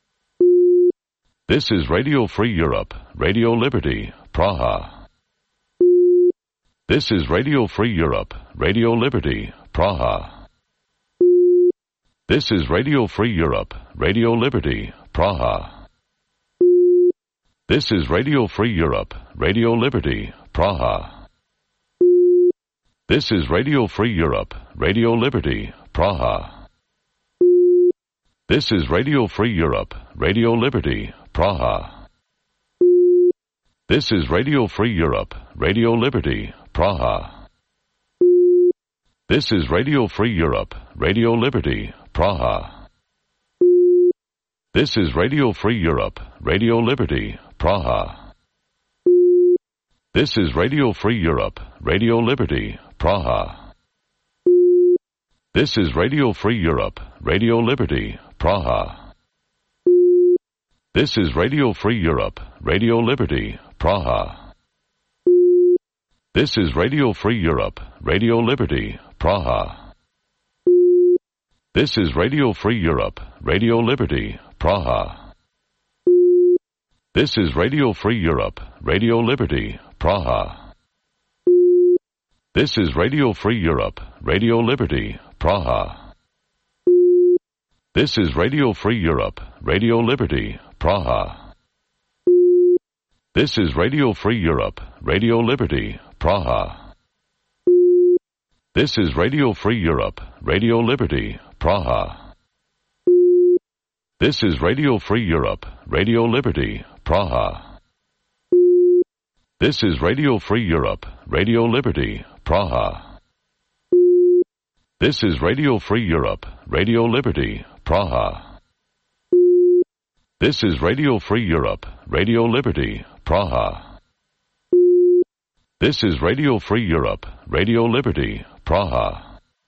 This is Radio Free Europe, Radio Liberty, Praha. This is Radio Free Europe, Radio Liberty, Praha. This is Radio Free Europe, Radio Liberty, Praha. This is Radio Free Europe, Radio Liberty, Praha. This is Radio Free Europe, Radio Liberty, Praha. This is Radio Free Europe, Radio Liberty, Praha. This is Radio Free Europe, Radio Liberty, Praha. This is Radio Free Europe, Radio Liberty, Praha. This is Radio Free Europe, Radio Liberty, Praha. This is Radio Free Europe, Radio Liberty, Praha. This is Radio Free Europe, Radio Liberty, Praha. This is Radio Free Europe, Radio Liberty, Praha. This is Radio Free Europe, Radio Liberty, Praha. This is Radio Free Europe, Radio Liberty, Praha. This is Radio Free Europe, Radio Liberty, Praha. This is Radio Free Europe, Radio Liberty, Praha. This is Radio Free Europe, Radio Liberty, Praha. This is Radio Free Europe, Radio Liberty, Praha. This is Radio Free Europe, Radio Liberty, Praha. This is Radio Free Europe, Radio Liberty, Praha. This is Radio Free Europe, Radio Liberty, Praha. This is Radio Free Europe, Radio Liberty, Praha. This is Radio Free Europe, Radio Liberty, Praha. This is Radio Free Europe, Radio Liberty, Praha.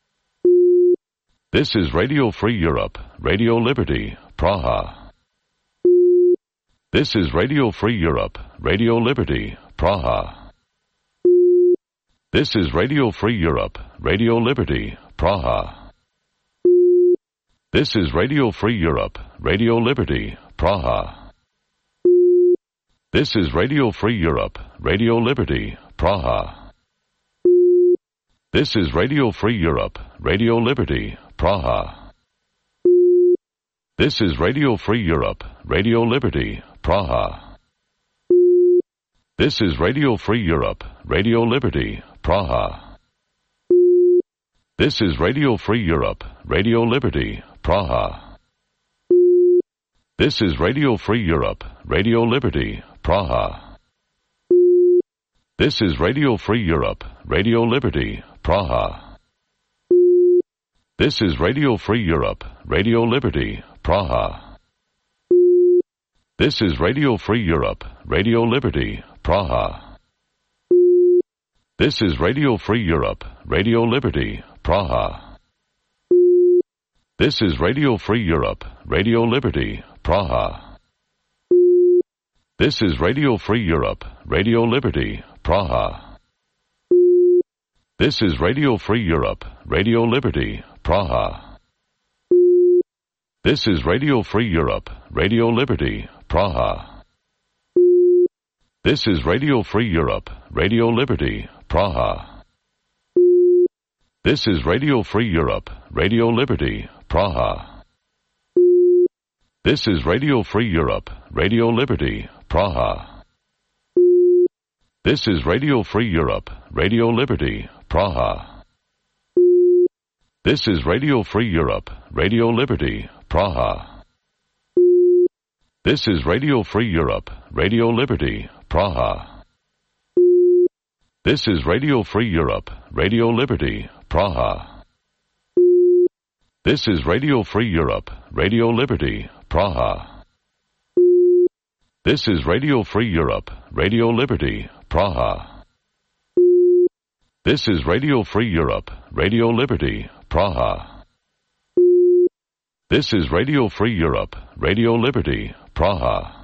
This is Radio Free Europe, Radio Liberty, Praha. This is Radio Free Europe, Radio Liberty, Praha. This is Radio Free Europe, Radio Liberty, Praha. This is Radio Free Europe, Radio Liberty, Praha. This is Radio Free Europe, Radio Liberty, Praha. This is Radio Free Europe, Radio Liberty, Praha. This is Radio Free Europe, Radio Liberty, Praha. This is Radio Free Europe, Radio Liberty, Praha. This is Radio Free Europe, Radio Liberty, Praha. This is Radio Free Europe, Radio Liberty, Praha. This is Radio Free Europe, Radio Liberty, Praha. This is Radio Free Europe, Radio Liberty, Praha. This is Radio Free Europe, Radio Liberty, Praha. This is Radio Free Europe, Radio Liberty, Praha. This is Radio Free Europe, Radio Liberty, Praha. This is Radio Free Europe, Radio Liberty, Praha. This is Radio Free Europe, Radio Liberty, Praha. This is Radio Free Europe, Radio Liberty, Praha. This is Radio Free Europe, Radio Liberty, Praha. This is Radio Free Europe, Radio Liberty, Praha. This is Radio Free Europe, Radio Liberty, Praha. This is Radio Free Europe, Radio Liberty, Praha. This is Radio Free Europe, Radio Liberty, Praha. This is Radio Free Europe, Radio Liberty, Praha. This is Radio Free Europe, Radio Liberty, Praha. This is Radio Free Europe, Radio Liberty, Praha. This is Radio Free Europe, Radio Liberty, Praha. This is Radio Free Europe, Radio Liberty, Praha. This is Radio Free Europe, Radio Liberty, Praha.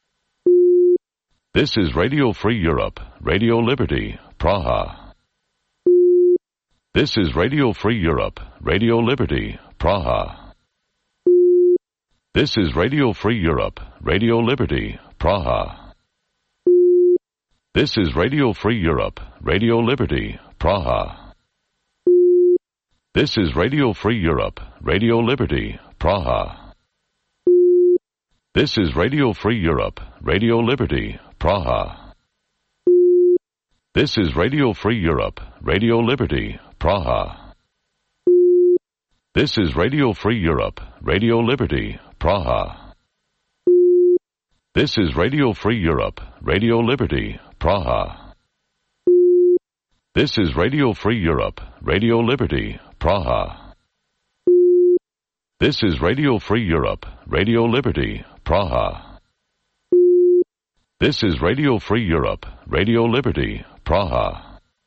This is Radio Free Europe, Radio Liberty, Praha. This is Radio Free Europe, Radio Liberty, Praha. This is Radio Free Europe, Radio Liberty, Praha. This is Radio Free Europe, Radio Liberty, Praha. This is Radio Free Europe, Radio Liberty, Praha. This is Radio Free Europe, Radio Liberty, Praha. This is Radio Free Europe, Radio Liberty, Praha. This is Radio Free Europe, Radio Liberty, Praha. This is Radio Free Europe, Radio Liberty, Praha. This is Radio Free Europe, Radio Liberty, Praha. This is Radio Free Europe, Radio Liberty, Praha. This is Radio Free Europe, Radio Liberty, Praha.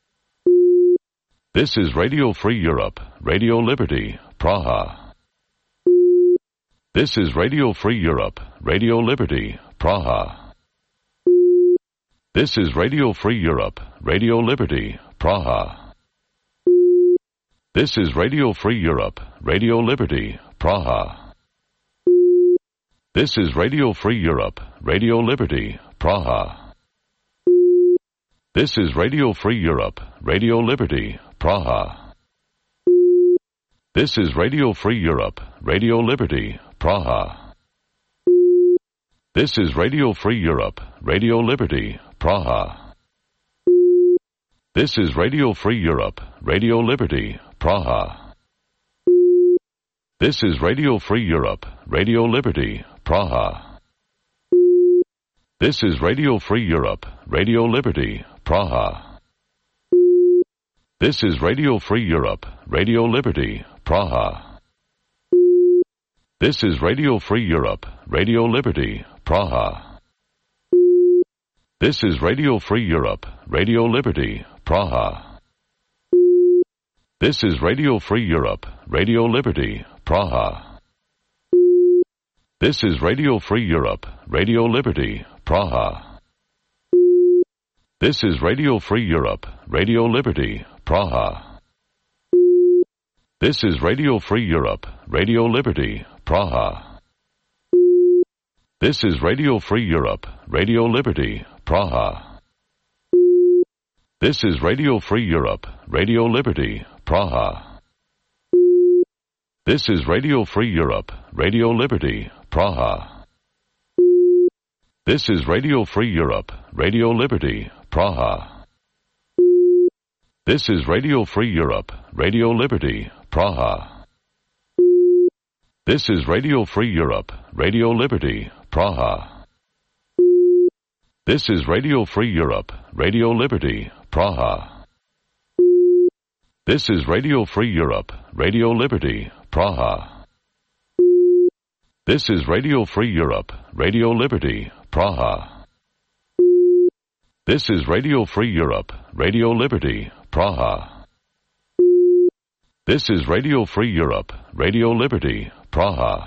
This is Radio Free Europe, Radio Liberty, Praha. This is Radio Free Europe, Radio Liberty, Praha. This is Radio Free Europe, Radio Liberty, Praha. This is Radio Free Europe, Radio Liberty, Praha. This is Radio Free Europe, Radio Liberty, Praha. This is Radio Free Europe, Radio Liberty, Praha. This is Radio Free Europe, Radio Liberty, Praha. This is Radio Free Europe, Radio Liberty, Praha. This is Radio Free Europe, Radio Liberty, Praha. This is Radio Free Europe, Radio Liberty, Praha. This is Radio Free Europe, Radio Liberty, Praha. This is Radio Free Europe, Radio Liberty, Praha. This is Radio Free Europe, Radio Liberty, Praha. This is Radio Free Europe, Radio Liberty, Praha. This is Radio Free Europe, Radio Liberty, Praha. This is Radio Free Europe, Radio Liberty, Praha. This is Radio Free Europe, Radio Liberty, Praha. This is Radio Free Europe, Radio Liberty, Praha. This is Radio Free Europe, Radio Liberty, Praha. This is Radio Free Europe, Radio Liberty, Praha. This is Radio Free Europe, Radio Liberty, Praha. This is Radio Free Europe, Radio Liberty, Praha. This is Radio Free Europe, Radio Liberty, Praha. This is Radio Free Europe, Radio Liberty, Praha. This is Radio Free Europe, Radio Liberty, Praha. This is Radio Free Europe, Radio Liberty, Praha. This is Radio Free Europe, Radio Liberty, Praha. This is Radio Free Europe, Radio Liberty, Praha. This is Radio Free Europe, Radio Liberty, Praha.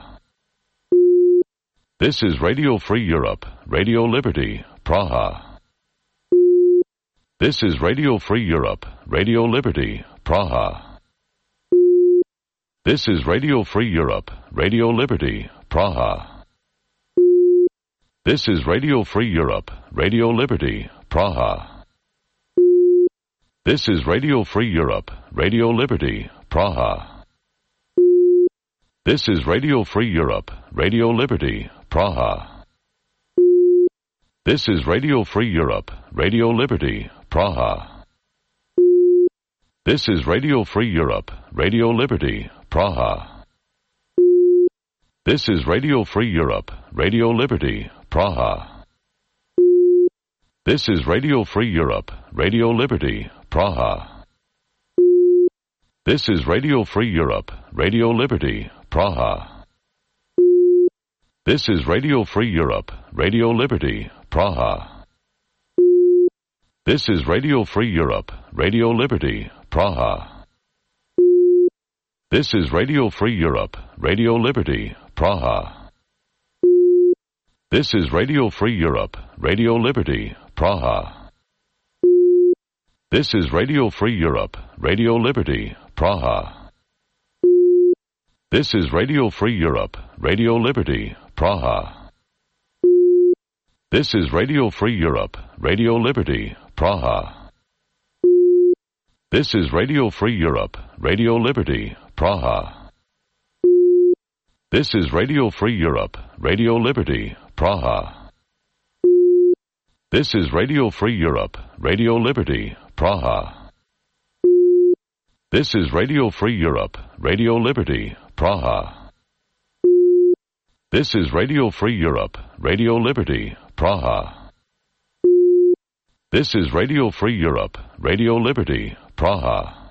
This is Radio Free Europe, Radio Liberty, Praha. This is Radio Free Europe, Radio Liberty, Praha. This is Radio Free Europe, Radio Liberty, Praha. This is Radio Free Europe, Radio Liberty, Praha. This is Radio Free Europe, Radio Liberty, Praha. This is Radio Free Europe, Radio Liberty, Praha. This is Radio Free Europe, Radio Liberty, Praha. This is Radio Free Europe, Radio Liberty, Praha. This is Radio Free Europe, Radio Liberty, Praha. This is Radio Free Europe, Radio Liberty, Praha. This is Radio Free Europe, Radio Liberty, Praha. This is Radio Free Europe, Radio Liberty, Praha. This is Radio Free Europe, Radio Liberty, Praha. This is Radio Free Europe, Radio Liberty, Praha. This is Radio Free Europe, Radio Liberty, Praha. This is Radio Free Europe, Radio Liberty, Praha. This is Radio Free Europe, Radio Liberty, Praha. This is Radio Free Europe, Radio Liberty, Praha. This is Radio Free Europe, Radio Liberty, Praha. This is Radio Free Europe, Radio Liberty, Praha. This is Radio Free Europe, Radio Liberty, Praha. This is Radio Free Europe, Radio Liberty, Praha. This is Radio Free Europe, Radio Liberty, Praha. This is Radio Free Europe, Radio Liberty, Praha.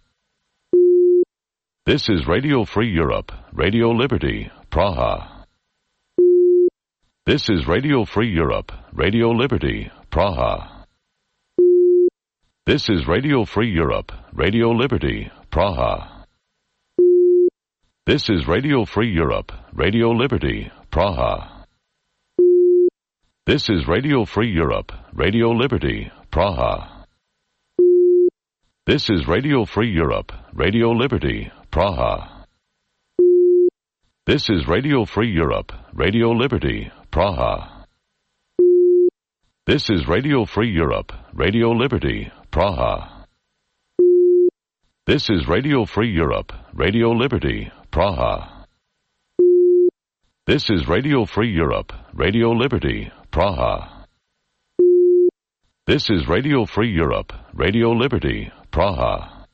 This is Radio Free Europe, Radio Liberty, Praha. This is Radio Free Europe, Radio Liberty, Praha. This is Radio Free Europe, Radio Liberty, Praha. This is Radio Free Europe, Radio Liberty, Praha. This is Radio Free Europe, Radio Liberty, Praha. This is Radio Free Europe, Radio Liberty, Praha. This is Radio Free Europe, Radio Liberty, Praha. This is Radio Free Europe, Radio Liberty, Praha. This is Radio Free Europe, Radio Liberty, Praha. This is Radio Free Europe, Radio Liberty, Praha. This is Radio Free Europe, Radio Liberty, Praha.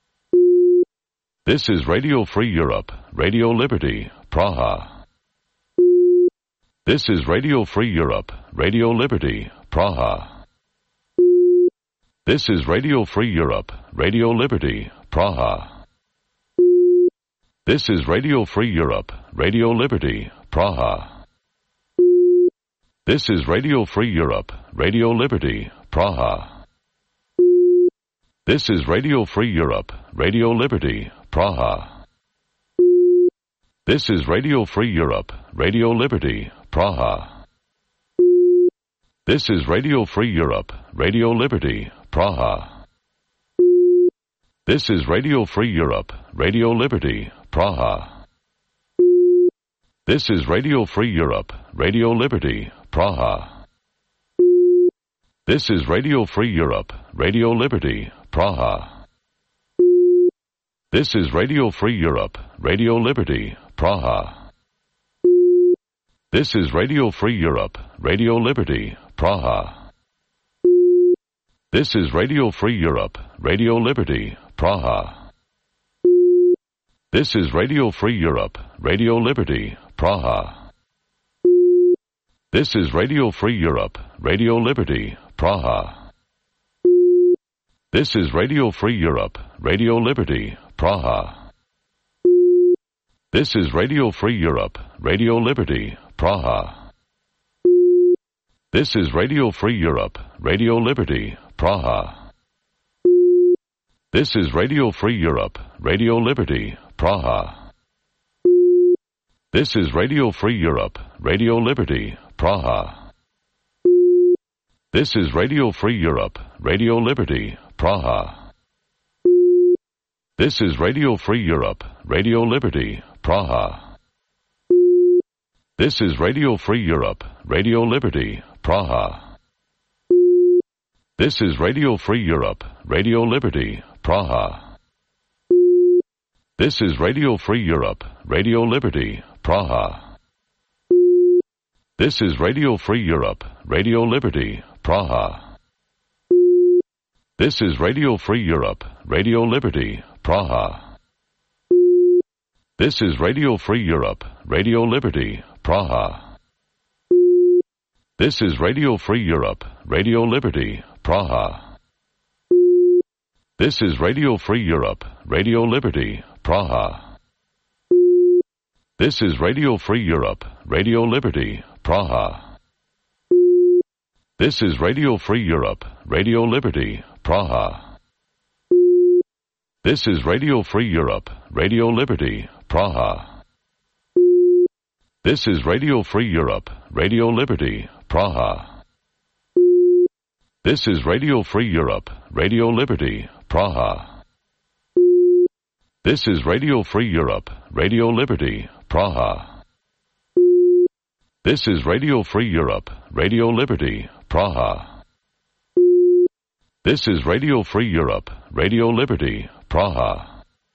This is Radio Free Europe, Radio Liberty, Praha. This is Radio Free Europe, Radio Liberty, Praha. This is Radio Free Europe, Radio Liberty, Praha. This is Radio Free Europe, Radio Liberty, Praha. This is Radio Free Europe, Radio Liberty, Praha. This is Radio Free Europe, Radio Liberty, Praha. This is Radio Free Europe, Radio Liberty, Praha. This is Radio Free Europe, Radio Liberty, Praha. This is Radio Free Europe, Radio Liberty, Praha. This is Radio Free Europe, Radio Liberty, Praha. This is Radio Free Europe, Radio Liberty, Praha. This is Radio Free Europe, Radio Liberty, Praha. This is Radio Free Europe, Radio Liberty, Praha. This is Radio Free Europe, Radio Liberty, Praha. This is Radio Free Europe, Radio Liberty, Praha. This is Radio Free Europe, Radio Liberty, Praha. This is Radio Free Europe, Radio Liberty, Praha. This is Radio Free Europe, Radio Liberty, Praha. This is Radio Free Europe, Radio Liberty, Praha. This is Radio Free Europe, Radio Liberty, Praha. This is Radio Free Europe, Radio Liberty, Praha. This is Radio Free Europe, Radio Liberty, Praha. This is Radio Free Europe, Radio Liberty, Praha. This is Radio Free Europe, Radio Liberty, Praha. This is Radio Free Europe, Radio Liberty, Praha. This is Radio Free Europe, Radio Liberty, Praha. This is Radio Free Europe, Radio Liberty, Praha. This is Radio Free Europe, Radio Liberty, Praha. This is Radio Free Europe, Radio Liberty, Praha. This is Radio Free Europe, Radio Liberty, Praha. This is Radio Free Europe, Radio Liberty, Praha. This is Radio Free Europe, Radio Liberty, Praha. This is Radio Free Europe, Radio Liberty, Praha. This is Radio Free Europe, Radio Liberty, Praha. This is Radio Free Europe, Radio Liberty, Praha. This is Radio Free Europe, Radio Liberty, Praha. This is Radio Free Europe, Radio Liberty, Praha. This is Radio Free Europe, Radio Liberty, Praha. This is Radio Free Europe, Radio Liberty, Praha.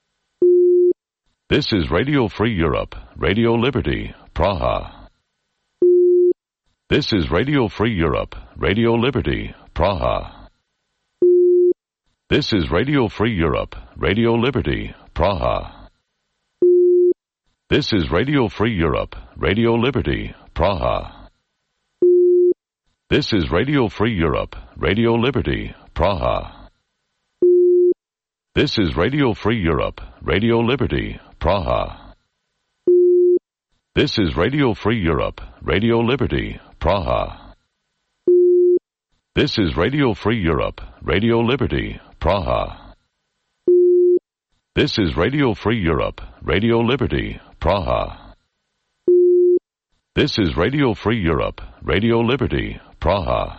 This is Radio Free Europe, Radio Liberty, Praha. This is Radio Free Europe, Radio Liberty, Praha. This is Radio Free Europe, Radio Liberty, Praha. This is Radio Free Europe, Radio Liberty, Praha. This is Radio Free Europe, Radio Liberty, Praha. This is Radio Free Europe, Radio Liberty, Praha. This is Radio Free Europe, Radio Liberty, Praha. This is Radio Free Europe, Radio Liberty, Praha. This is Radio Free Europe, Radio Liberty, Praha. This is Radio Free Europe, Radio Liberty, Praha.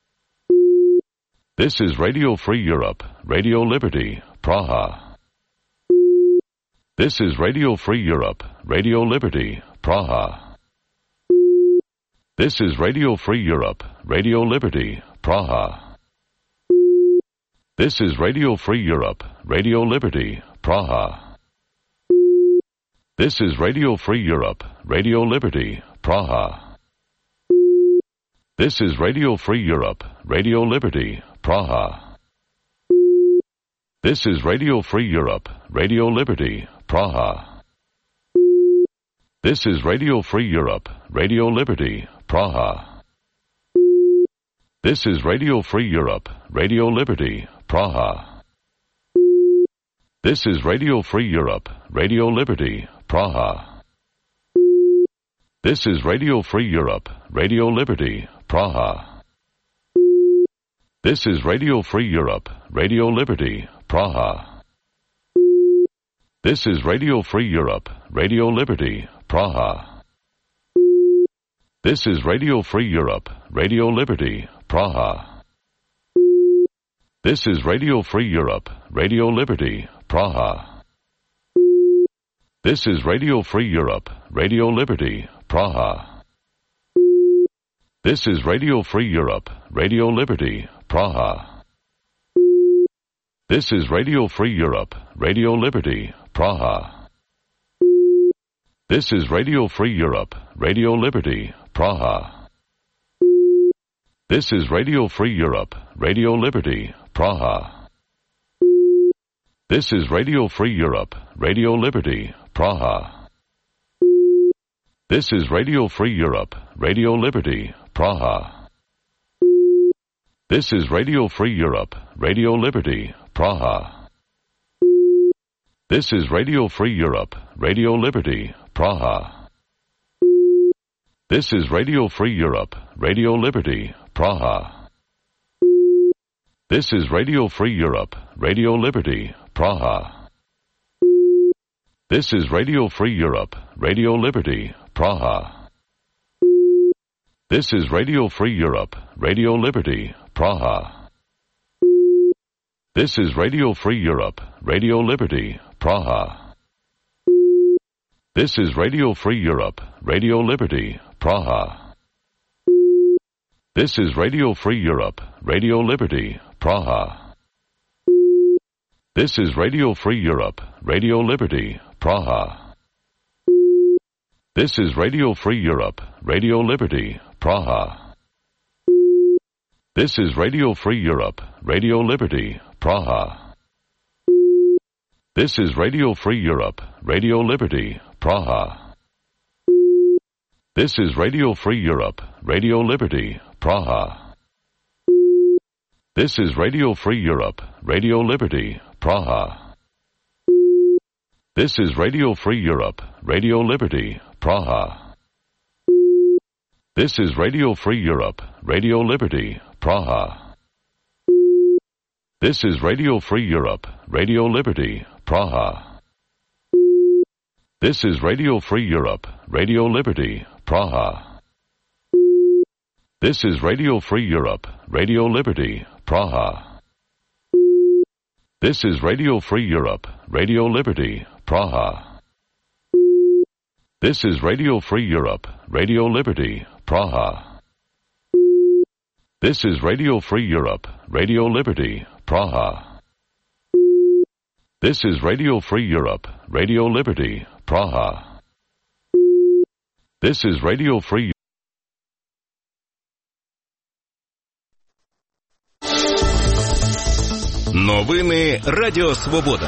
This is Radio Free Europe, Radio Liberty, Praha. This is Radio Free Europe, Radio Liberty, Praha. This is Radio Free Europe, Radio Liberty, Praha. This is Radio Free Europe, Radio Liberty, Praha. This is Radio Free Europe, Radio Liberty, Praha. This is Radio Free Europe, Radio Liberty, Praha. This is Radio Free Europe, Radio Liberty, Praha. This is Radio Free Europe, Radio Liberty, Praha. This is Radio Free Europe, Radio Liberty, Praha. This is Radio Free Europe, Radio Liberty, Praha. This is Radio Free Europe, Radio Liberty, Praha. This is Radio Free Europe, Radio Liberty, Praha. This is Radio Free Europe, Radio Liberty, Praha. This is Radio Free Europe, Radio Liberty, Praha. This is Radio Free Europe, Radio Liberty, Praha. This is Radio Free Europe, Radio Liberty, Praha. This is Radio Free Europe, Radio Liberty, Praha. This is Radio Free Europe, Radio Liberty, Praha. This is Radio Free Europe, Radio Liberty, Praha. This is Radio Free Europe, Radio Liberty, Praha. This is Radio Free Europe, Radio Liberty, Praha. This is Radio Free Europe, Radio Liberty, Praha. This is Radio Free Europe, Radio Liberty, Praha. This is Radio Free Europe, Radio Liberty, Praha. This is Radio Free Europe, Radio Liberty, Praha. This is Radio Free Europe, Radio Liberty, Praha. This is Radio Free Europe, Radio Liberty, Praha. This is Radio Free Europe, Radio Liberty, Praha. This is Radio Free Europe, Radio Liberty, Praha. This is Radio Free Europe, Radio Liberty, Praha. This is Radio Free Europe, Radio Liberty, Praha. This is Radio Free Europe, Radio Liberty, Praha. This is Radio Free Europe, Radio Liberty, Praha. This is Radio Free Europe, Radio Liberty, Praha. This is Radio Free Europe, Radio Liberty, Praha. This is Radio Free Europe, Radio Liberty, Praha. This is Radio Free Europe, Radio Liberty, Praha. This is Radio Free Europe, Radio Liberty, Praha. This is Radio Free Europe, Radio Liberty, Praha. This is Radio Free Europe, Radio Liberty, Praha. This is Radio Free Europe, Radio Liberty, Praha. This is Radio Free Europe, Radio Liberty, Praha. This is Radio Free Europe, Radio Liberty, Praha. This is Radio Free Europe, Radio Liberty, Praha. This is Radio Free Europe, Radio Liberty, Praha. This is Radio Free Europe, Radio Liberty, Praha. This is Radio Free. Новини Радіо Свобода.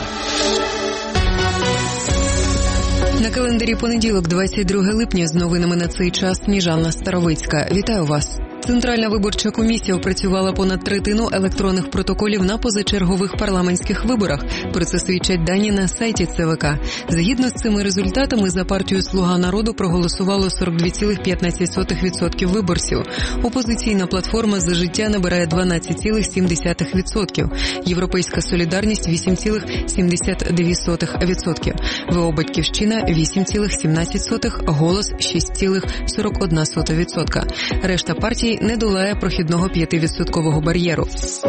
На календарі понеділок, двадцять друге липня, з новинами на цей час Сніжана Старовицька. Вітаю вас. Центральна виборча комісія опрацювала понад третину електронних протоколів на позачергових парламентських виборах. Про це свідчать дані на сайті ЦВК. Згідно з цими результатами, за партію «Слуга народу» проголосувало сорок два цілих п'ятнадцять сотих відсотка виборців. Опозиційна платформа «За життя» набирає дванадцять цілих сім десятих відсотка. Європейська солідарність – вісім цілих сімдесят дві сотих відсотка. ВО «Батьківщина» – вісім цілих сімнадцять сотих, «Голос» – шість цілих сорок одна сота відсотка. Решта партій не долає прохідного п'ятивідсоткового бар'єру.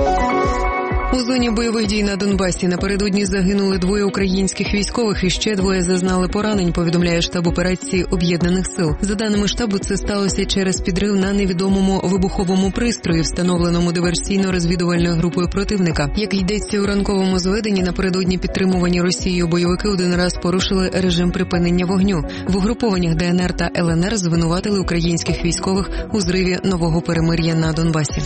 У зоні бойових дій на Донбасі напередодні загинули двоє українських військових і ще двоє зазнали поранень, повідомляє штаб операції Об'єднаних сил. За даними штабу, це сталося через підрив на невідомому вибуховому пристрої, встановленому диверсійно-розвідувальною групою противника. Як йдеться у ранковому зведенні, напередодні підтримувані Росією бойовики один раз порушили режим припинення вогню. В угрупованнях ДНР та ЛНР звинуватили українських військових у зриві нового перемир'я на Донбасі.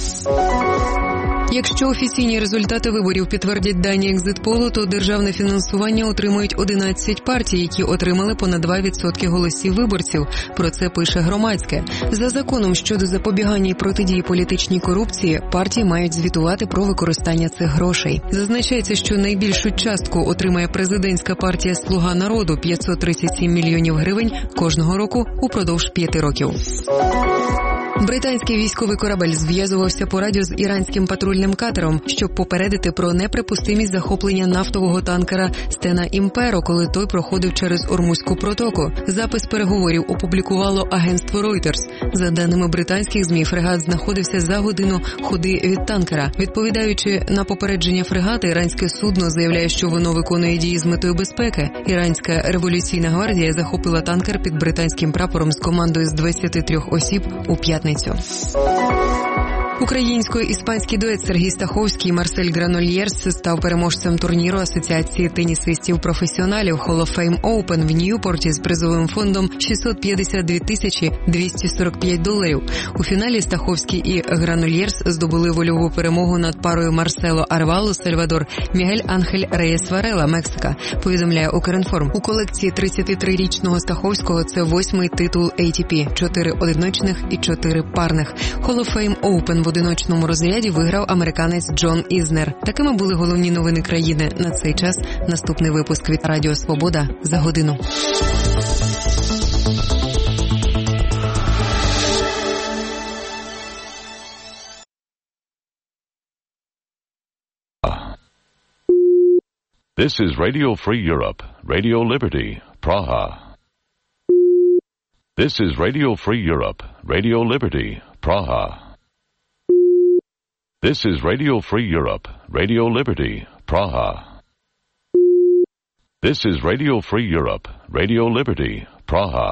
Якщо офіційні результати виборів підтвердять дані екзит-полу, то державне фінансування отримують одинадцять партій, які отримали понад два відсотки голосів виборців. Про це пише Громадське. За законом щодо запобігання і протидії політичній корупції, партії мають звітувати про використання цих грошей. Зазначається, що найбільшу частку отримає президентська партія «Слуга народу» – п'ятсот тридцять сім мільйонів гривень кожного року упродовж п'яти років. Британський військовий корабель зв'язувався по радіо з іранським патрульним катером, щоб попередити про неприпустимість захоплення нафтового танкера Стена Імперо, коли той проходив через Ормузьку протоку. Запис переговорів опублікувало агентство Reuters. За даними британських ЗМІ, фрегат знаходився за годину ходи від танкера. Відповідаючи на попередження фрегата, іранське судно заявляє, що воно виконує дії з метою безпеки. Іранська революційна гвардія захопила танкер під британським прапором з командою з двадцяти трьох осіб у п'ятницю. Українсько-іспанський дует Сергій Стаховський і Марсель Гранольєрс став переможцем турніру Асоціації тенісистів-професіоналів Hall of Fame Open в Ньюпорті з призовим фондом шістсот п'ятдесят дві тисячі двісті сорок п'ять доларів. У фіналі Стаховський і Гранольєрс здобули вольову перемогу над парою Марсело Арвало, Сальвадор, Мігель Анхель Реєс Варела, Мексика, повідомляє Укрінформ. У колекції тридцятитрирічного Стаховського це восьмий титул ей ті пі, чотири одиночних і чотири парних. Hall of Fame Open в одиночному розряді виграв американець Джон Ізнер. Такими були головні новини країни на цей час. Наступний випуск від Радіо Свобода за годину. This is Radio Free Europe, Radio Liberty, Praha. This is Radio Free Europe, Radio Liberty, Praha. This is Radio Free Europe, Radio Liberty, Praha. This is Radio Free Europe, Radio Liberty, Praha.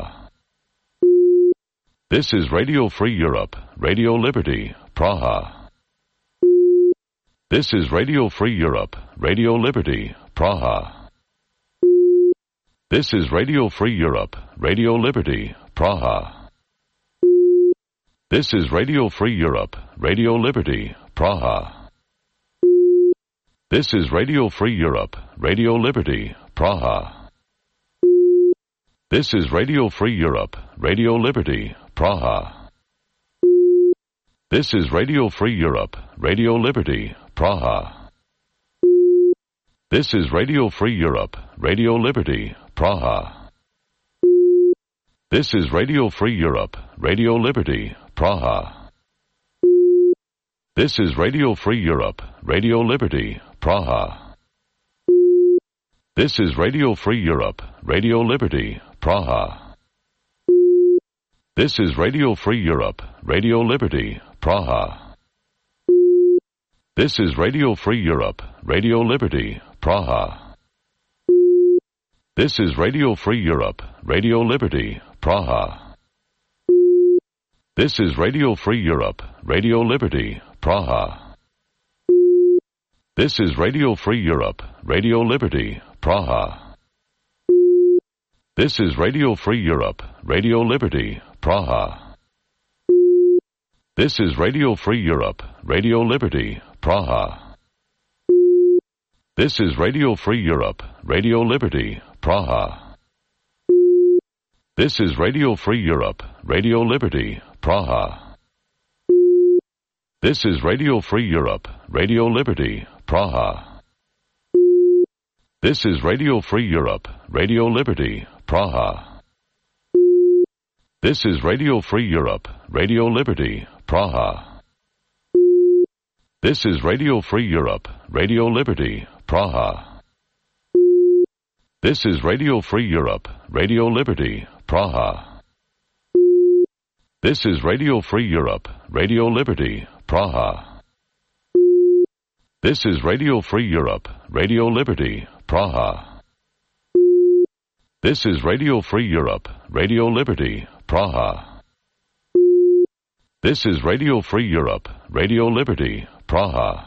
This is Radio Free Europe, Radio Liberty, Praha. This is Radio Free Europe, Radio Liberty, Praha. This is Radio Free Europe, Radio Liberty, Praha. This is Radio Free Europe, Radio Liberty, Praha. This is Radio Free Europe, Radio Liberty, Praha. This is Radio Free Europe, Radio Liberty, Praha. This is Radio Free Europe, Radio Liberty, Praha. This is Radio Free Europe, Radio Liberty, Praha. This is Radio Free Europe, Radio Liberty, Praha. This is Radio Free Europe, Radio Liberty, Praha. This is Radio Free Europe, Radio Liberty, Praha. This is Radio Free Europe, Radio Liberty, Praha. This is Radio Free Europe, Radio Liberty, Praha. This is Radio Free Europe, Radio Liberty, Praha. This is Radio Free Europe, Radio Liberty, Praha. This is Radio Free Europe, Radio Liberty, Praha. This is Radio Free Europe, Radio Liberty, Praha. This is Radio Free Europe, Radio Liberty, Praha. This is Radio Free Europe, Radio Liberty, Praha. This is Radio Free Europe, Radio Liberty, Praha. This is Radio Free Europe, Radio Liberty, Praha. This is Radio Free Europe, Radio Liberty, Praha. This is Radio Free Europe, Radio Liberty, Praha. This is Radio Free Europe, Radio Liberty, Praha. This is Radio Free Europe, Radio Liberty, Praha. This is Radio Free Europe, Radio Liberty, Praha. This is Radio Free Europe, Radio Liberty, Praha. This is Radio Free Europe, Radio Liberty, Praha. This is Radio Free Europe, Radio Liberty, Praha.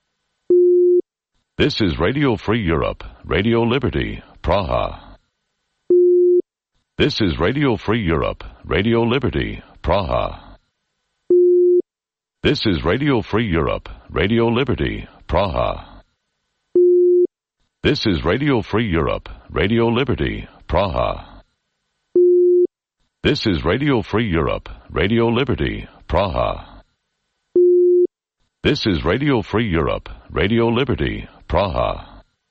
This is Radio Free Europe, Radio Liberty, Praha. This is Radio Free Europe, Radio Liberty, Praha. This is Radio Free Europe, Radio Liberty, Praha. This is Radio Free Europe, Radio Liberty, Praha. This is Radio Free Europe, Radio Liberty, Praha. This is Radio Free Europe, Radio Liberty, Praha.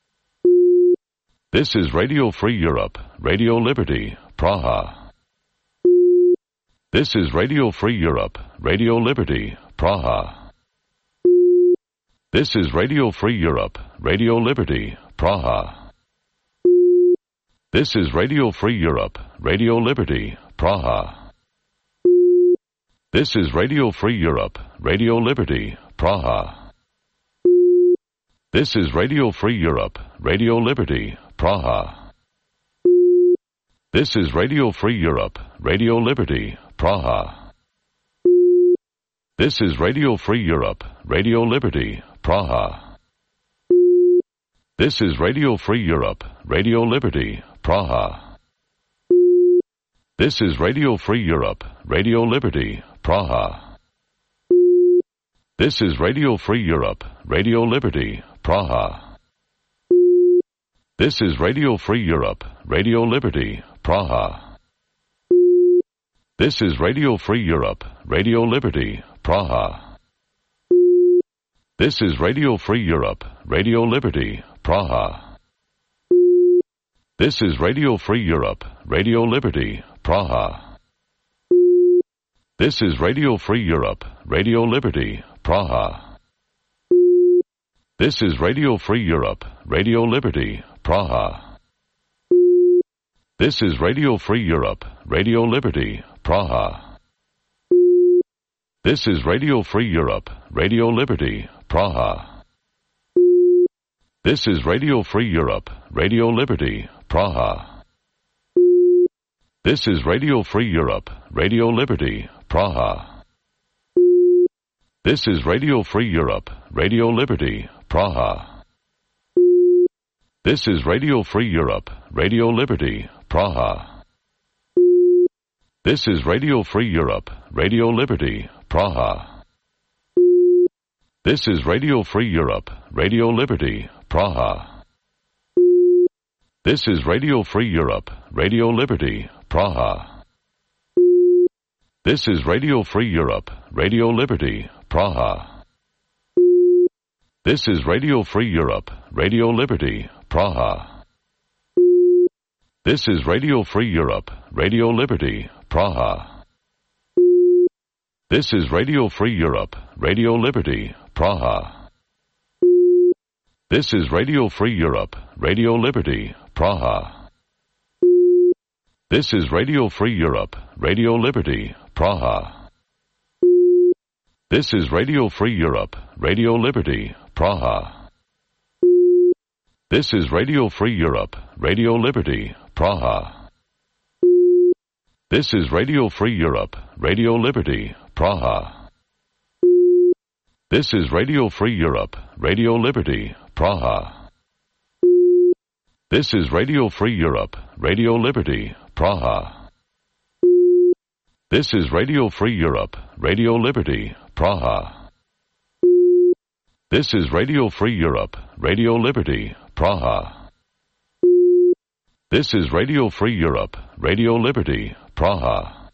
This is Radio Free Europe, Radio Liberty, Praha. This is Radio Free Europe, Radio Liberty, Praha. This is Radio Free Europe, Radio Liberty, Praha. This is Radio Free Europe, Radio Liberty, Praha. This is Radio Free Europe, Radio Liberty, Praha. This is Radio Free Europe, Radio Liberty, Praha. This is Radio Free Europe, Radio Liberty, Praha. This is Radio Free Europe, Radio Liberty, Praha. This is Radio Free Europe, Radio Liberty, Praha. This is Radio Free Europe, Radio Liberty, Praha. This is Radio Free Europe, Radio Liberty, Praha. This is Radio Free Europe, Radio Liberty, Praha. This is Radio Free Europe, Radio Liberty, Praha. This is Radio Free Europe, Radio Liberty, Praha. This is Radio Free Europe, Radio Liberty, Praha. This is Radio Free Europe, Radio Liberty, Praha. This is Radio Free Europe, Radio Liberty, Praha. This is Radio Free Europe, Radio Liberty, Praha. This is Radio Free Europe, Radio Liberty, Praha. This is Radio Free Europe, Radio Liberty, Praha. This is Radio Free Europe, Radio Liberty, Praha. This is Radio Free Europe, Radio Liberty, Praha. This is Radio Free Europe, Radio Liberty, Praha. This is Radio Free Europe, Radio Liberty, Praha. This is Radio Free Europe, Radio Liberty, Praha. This is Radio Free Europe, Radio Liberty, Praha. This is Radio Free Europe, Radio Liberty, Praha. This is Radio Free Europe, Radio Liberty, Praha. This is Radio Free Europe, Radio Liberty, Praha. This is Radio Free Europe, Radio Liberty, Praha. This is Radio Free Europe, Radio Liberty, Praha. This is Radio Free Europe, Radio Liberty, Praha. This is Radio Free Europe, Radio Liberty, Praha. This is Radio Free Europe, Radio Liberty, Praha. This is Radio Free Europe, Radio Liberty, Praha. This is Radio Free Europe, Radio Liberty, Praha. This is Radio Free Europe, Radio Liberty, Praha. This is Radio Free Europe, Radio Liberty, Praha. This is Radio Free Europe, Radio Liberty, Praha. This is Radio Free Europe, Radio Liberty, Praha.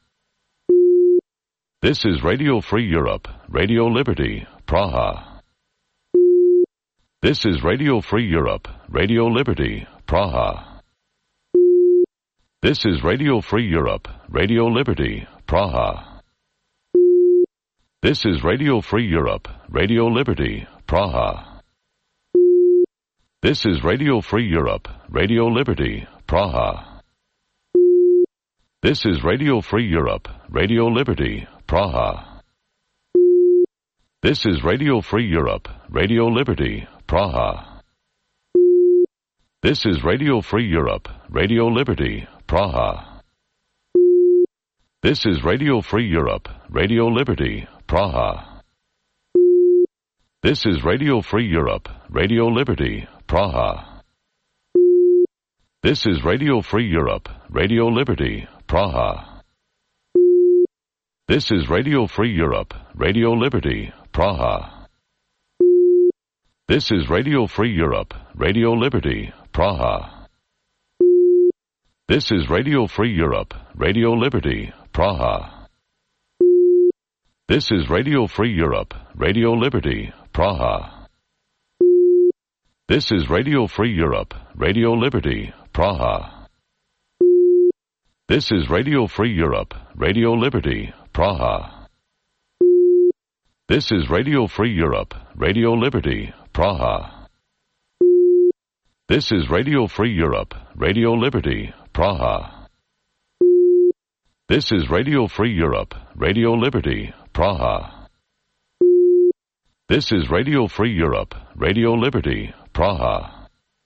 This is Radio Free Europe, Radio Liberty, Praha. This is Radio Free Europe, Radio Liberty, Praha. This is Radio Free Europe, Radio Liberty, Praha. This is Radio Free Europe, Radio Liberty, Praha. This is Radio Free Europe, Radio Liberty, Praha. This is Radio Free Europe, Radio Liberty, Praha. This is Radio Free Europe, Radio Liberty, Praha. This is Radio Free Europe, Radio Liberty, Praha. This is Radio Free Europe, Radio Liberty, Praha. This is Radio Free Europe, Radio Liberty, Praha. This is Radio Free Europe, Radio Liberty, Praha. This is Radio Free Europe, Radio Liberty, Praha. This is Radio Free Europe, Radio Liberty, Praha. This is Radio Free Europe, Radio Liberty, Praha. This is Radio Free Europe, Radio Liberty, Praha. This is Radio Free Europe, Radio Liberty, Praha. This is Radio Free Europe, Radio Liberty, Praha. This is Radio Free Europe, Radio Liberty, Praha. This is Radio Free Europe, Radio Liberty, Praha. This is Radio Free Europe, Radio Liberty, Praha. This is Radio Free Europe, Radio Liberty, Praha.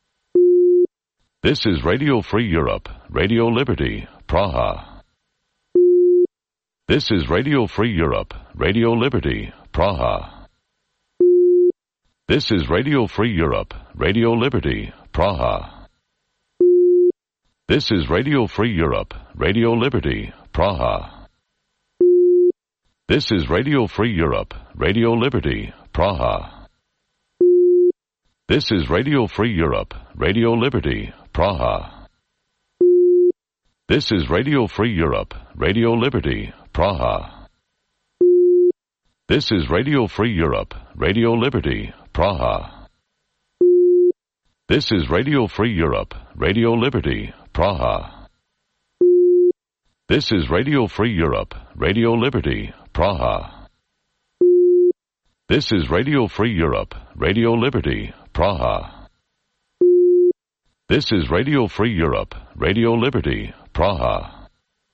This is Radio Free Europe, Radio Liberty, Praha. This is Radio Free Europe, Radio Liberty, Praha. This is Radio Free Europe, Radio Liberty, Praha. This is Radio Free Europe, Radio Liberty, Praha. This is Radio Free Europe, Radio Liberty, Praha. This is Radio Free Europe, Radio Liberty, Praha. This is Radio Free Europe, Radio Liberty, Praha. This is Radio Free Europe, Radio Liberty, Praha. This is Radio Free Europe, Radio Liberty, Praha. This is Radio Free Europe, Radio Liberty, Praha. This is Radio Free Europe, Radio Liberty, Praha. This is Radio Free Europe, Radio Liberty, Praha.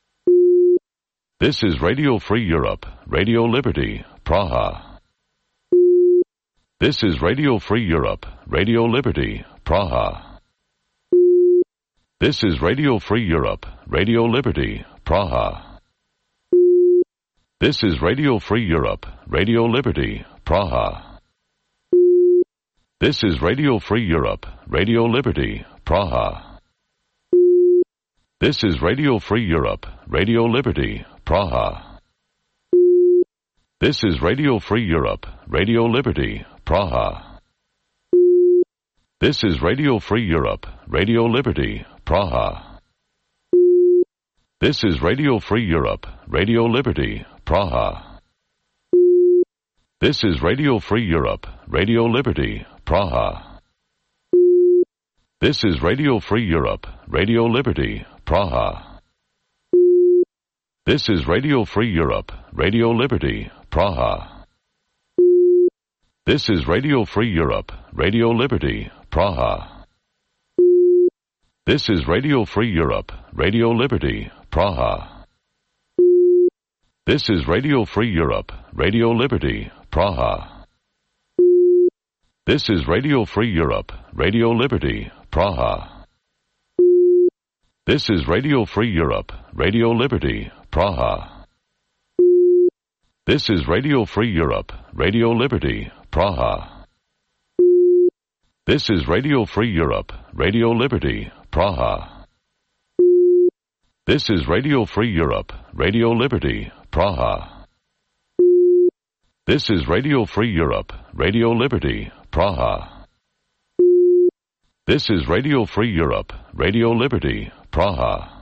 This is Radio Free Europe, Radio Liberty, Praha. This is Radio Free Europe, Radio Liberty, Praha. This is Radio Free Europe, Radio Liberty, Praha. This is Radio Free Europe, Radio Liberty, Praha. This is Radio Free Europe, Radio Liberty, Praha. This is Radio Free Europe, Radio Liberty, Praha. This is Radio Free Europe, Radio Liberty, Praha. This is Radio Free Europe, Radio Liberty, Praha. This is Radio Free Europe, Radio Liberty, Praha. This is Radio Free Europe, Radio Liberty, Praha. This is Radio Free Europe, Radio Liberty, Praha. This is Radio Free Europe, Radio Liberty, Praha. This is Radio Free Europe, Radio Liberty, Praha. This is Radio Free Europe, Radio Liberty, Praha. This is Radio Free Europe, Radio Liberty, Praha. This is Radio Free Europe, Radio Liberty, Praha. This is Radio Free Europe, Radio Liberty, Praha. This is Radio Free Europe, Radio Liberty, Praha. This is Radio Free Europe, Radio Liberty, Praha. This is Radio Free Europe, Radio Liberty, Praha. This is Radio Free Europe, Radio Liberty, Praha. This is Radio Free Europe, Radio Liberty, Praha.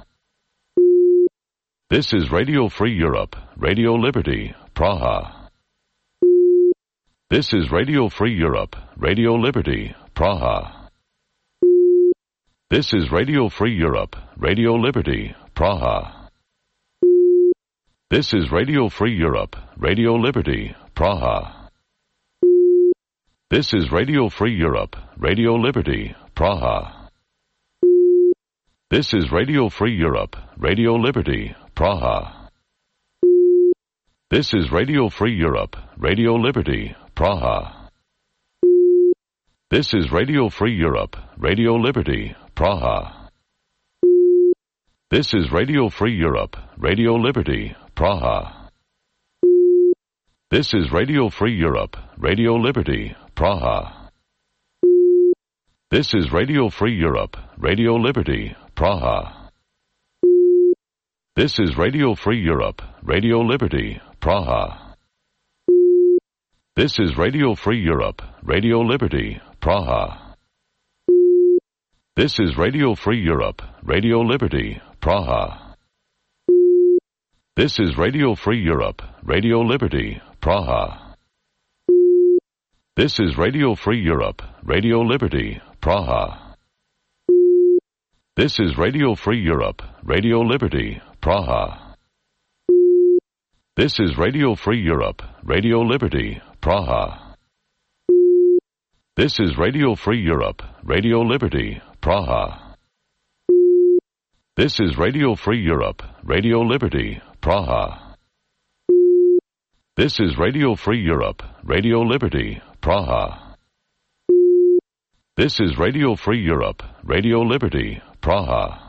This is Radio Free Europe, Radio Liberty, Praha. This is Radio Free Europe, Radio Liberty, Praha. This is Radio Free Europe, Radio Liberty, Praha. This is Radio Free Europe, Radio Liberty, Praha. This is Radio Free Europe, Radio Liberty, Praha. This is Radio Free Europe, Radio Liberty, Praha. This is Radio Free Europe, Radio Liberty, Praha. This is Radio Free Europe, Radio Liberty, Praha. This is Radio Free Europe, Radio Liberty, Praha. This is Radio Free Europe, Radio Liberty, Praha. This is Radio Free Europe, Radio Liberty, Praha. This is Radio Free Europe, Radio Liberty, Praha. This is Radio Free Europe, Radio Liberty, Praha. This is Radio Free Europe, Radio Liberty, Praha. This is Radio Free Europe, Radio Liberty, Praha. This is Radio Free Europe, Radio Liberty, Praha. This is Radio Free Europe, Radio Liberty, Praha. This is Radio Free Europe, Radio Liberty, Praha. This is Radio Free Europe, Radio Liberty, Praha. This is Radio Free Europe, Radio Liberty, Praha. This is Radio Free Europe, Radio Liberty, Praha. This is Radio Free Europe, Radio Liberty, Praha.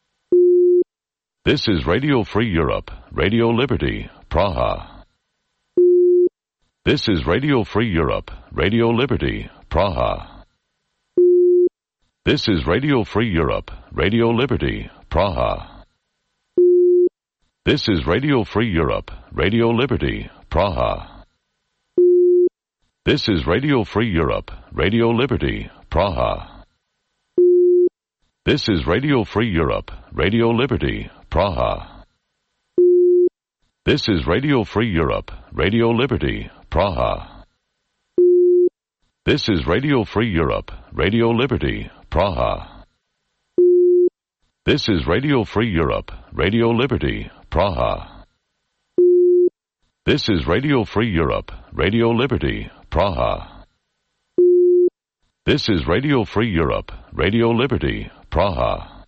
This is Radio Free Europe, Radio Liberty, Praha. This is Radio Free Europe, Radio Liberty, Praha. This is Radio Free Europe, Radio Liberty, Praha. This is Radio Free Europe, Radio Liberty, Praha. This is Radio Free Europe, Radio Liberty, Praha. This is Radio Free Europe, Radio Liberty, Praha. This is Radio Free Europe, Radio Liberty, Praha. This is Radio Free Europe, Radio Liberty, Praha. This is Radio Free Europe, Radio Liberty, Praha. This is Radio Free Europe, Radio Liberty, Praha. This is Radio Free Europe, Radio Liberty, Praha.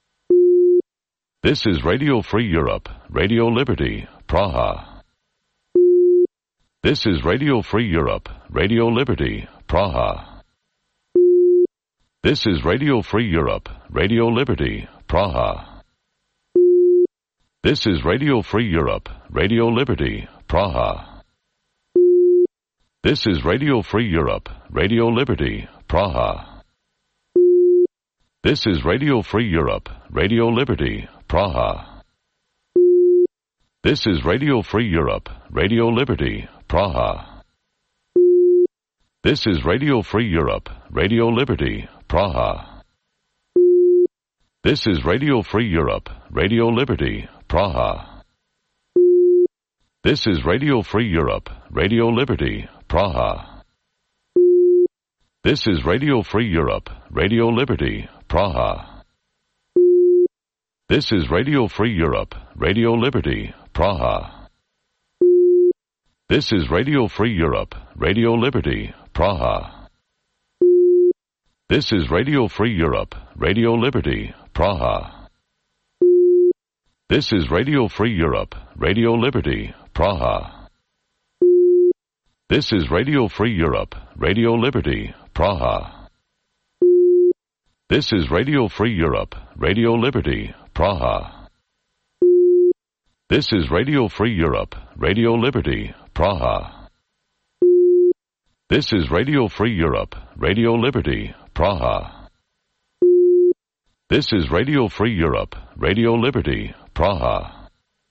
This is Radio Free Europe, Radio Liberty, Praha. This is Radio Free Europe, Radio Liberty, Praha. This is Radio Free Europe, Radio Liberty, Praha. This is Radio Free Europe, Radio Liberty, Praha. This is Radio Free Europe, Radio Liberty, Praha. This is Radio Free Europe, Radio Liberty, Praha. This is Radio Free Europe, Radio Liberty, Praha. This is Radio Free Europe, Radio Liberty, Praha. This is Radio Free Europe, Radio Liberty, Praha. This is Radio Free Europe, Radio Liberty, Praha. This is Radio Free Europe, Radio Liberty, Praha. This is Radio Free Europe, Radio Liberty, Praha. This is Radio Free Europe, Radio Liberty, Praha. This is Radio Free Europe, Radio Liberty, Praha. This is Radio Free Europe, Radio Liberty, Praha. This is Radio Free Europe, Radio Liberty, Praha. This is Radio Free Europe, Radio Liberty, Praha. This is Radio Free Europe, Radio Liberty, Praha. This is Radio Free Europe, Radio Liberty, Praha. This is Radio Free Europe, Radio Liberty, Praha.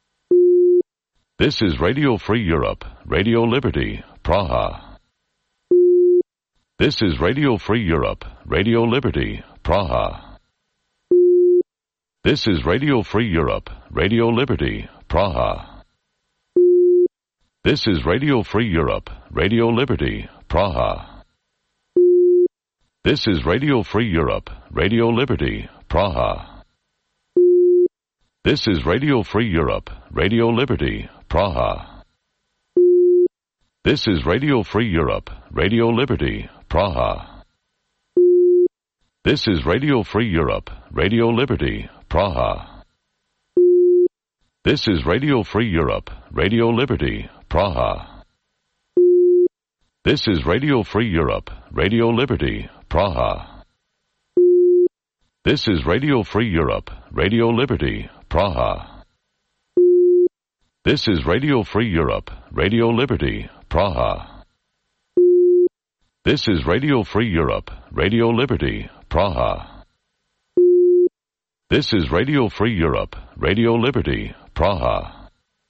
This is Radio Free Europe, Radio Liberty, Praha. This is Radio Free Europe, Radio Liberty, Praha. This is Radio Free Europe, Radio Liberty, Praha. This is Radio Free Europe, Radio Liberty, Praha. This is Radio Free Europe, Radio Liberty, Praha. This is Radio Free Europe, Radio Liberty, Praha. This is Radio Free Europe, Radio Liberty, Praha. This is Radio Free Europe, Radio Liberty, Praha. This is Radio Free Europe, Radio Liberty, Praha. This is Radio Free Europe, Radio Liberty, Praha. This is Radio Free Europe, Radio Liberty, Praha. This is Radio Free Europe, Radio Liberty, Praha. This is Radio Free Europe, Radio Liberty, Praha. This is Radio Free Europe, Radio Liberty, Praha.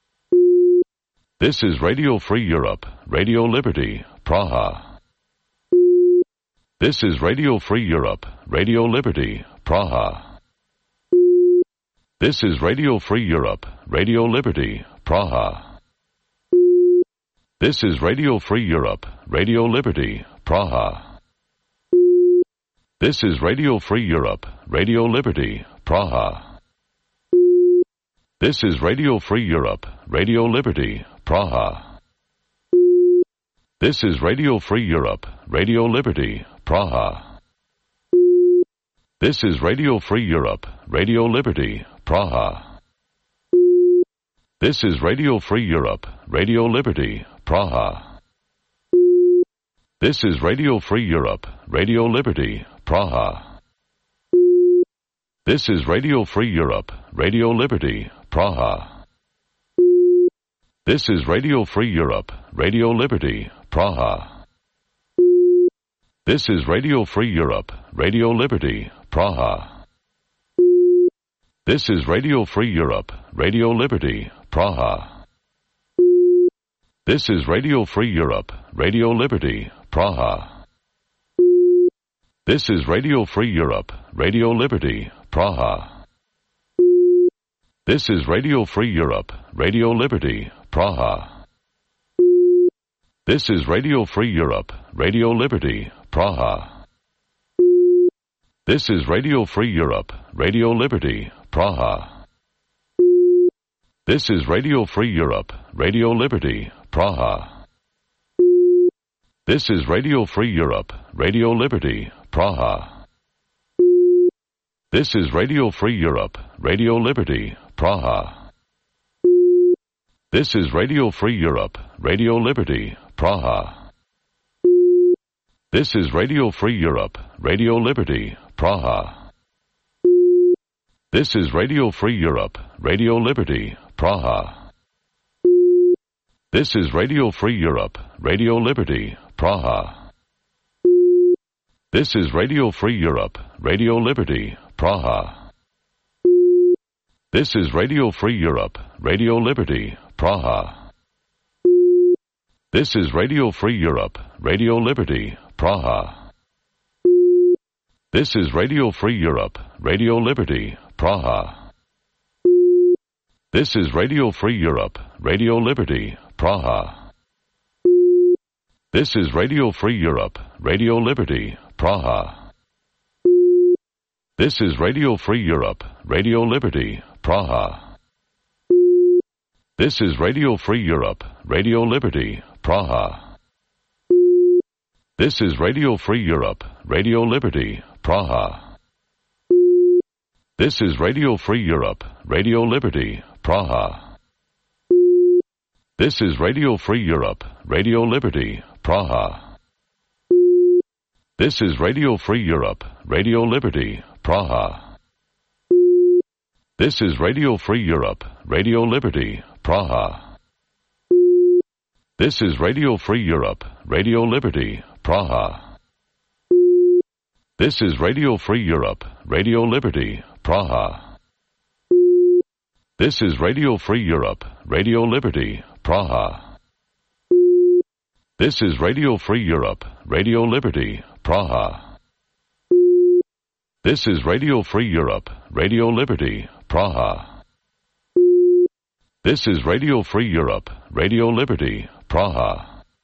This is Radio Free Europe, Radio Liberty, Praha. This is Radio Free Europe, Radio Liberty, Praha. This is Radio Free Europe, Radio Liberty, Praha. This is Radio Free Europe, Radio Liberty, Praha. This is Radio Free Europe, Radio Liberty, Praha. This is Radio Free Europe, Radio Liberty, Praha. This is Radio Free Europe, Radio Liberty, Praha. This is Radio Free Europe, Radio Liberty, Praha. This is Radio Free Europe, Radio Liberty, Praha. This is Radio Free Europe, Radio Liberty, Praha. This is Radio Free Europe, Radio Liberty, Praha. This is Radio Free Europe, Radio Liberty, Praha. This is Radio Free Europe, Radio Liberty, Praha. This is Radio Free Europe, Radio Liberty, Praha. This is Radio Free Europe, Radio Liberty, Praha. This is Radio Free Europe, Radio Liberty, Praha. This is Radio Free Europe, Radio Liberty, Praha. This is Radio Free Europe, Radio Liberty, Praha. This is Radio Free Europe, Radio Liberty, Praha. This is Radio Free Europe, Radio Liberty, Praha. This is Radio Free Europe, Radio Liberty, Praha. This is Radio Free Europe, Radio Liberty, Praha. This is Radio Free Europe, Radio Liberty, Praha. This is Radio Free Europe, Radio Liberty, Praha. This is Radio Free Europe, Radio Liberty, Praha. This is Radio Free Europe, Radio Liberty, Praha. This is Radio Free Europe, Radio Liberty, Praha. This is Radio Free Europe, Radio Liberty, Praha. This is Radio Free Europe, Radio Liberty, Praha. This is Radio Free Europe, Radio Liberty, Praha. This is Radio Free Europe, Radio Liberty, Praha. This is Radio Free Europe, Radio Liberty, Praha. This is Radio Free Europe, Radio Liberty, Praha. This is Radio Free Europe, Radio Liberty, Praha. This is Radio Free Europe, Radio Liberty, Praha. This is Radio Free Europe, Radio Liberty, Praha. This is Radio Free Europe, Radio Liberty, Praha. This is Radio Free Europe, Radio Liberty, Praha. This is Radio Free Europe, Radio Liberty, Praha. This is Radio Free Europe, Radio Liberty, Praha. This is Radio Free Europe, Radio Liberty, Praha. This is Radio Free Europe, Radio Liberty, Praha. This is Radio Free Europe, Radio Liberty, Praha. This is Radio Free Europe, Radio Liberty, Praha. This is Radio Free Europe, Radio Liberty, Praha.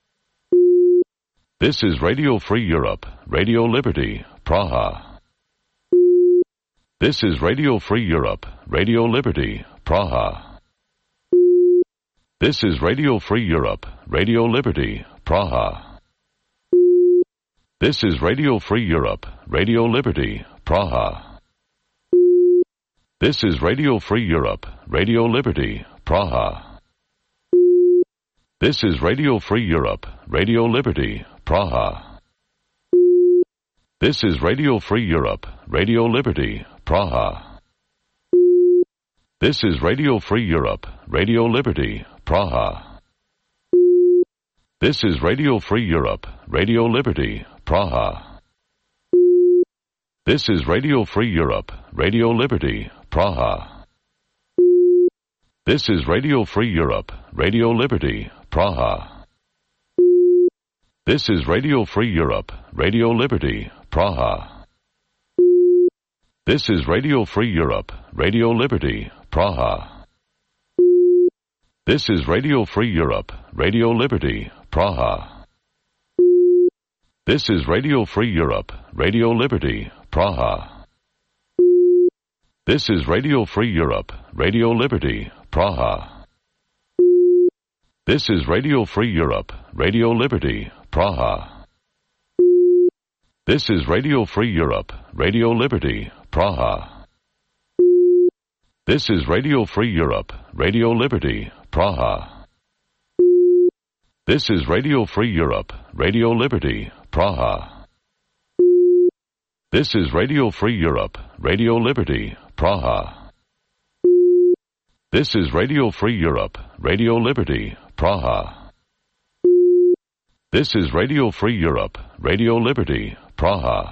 This is Radio Free Europe, Radio Liberty, Praha. This is Radio Free Europe, Radio Liberty, Praha. This is Radio Free Europe, Radio Liberty, Praha. This is Radio Free Europe, Radio Liberty, Praha. This is Radio Free Europe, Radio Liberty, Praha. This is Radio Free Europe, Radio Liberty, Praha. This is Radio Free Europe, Radio Liberty, Praha. This is Radio Free Europe, Radio Liberty, Praha. This is Radio Free Europe, Radio Liberty, Praha. This is Radio Free Europe, Radio Liberty, Praha. This is Radio Free Europe, Radio Liberty, Praha. This is Radio Free Europe, Radio Liberty, Praha. This is Radio Free Europe, Radio Liberty, Praha. This is Radio Free Europe, Radio Liberty, Praha. This is Radio Free Europe, Radio Liberty, Praha. This is Radio Free Europe, Radio Liberty, Praha. This is Radio Free Europe, Radio Liberty, Praha. This is Radio Free Europe, Radio Liberty, Praha. This is Radio Free Europe, Radio Liberty, Praha. This is Radio Free Europe, Radio Liberty, Praha. This is Radio Free Europe, Radio Liberty, Praha. This is Radio Free Europe, Radio Liberty, Praha. This is Radio Free Europe, Radio Liberty, Praha.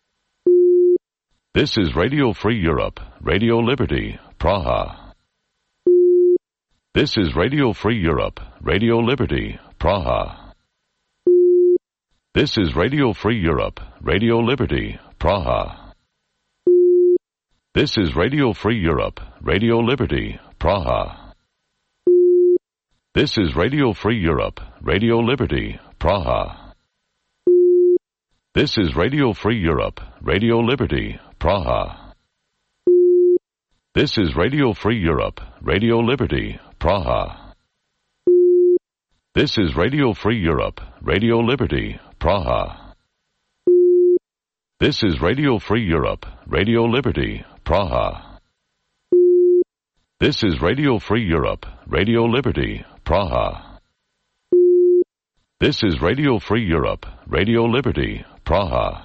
This is Radio Free Europe, Radio Liberty, Praha. This is Radio Free Europe, Radio Liberty, Praha. This is Radio Free Europe, Radio Liberty, Praha. This is Radio Free Europe, Radio Liberty, Praha. This is Radio Free Europe, Radio Liberty, Praha. This is Radio Free Europe, Radio Liberty, Praha. This is Radio Free Europe, Radio Liberty, Praha. This is Radio Free Europe, Radio Liberty, Praha. This is Radio Free Europe, Radio Liberty, Praha. This is Radio Free Europe, Radio Liberty, Praha. This is Radio Free Europe, Radio Liberty, Praha.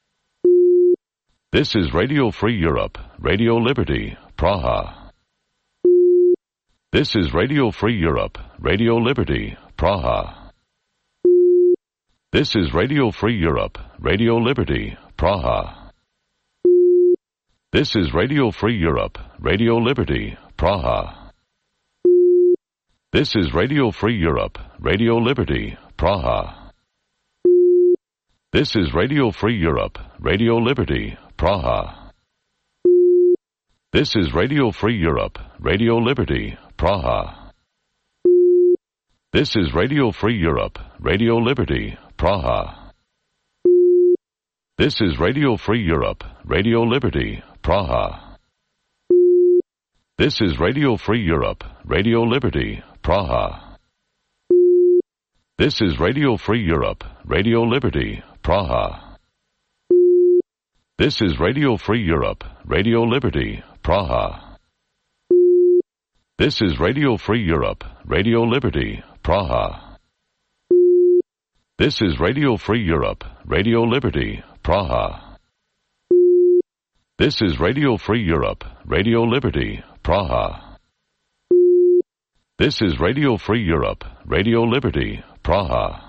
This is Radio Free Europe, Radio Liberty, Praha. This is Radio Free Europe, Radio Liberty, Praha. This is Radio Free Europe, Radio Liberty, Praha. This is Radio Free Europe, Radio Liberty, Praha. This is Radio Free Europe, Radio Liberty, Praha. This is Radio Free Europe, Radio Liberty, Praha. This is Radio Free Europe, Radio Liberty, Praha. This is Radio Free Europe, Radio Liberty, Praha. This is Radio Free Europe, Radio Liberty, Praha. This is Radio Free Europe, Radio Liberty, Praha. This is Radio Free Europe, Radio Liberty, Praha. This is Radio Free Europe, Radio Liberty, Praha. This is Radio Free Europe, Radio Liberty, Praha. This is Radio Free Europe, Radio Liberty, Praha. This is Radio Free Europe, Radio Liberty, Praha. This is Radio Free Europe, Radio Liberty, Praha.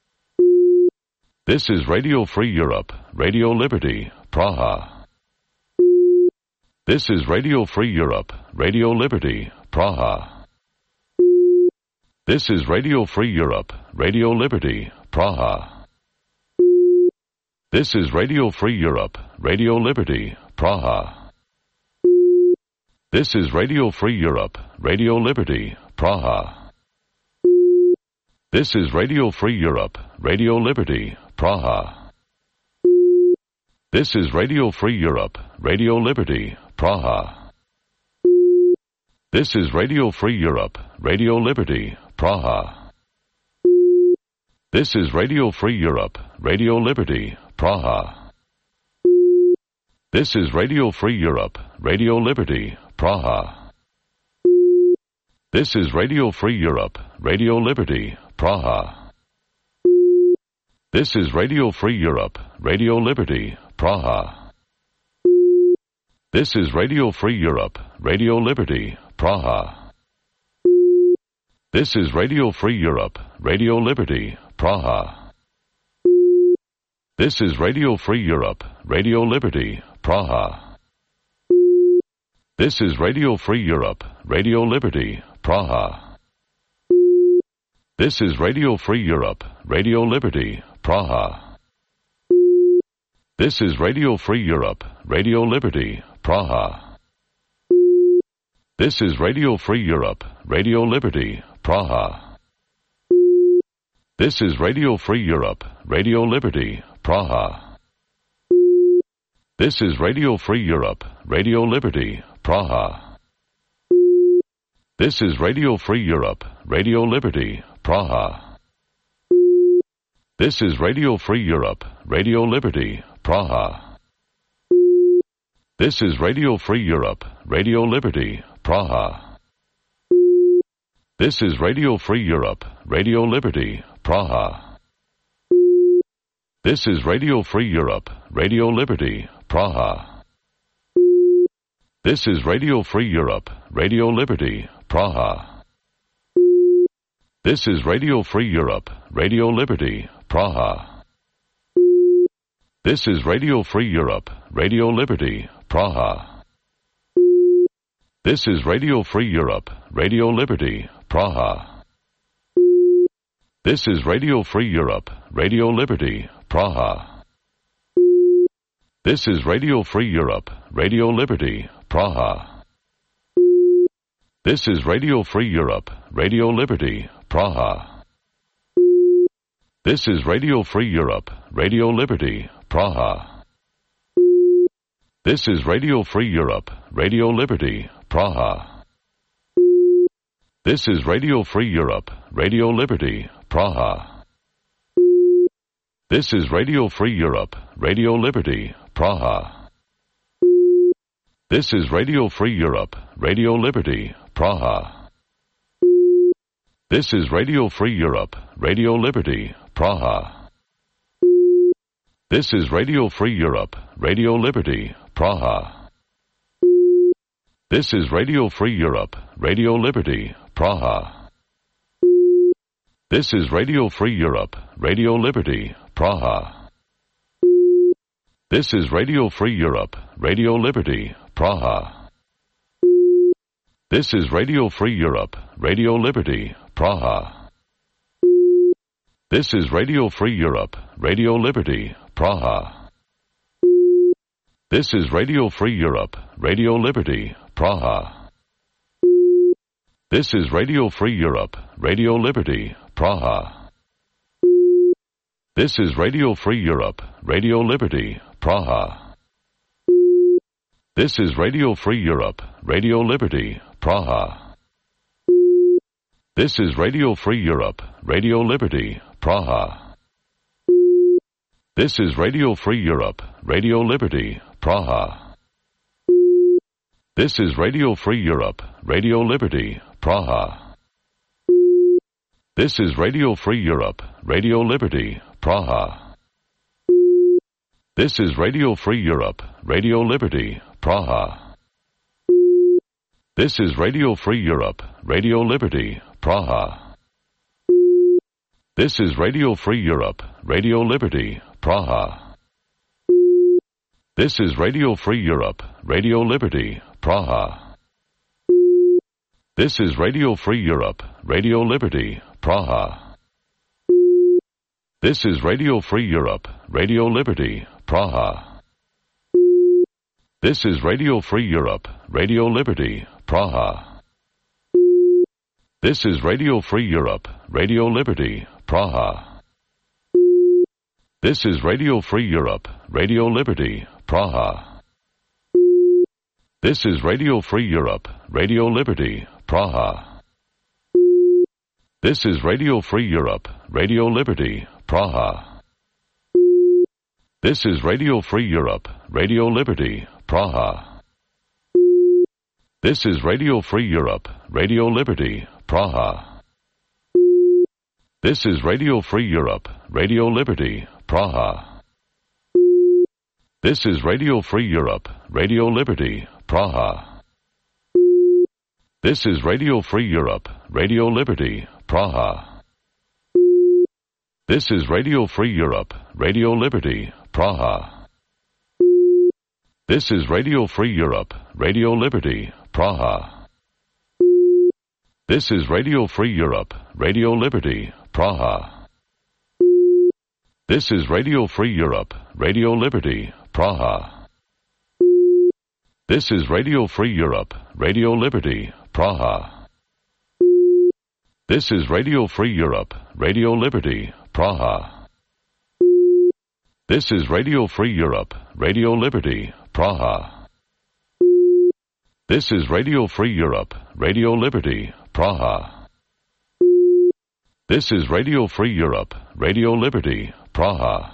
This is Radio Free Europe, Radio Liberty, Praha. This is Radio Free Europe, Radio Liberty, Praha. This is Radio Free Europe, Radio Liberty, Praha. This is Radio Free Europe, Radio Liberty, Praha. This is Radio Free Europe, Radio Liberty, Praha. This is Radio Free Europe, Radio Liberty, Praha. This is Radio Free Europe, Radio Liberty, Praha. This is Radio Free Europe, Radio Liberty, Praha. This is Radio Free Europe, Radio Liberty, Praha. This is Radio Free Europe, Radio Liberty, Praha. This is Radio Free Europe, Radio Liberty, Praha. This is Radio Free Europe, Radio Liberty, Praha. This is Radio Free Europe, Radio Liberty, Praha. This is Radio Free Europe, Radio Liberty, Praha. This is Radio Free Europe, Radio Liberty, Praha. This is Radio Free Europe, Radio Liberty, Praha. This is Radio Free Europe, Radio Liberty, Praha. This is Radio Free Europe, Radio Liberty, Praha. This is Radio Free Europe, Radio Liberty, Praha. This is Radio Free Europe, Radio Liberty, Praha. This is Radio Free Europe, Radio Liberty, Praha. This is Radio Free Europe, Radio Liberty, Praha. This is Radio Free Europe, Radio Liberty, Praha. This is Radio Free Europe, Radio Liberty, Praha. This is Radio Free Europe, Radio Liberty, Praha. This is Radio Free Europe, Radio Liberty, Praha. This is Radio Free Europe, Radio Liberty, Praha. This is Radio Free Europe, Radio Liberty, Praha. This is Radio Free Europe, Radio Liberty, Praha. This is Radio Free Europe, Radio Liberty, Praha. This is Radio Free Europe, Radio Liberty, Praha. This is Radio Free Europe, Radio Liberty, Praha. This is Radio Free Europe, Radio Liberty, Praha. This is Radio Free Europe, Radio Liberty, Praha. This is Radio Free Europe, Radio Liberty, Praha. This is Radio Free Europe, Radio Liberty, Praha. This is Radio Free Europe, Radio Liberty, Praha. This is Radio Free Europe, Radio Liberty, Praha. This is Radio Free Europe, Radio Liberty, Praha. This is Radio Free Europe, Radio Liberty, Praha. This is Radio Free Europe, Radio Liberty, Praha. This is Radio Free Europe, Radio Liberty, Praha. This is Radio Free Europe, Radio Liberty, Praha. This is Radio Free Europe, Radio Liberty, Praha. This is Radio Free Europe, Radio Liberty, Praha. This is Radio Free Europe, Radio Liberty, Praha. This is Radio Free Europe, Radio Liberty, Praha. This is Radio Free Europe, Radio Liberty, Praha. This is Radio Free Europe, Radio Liberty, Praha. This is Radio Free Europe, Radio Liberty, Praha. This is Radio Free Europe, Radio Liberty, Praha. This is Radio Free Europe, Radio Liberty, Praha. This is Radio Free Europe, Radio Liberty, Praha. This is Radio Free Europe, Radio Liberty, Praha. This is Radio Free Europe, Radio Liberty, Praha. This is Radio Free Europe, Radio Liberty, Praha. This is Radio Free Europe, Radio Liberty, Praha. This is Radio Free Europe, Radio Liberty, Praha. This is Radio Free Europe, Radio Liberty, Praha. This is Radio Free Europe, Radio Liberty, Praha. This is Radio Free Europe, Radio Liberty, Praha. This is Radio Free Europe, Radio Liberty, Praha. This is Radio Free Europe, Radio Liberty, Praha. This is Radio Free Europe, Radio Liberty, Praha. This is Radio Free Europe, Radio Liberty, Praha. This is Radio Free Europe, Radio Liberty, Praha. This is Radio Free Europe, Radio Liberty, Praha. This is Radio Free Europe, Radio Liberty, Praha. This is Radio Free Europe, Radio Liberty, Praha. This is Radio Free Europe, Radio Liberty, Praha. This is Radio Free Europe, Radio Liberty, Praha. This is Radio Free Europe, Radio Liberty, Praha. This is Radio Free Europe, Radio Liberty, Praha. This is Radio Free Europe, Radio Liberty, Praha. This is Radio Free Europe, Radio Liberty, Praha. This is Radio Free Europe, Radio Liberty, Praha. This is Radio Free Europe, Radio Liberty, Praha. This is Radio Free Europe, Radio Liberty, Praha.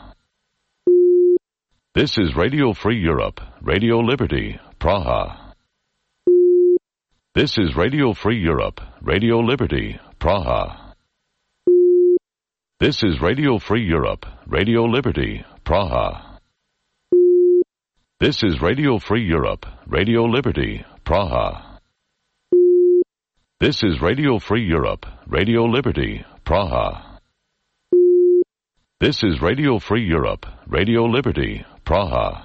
This is Radio Free Europe, Radio Liberty, Praha. This is Radio Free Europe, Radio Liberty, Praha. This is Radio Free Europe, Radio Liberty, Praha. This is Radio Free Europe, Radio Liberty, Praha. This is Radio Free Europe, Radio Liberty, Praha. This is Radio Free Europe, Radio Liberty, Praha.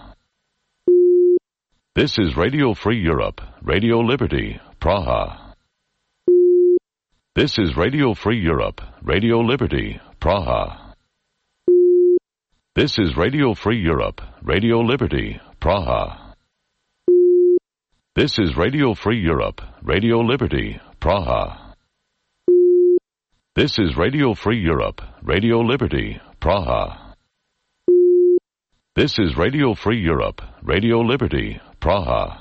This is Radio Free Europe, Radio Liberty, Praha. This is Radio Free Europe, Radio Liberty, Praha. This is Radio Free Europe, Radio Liberty, Praha. This is Radio Free Europe, Radio Liberty, Praha. This is Radio Free Europe, Radio Liberty, Praha. This is Radio Free Europe, Radio Liberty, Praha.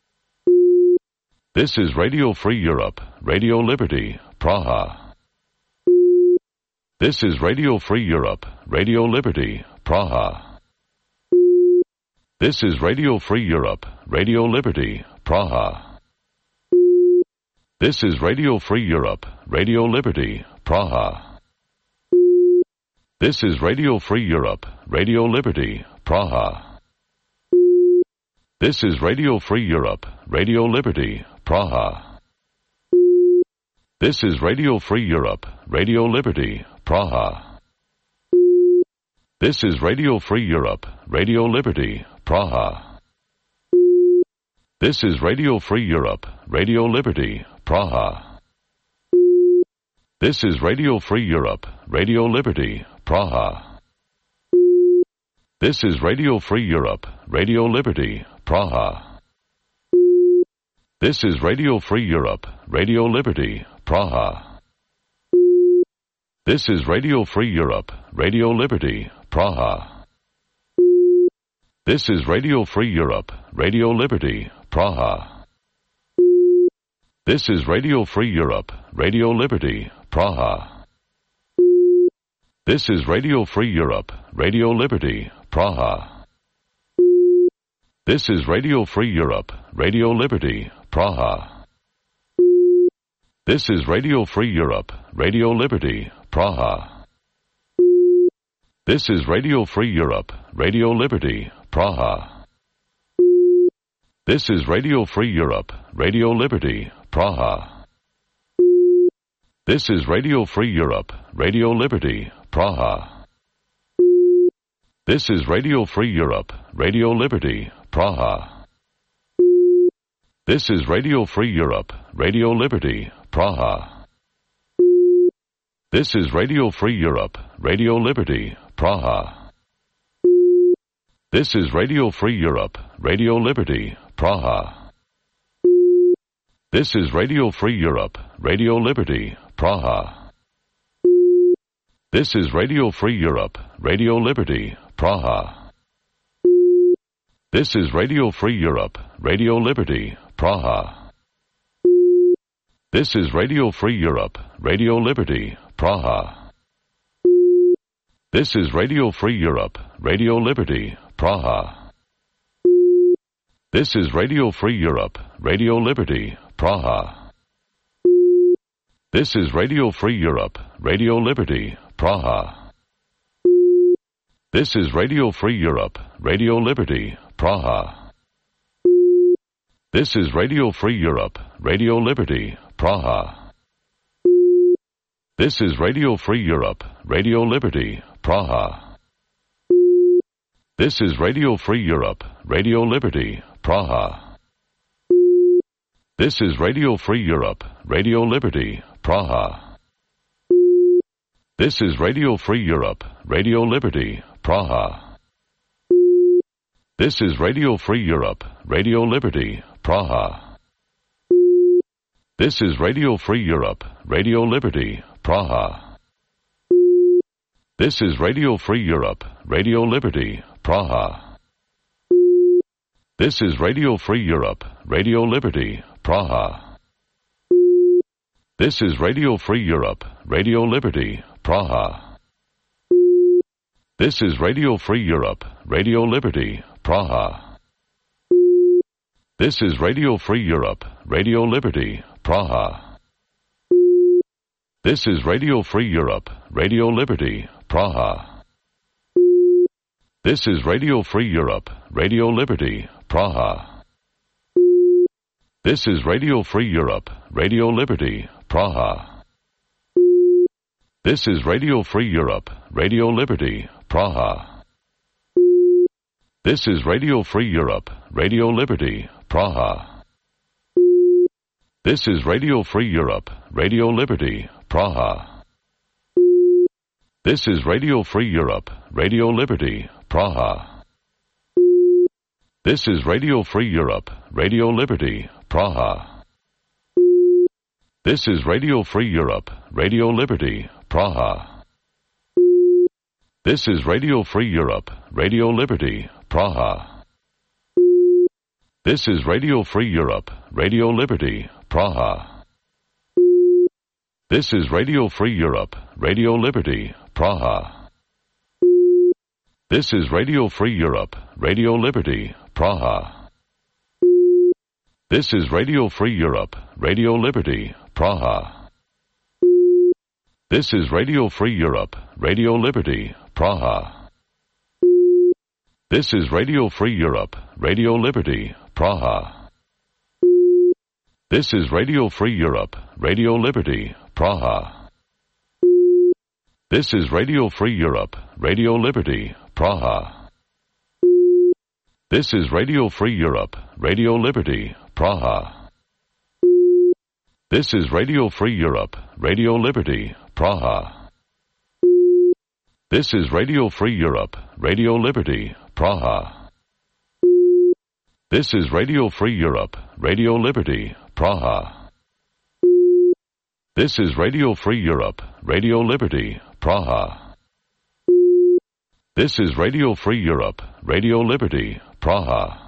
This is Radio Free Europe, Radio Liberty, Praha. This is Radio Free Europe, Radio Liberty, Praha. This is Radio Free Europe, Radio Liberty, Praha. This is Radio Free Europe, Radio Liberty, Praha. This is Radio Free Europe, Radio Liberty, Praha. This is Radio Free Europe, Radio Liberty, Praha. This is Radio Free Europe, Radio Liberty, Praha. This is Radio Free Europe, Radio Liberty, Praha. This is Radio Free Europe, Radio Liberty, Praha. This is Radio Free Europe, Radio Liberty, Praha. This is Radio Free Europe, Radio Liberty, Praha. This is Radio Free Europe, Radio Liberty, Praha. This is Radio Free Europe, Radio Liberty, Praha. This is Radio Free Europe, Radio Liberty, Praha. This is Radio Free Europe, Radio Liberty, Praha. This is Radio Free Europe, Radio Liberty, Praha. This is Radio Free Europe, Radio Liberty, Praha. This is Radio Free Europe, Radio Liberty, Praha. This is Radio Free Europe, Radio Liberty, Praha. This is Radio Free Europe, Radio Liberty, Praha. This is Radio Free Europe, Radio Liberty, Praha. This is Radio Free Europe, Radio Liberty, Praha. This is Radio Free Europe, Radio Liberty, Praha. This is Radio Free Europe, Radio Liberty, Praha. This is Radio Free Europe, Radio Liberty, Praha. This is Radio Free Europe, Radio Liberty, Praha. This is Radio Free Europe, Radio Liberty, Praha. This is Radio Free Europe, Radio Liberty, Praha. This is Radio Free Europe, Radio Liberty, Praha. This is Radio Free Europe, Radio Liberty, Praha. This is Radio Free Europe, Radio Liberty, Praha. This is Radio Free Europe, Radio Liberty, Praha. This is Radio Free Europe, Radio Liberty, Praha. This is Radio Free Europe, Radio Liberty, Praha. This is Radio Free Europe, Radio Liberty, Praha. This is Radio Free Europe, Radio Liberty, Praha. This is Radio Free Europe, Radio Liberty, Praha. This is Radio Free Europe, Radio Liberty, Praha. This is Radio Free Europe, Radio Liberty, Praha. This is Radio Free Europe, Radio Liberty, Praha. This is Radio Free Europe, Radio Liberty, Praha. This is Radio Free Europe, Radio Liberty, Praha. This is Radio Free Europe, Radio Liberty, Praha. This is Radio Free Europe, Radio Liberty, Praha. This is Radio Free Europe, Radio Liberty, Praha. This is Radio Free Europe, Radio Liberty, Praha. This is Radio Free Europe, Radio Liberty, Praha. This is Radio Free Europe, Radio Liberty, Praha. This is Radio Free Europe, Radio Liberty, Praha. This is Radio Free Europe, Radio Liberty, Praha. This is Radio Free Europe, Radio Liberty, Praha. This is Radio Free Europe, Radio Liberty, Praha. This is Radio Free Europe, Radio Liberty, Praha. This is Radio Free Europe, Radio Liberty, Praha. This is Radio Free Europe, Radio Liberty, Praha. This is Radio Free Europe, Radio Liberty, Praha. This is Radio Free Europe, Radio Liberty, Praha. This is Radio Free Europe, Radio Liberty, Praha. This is Radio Free Europe, Radio Liberty, Praha. This is Radio Free Europe, Radio Liberty, Praha. This is Radio Free Europe, Radio Liberty, Praha. This is Radio Free Europe, Radio Liberty, Praha. This is Radio Free Europe, Radio Liberty, Praha. This is Radio Free Europe, Radio Liberty, Praha. This is Radio Free Europe, Radio Liberty, Praha. This is Radio Free Europe, Radio Liberty, Praha. This is Radio Free Europe, Radio Liberty, Praha. This is Radio Free Europe, Radio Liberty, Praha. This is Radio Free Europe, Radio Liberty, Praha.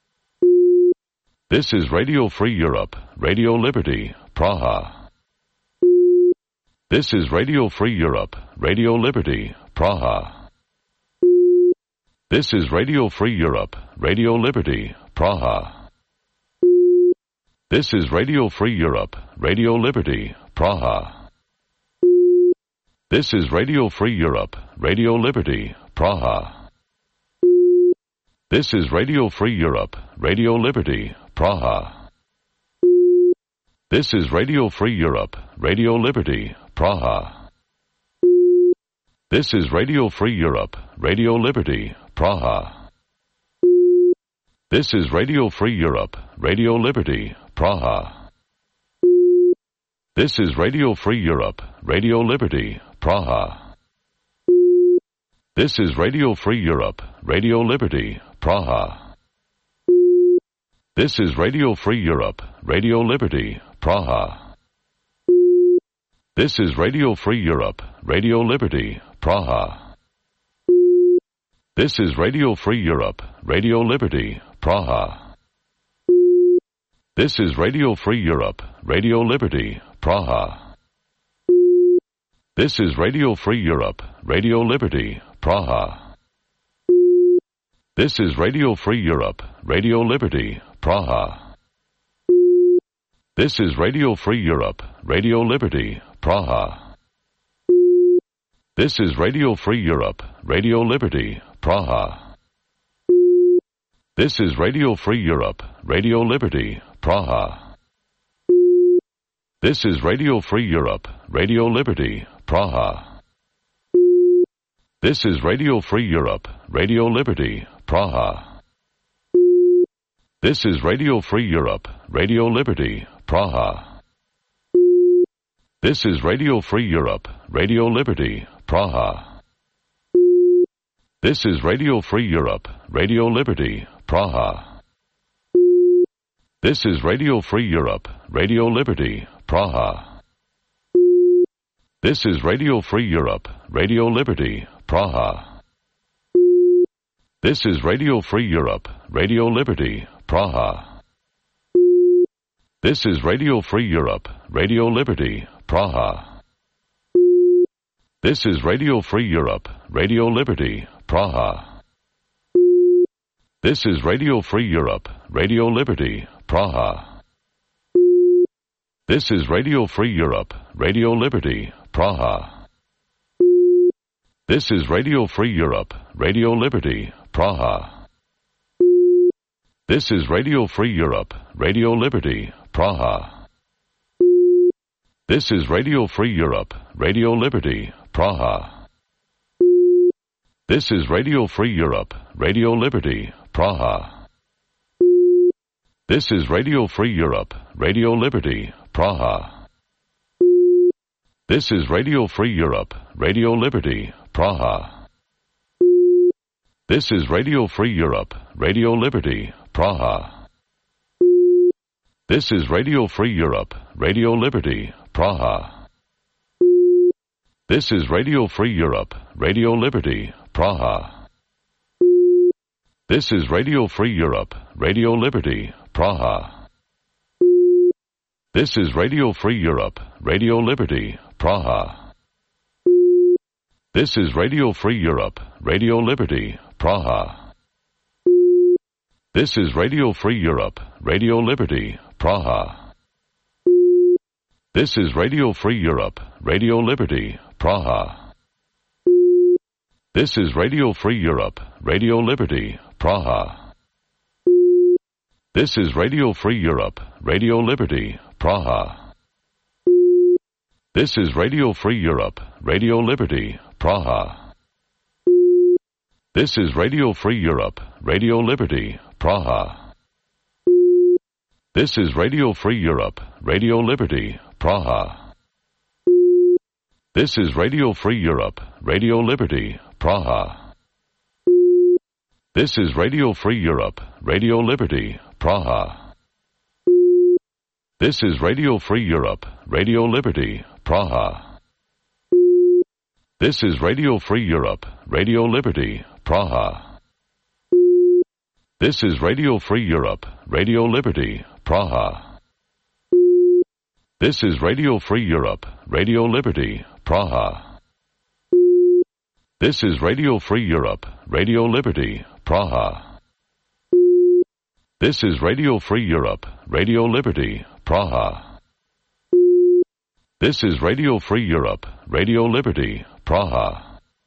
This is Radio Free Europe, Radio Liberty, Praha. This is Radio Free Europe, Radio Liberty, Praha. This is Radio Free Europe, Radio Liberty, Praha. This is Radio Free Europe, Radio Liberty, Praha. This is Radio Free Europe, Radio Liberty, Praha. This is Radio Free Europe, Radio Liberty, Praha. This is Radio Free Europe, Radio Liberty, Praha. This is Radio Free Europe, Radio Liberty, Praha. This is Radio Free Europe, Radio Liberty, Praha. This is Radio Free Europe, Radio Liberty, Praha. This is Radio Free Europe, Radio Liberty, Praha. This is Radio Free Europe, Radio Liberty, Praha. This is Radio Free Europe, Radio Liberty, Praha. This is Radio Free Europe, Radio Liberty, Praha. This is Radio Free Europe, Radio Liberty, Praha. This is Radio Free Europe, Radio Liberty, Praha. This is Radio Free Europe, Radio Liberty, Praha. This is Radio Free Europe, Radio Liberty, Praha. This is Radio Free Europe, Radio Liberty, Praha. This is Radio Free Europe, Radio Liberty, Praha. This is Radio Free Europe, Radio Liberty, Praha. This is Radio Free Europe, Radio Liberty, Praha. This is Radio Free Europe, Radio Liberty, Praha. This is Radio Free Europe, Radio Liberty, Praha. This is Radio Free Europe, Radio Liberty, Praha. This is Radio Free Europe, Radio Liberty, Praha. This is Radio Free Europe, Radio Liberty, Praha. This is Radio Free Europe, Radio Liberty, Praha. This is Radio Free Europe, Radio Liberty, Praha. This is Radio Free Europe, Radio Liberty, Praha. This is Radio Free Europe, Radio Liberty, Praha. This is Radio Free Europe, Radio Liberty, Praha. This is Radio Free Europe, Radio Liberty, Praha. This is Radio Free Europe, Radio Liberty, Praha. This is Radio Free Europe, Radio Liberty, Praha. This is Radio Free Europe, Radio Liberty, Praha. This is Radio Free Europe, Radio Liberty, Praha. This is Radio Free Europe, Radio Liberty, Praha. This is Radio Free Europe, Radio Liberty, Praha. This is Radio Free Europe, Radio Liberty, Praha. This is Radio Free Europe, Radio Liberty, Praha. This is Radio Free Europe, Radio Liberty, Praha. This is Radio Free Europe, Radio Liberty, Praha. This is Radio Free Europe, Radio Liberty, Praha. This is Radio Free Europe, Radio Liberty, Praha. This is Radio Free Europe, Radio Liberty, Praha. This is Radio Free Europe, Radio Liberty, Praha. This is Radio Free Europe, Radio Liberty, Praha. This is Radio Free Europe, Radio Liberty, Praha. This is Radio Free Europe, Radio Liberty, Praha. This is Radio Free Europe, Radio Liberty, Praha. This is Radio Free Europe, Radio Liberty, Praha. This is Radio Free Europe, Radio Liberty, Praha. This is Radio Free Europe, Radio Liberty, Praha. This is Radio Free Europe, Radio Liberty, Praha. This is Radio Free Europe, Radio Liberty, Praha. This is Radio Free Europe, Radio Liberty, Praha. This is Radio Free Europe, Radio Liberty, Praha. This is Radio Free Europe, Radio Liberty, Praha. This is Radio Free Europe, Radio Liberty, Praha.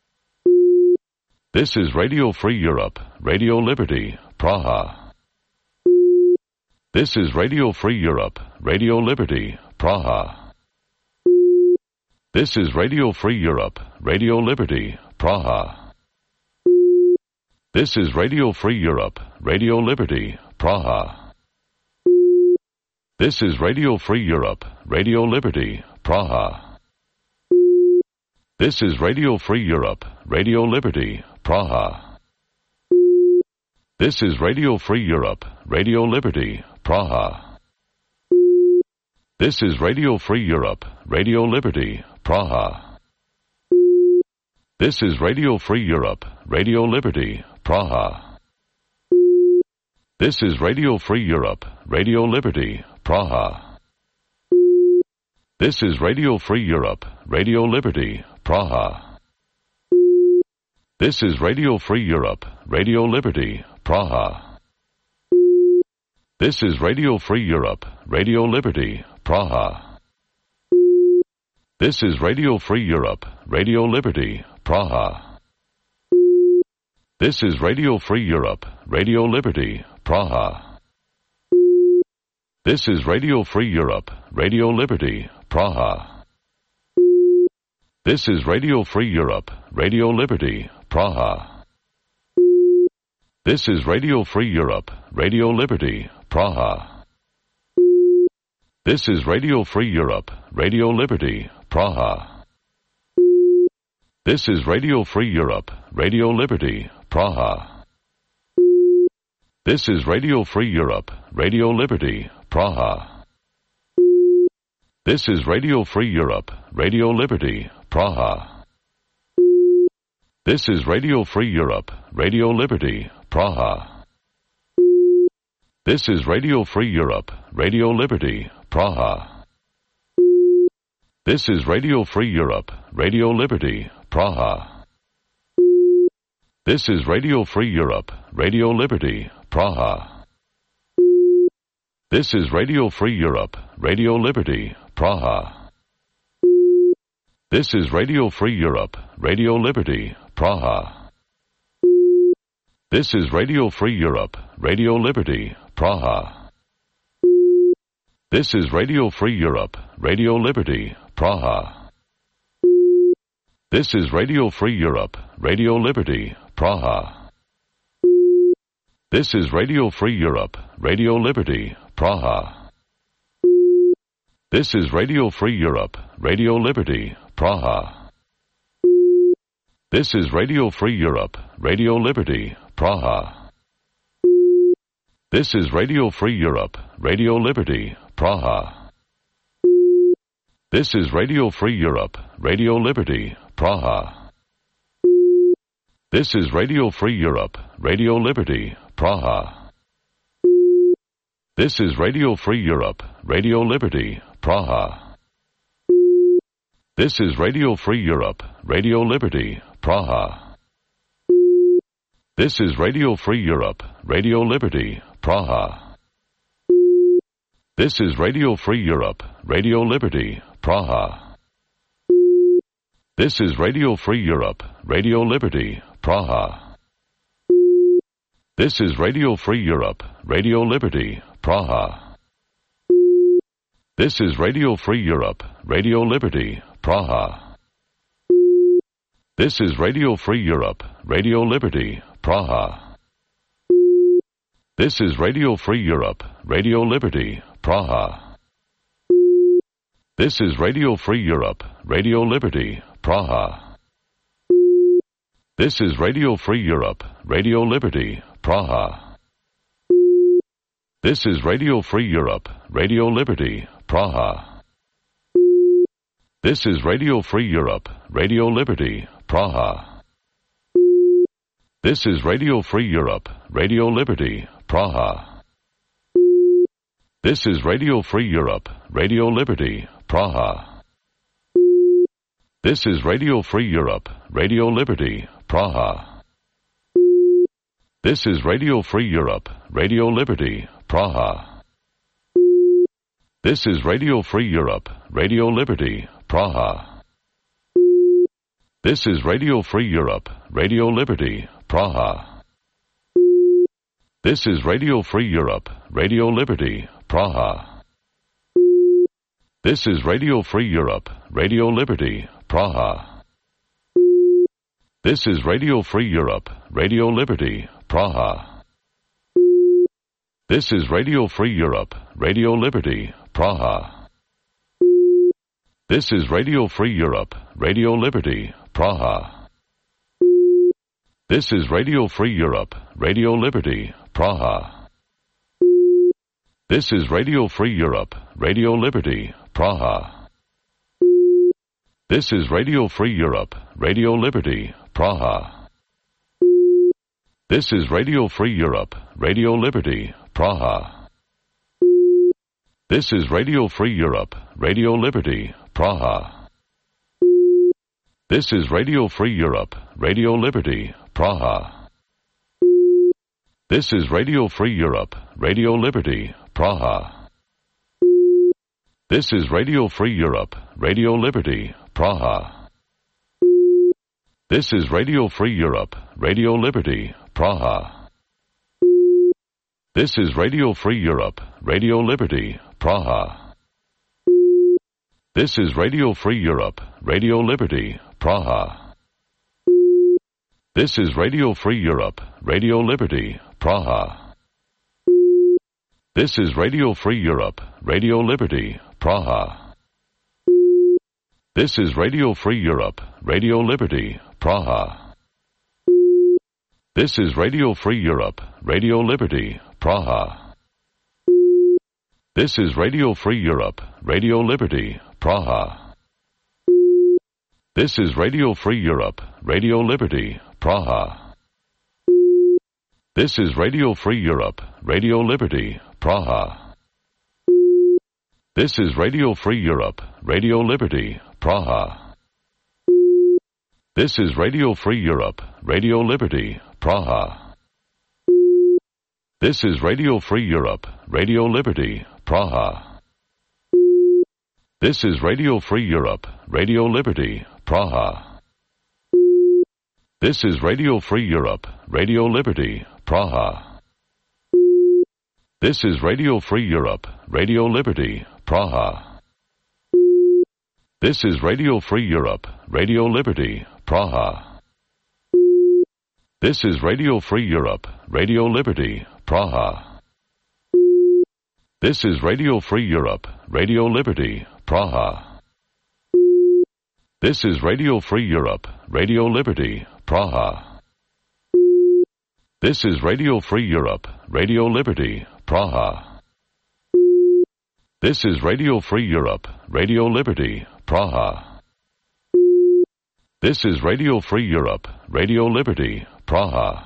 This is Radio Free Europe, Radio Liberty, Praha. This is Radio Free Europe, Radio Liberty, Praha. This is Radio Free Europe, Radio Liberty, Praha. This is Radio Free Europe, Radio Liberty, Praha. This is Radio Free Europe, Radio Liberty, Praha. This is Radio Free Europe, Radio Liberty, Praha. This is Radio Free Europe, Radio Liberty, Praha. This is Radio Free Europe, Radio Liberty, Praha. This is Radio Free Europe, Radio Liberty, Praha. This is Radio Free Europe, Radio Liberty, Praha. This is Radio Free Europe, Radio Liberty, Praha. This is Radio Free Europe, Radio Liberty, Praha. This is Radio Free Europe, Radio Liberty, Praha. This is Radio Free Europe, Radio Liberty, Praha. This is Radio Free Europe, Radio Liberty, Praha. This is Radio Free Europe, Radio Liberty, Praha. This is Radio Free Europe, Radio Liberty, Praha. This is Radio Free Europe, Radio Liberty, Praha. This is Radio Free Europe, Radio Liberty, Praha. This is Radio Free Europe, Radio Liberty, Praha. This is Radio Free Europe, Radio Liberty, Praha. This is Radio Free Europe, Radio Liberty, Praha. This is Radio Free Europe, Radio Liberty, Praha. This is Radio Free Europe, Radio Liberty, Praha. This is Radio Free Europe, Radio Liberty, Praha. This is Radio Free Europe, Radio Liberty, Praha. This is Radio Free Europe, Radio Liberty, Praha. This is Radio Free Europe, Radio Liberty, Praha. This is Radio Free Europe, Radio Liberty, Praha. This is Radio Free Europe, Radio Liberty, Praha. This is Radio Free Europe, Radio Liberty, Praha. This is Radio Free Europe, Radio Liberty, Praha. This is Radio Free Europe, Radio Liberty, Praha. This is Radio Free Europe, Radio Liberty, Praha. This is Radio Free Europe, Radio Liberty, Praha. This is Radio Free Europe, Radio Liberty, Praha. This is Radio Free Europe, Radio Liberty, Praha. This is Radio Free Europe, Radio Liberty, Praha. This is Radio Free Europe, Radio Liberty, Praha. This is Radio Free Europe, Radio Liberty, Praha. This is Radio Free Europe, Radio Liberty, Praha. This is Radio Free Europe, Radio Liberty, Praha. This is Radio Free Europe, Radio Liberty, Praha. This is Radio Free Europe, Radio Liberty, Praha. This is Radio Free Europe, Radio Liberty, Praha. This is Radio Free Europe, Radio Liberty, Praha. This is Radio Free Europe, Radio Liberty, Praha. This is Radio Free Europe, Radio Liberty, Praha. This is Radio Free Europe, Radio Liberty, Praha. This is Radio Free Europe, Radio Liberty, Praha. This is Radio Free Europe, Radio Liberty, Praha. This is Radio Free Europe, Radio Liberty, Praha. This is Radio Free Europe, Radio Liberty, Praha. This is Radio Free Europe, Radio Liberty, Praha. This is Radio Free Europe, Radio Liberty, Praha. This is Radio Free Europe, Radio Liberty, Praha. This is Radio Free Europe, Radio Liberty, Praha. This is Radio Free Europe, Radio Liberty, Praha. This is Radio Free Europe, Radio Liberty, Praha. This is Radio Free Europe, Radio Liberty, Praha. This is Radio Free Europe, Radio Liberty, Praha. This is Radio Free Europe, Radio Liberty, Praha. This is Radio Free Europe, Radio Liberty, Praha. This is Radio Free Europe, Radio Liberty, Praha. This is Radio Free Europe, Radio Liberty, Praha. This is Radio Free Europe, Radio Liberty, Praha. This is Radio Free Europe, Radio Liberty, Praha. This is Radio Free Europe, Radio Liberty, Praha. This is Radio Free Europe, Radio Liberty, Praha. This is Radio Free Europe, Radio Liberty, Praha. This is Radio Free Europe, Radio Liberty, Praha. This is Radio Free Europe, Radio Liberty, Praha. This is Radio Free Europe, Radio Liberty, Praha. This is Radio Free Europe, Radio Liberty, Praha. This is Radio Free Europe, Radio Liberty, Praha. This is Radio Free Europe, Radio Liberty, Praha. This is Radio Free Europe, Radio Liberty, Praha. This is Radio Free Europe, Radio Liberty, Praha. This is Radio Free Europe, Radio Liberty, Praha. This is Radio Free Europe, Radio Liberty, Praha. This is Radio Free Europe, Radio Liberty, Praha. This is Radio Free Europe, Radio Liberty, Praha. This is Radio Free Europe, Radio Liberty, Praha. This is Radio Free Europe, Radio Liberty, Praha. This is Radio Free Europe, Radio Liberty, Praha. This is Radio Free Europe, Radio Liberty, Praha. This is Radio Free Europe, Radio Liberty, Praha. This is Radio Free Europe, Radio Liberty, Praha. This is Radio Free Europe, Radio Liberty, Praha. This is Radio Free Europe, Radio Liberty, Praha. This is Radio Free Europe, Radio Liberty, Praha. This is Radio Free Europe, Radio Liberty, Praha.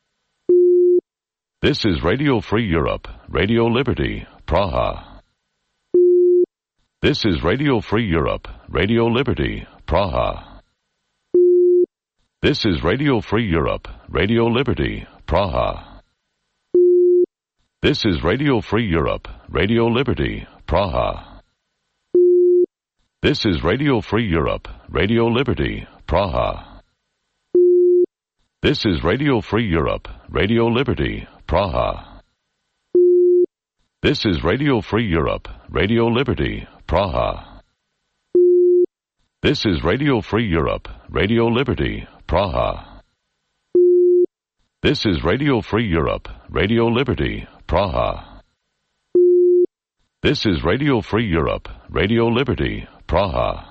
This is Radio Free Europe, Radio Liberty, Praha. This is Radio Free Europe, Radio Liberty, Praha. This is Radio Free Europe, Radio Liberty, Praha. This is Radio Free Europe, Radio Liberty, Praha. This is Radio Free Europe, Radio Liberty, Praha. This is Radio Free Europe, Radio Liberty, Praha. This is Radio Free Europe, Radio Liberty, Praha. This is Radio Free Europe, Radio Liberty, Praha. This is Radio Free Europe, Radio Liberty, Praha. This is Radio Free Europe, Radio Liberty, Praha.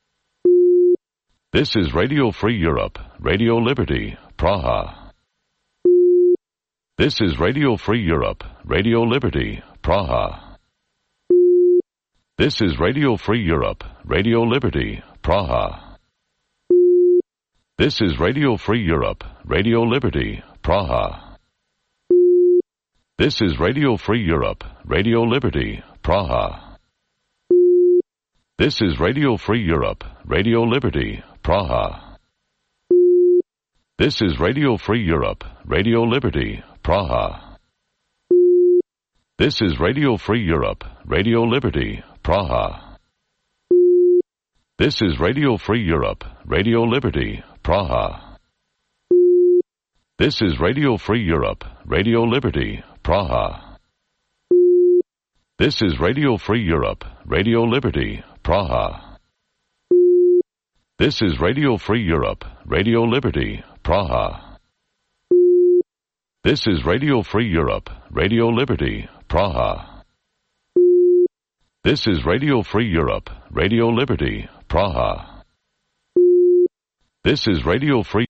This is Radio Free Europe, Radio Liberty, Praha. This is Radio Free Europe, Radio Liberty, Praha. This is Radio Free Europe, Radio Liberty, Praha. This is Radio Free Europe, Radio Liberty, Praha. This is Radio Free Europe, Radio Liberty, Praha. This is Radio Free Europe, Radio Liberty, Praha. This is Radio Free Europe, Radio Liberty, Praha. This is Radio Free Europe, Radio Liberty, Praha. This is Radio Free Europe, Radio Liberty, Praha. This is Radio Free Europe, Radio Liberty, Praha. This is Radio Free Europe, Radio Liberty, Praha. This is Radio Free Europe, Radio Liberty, Praha. This is Radio Free Europe, Radio Liberty, Praha. This is Radio Free Europe, Radio Liberty, Praha. This is Radio Free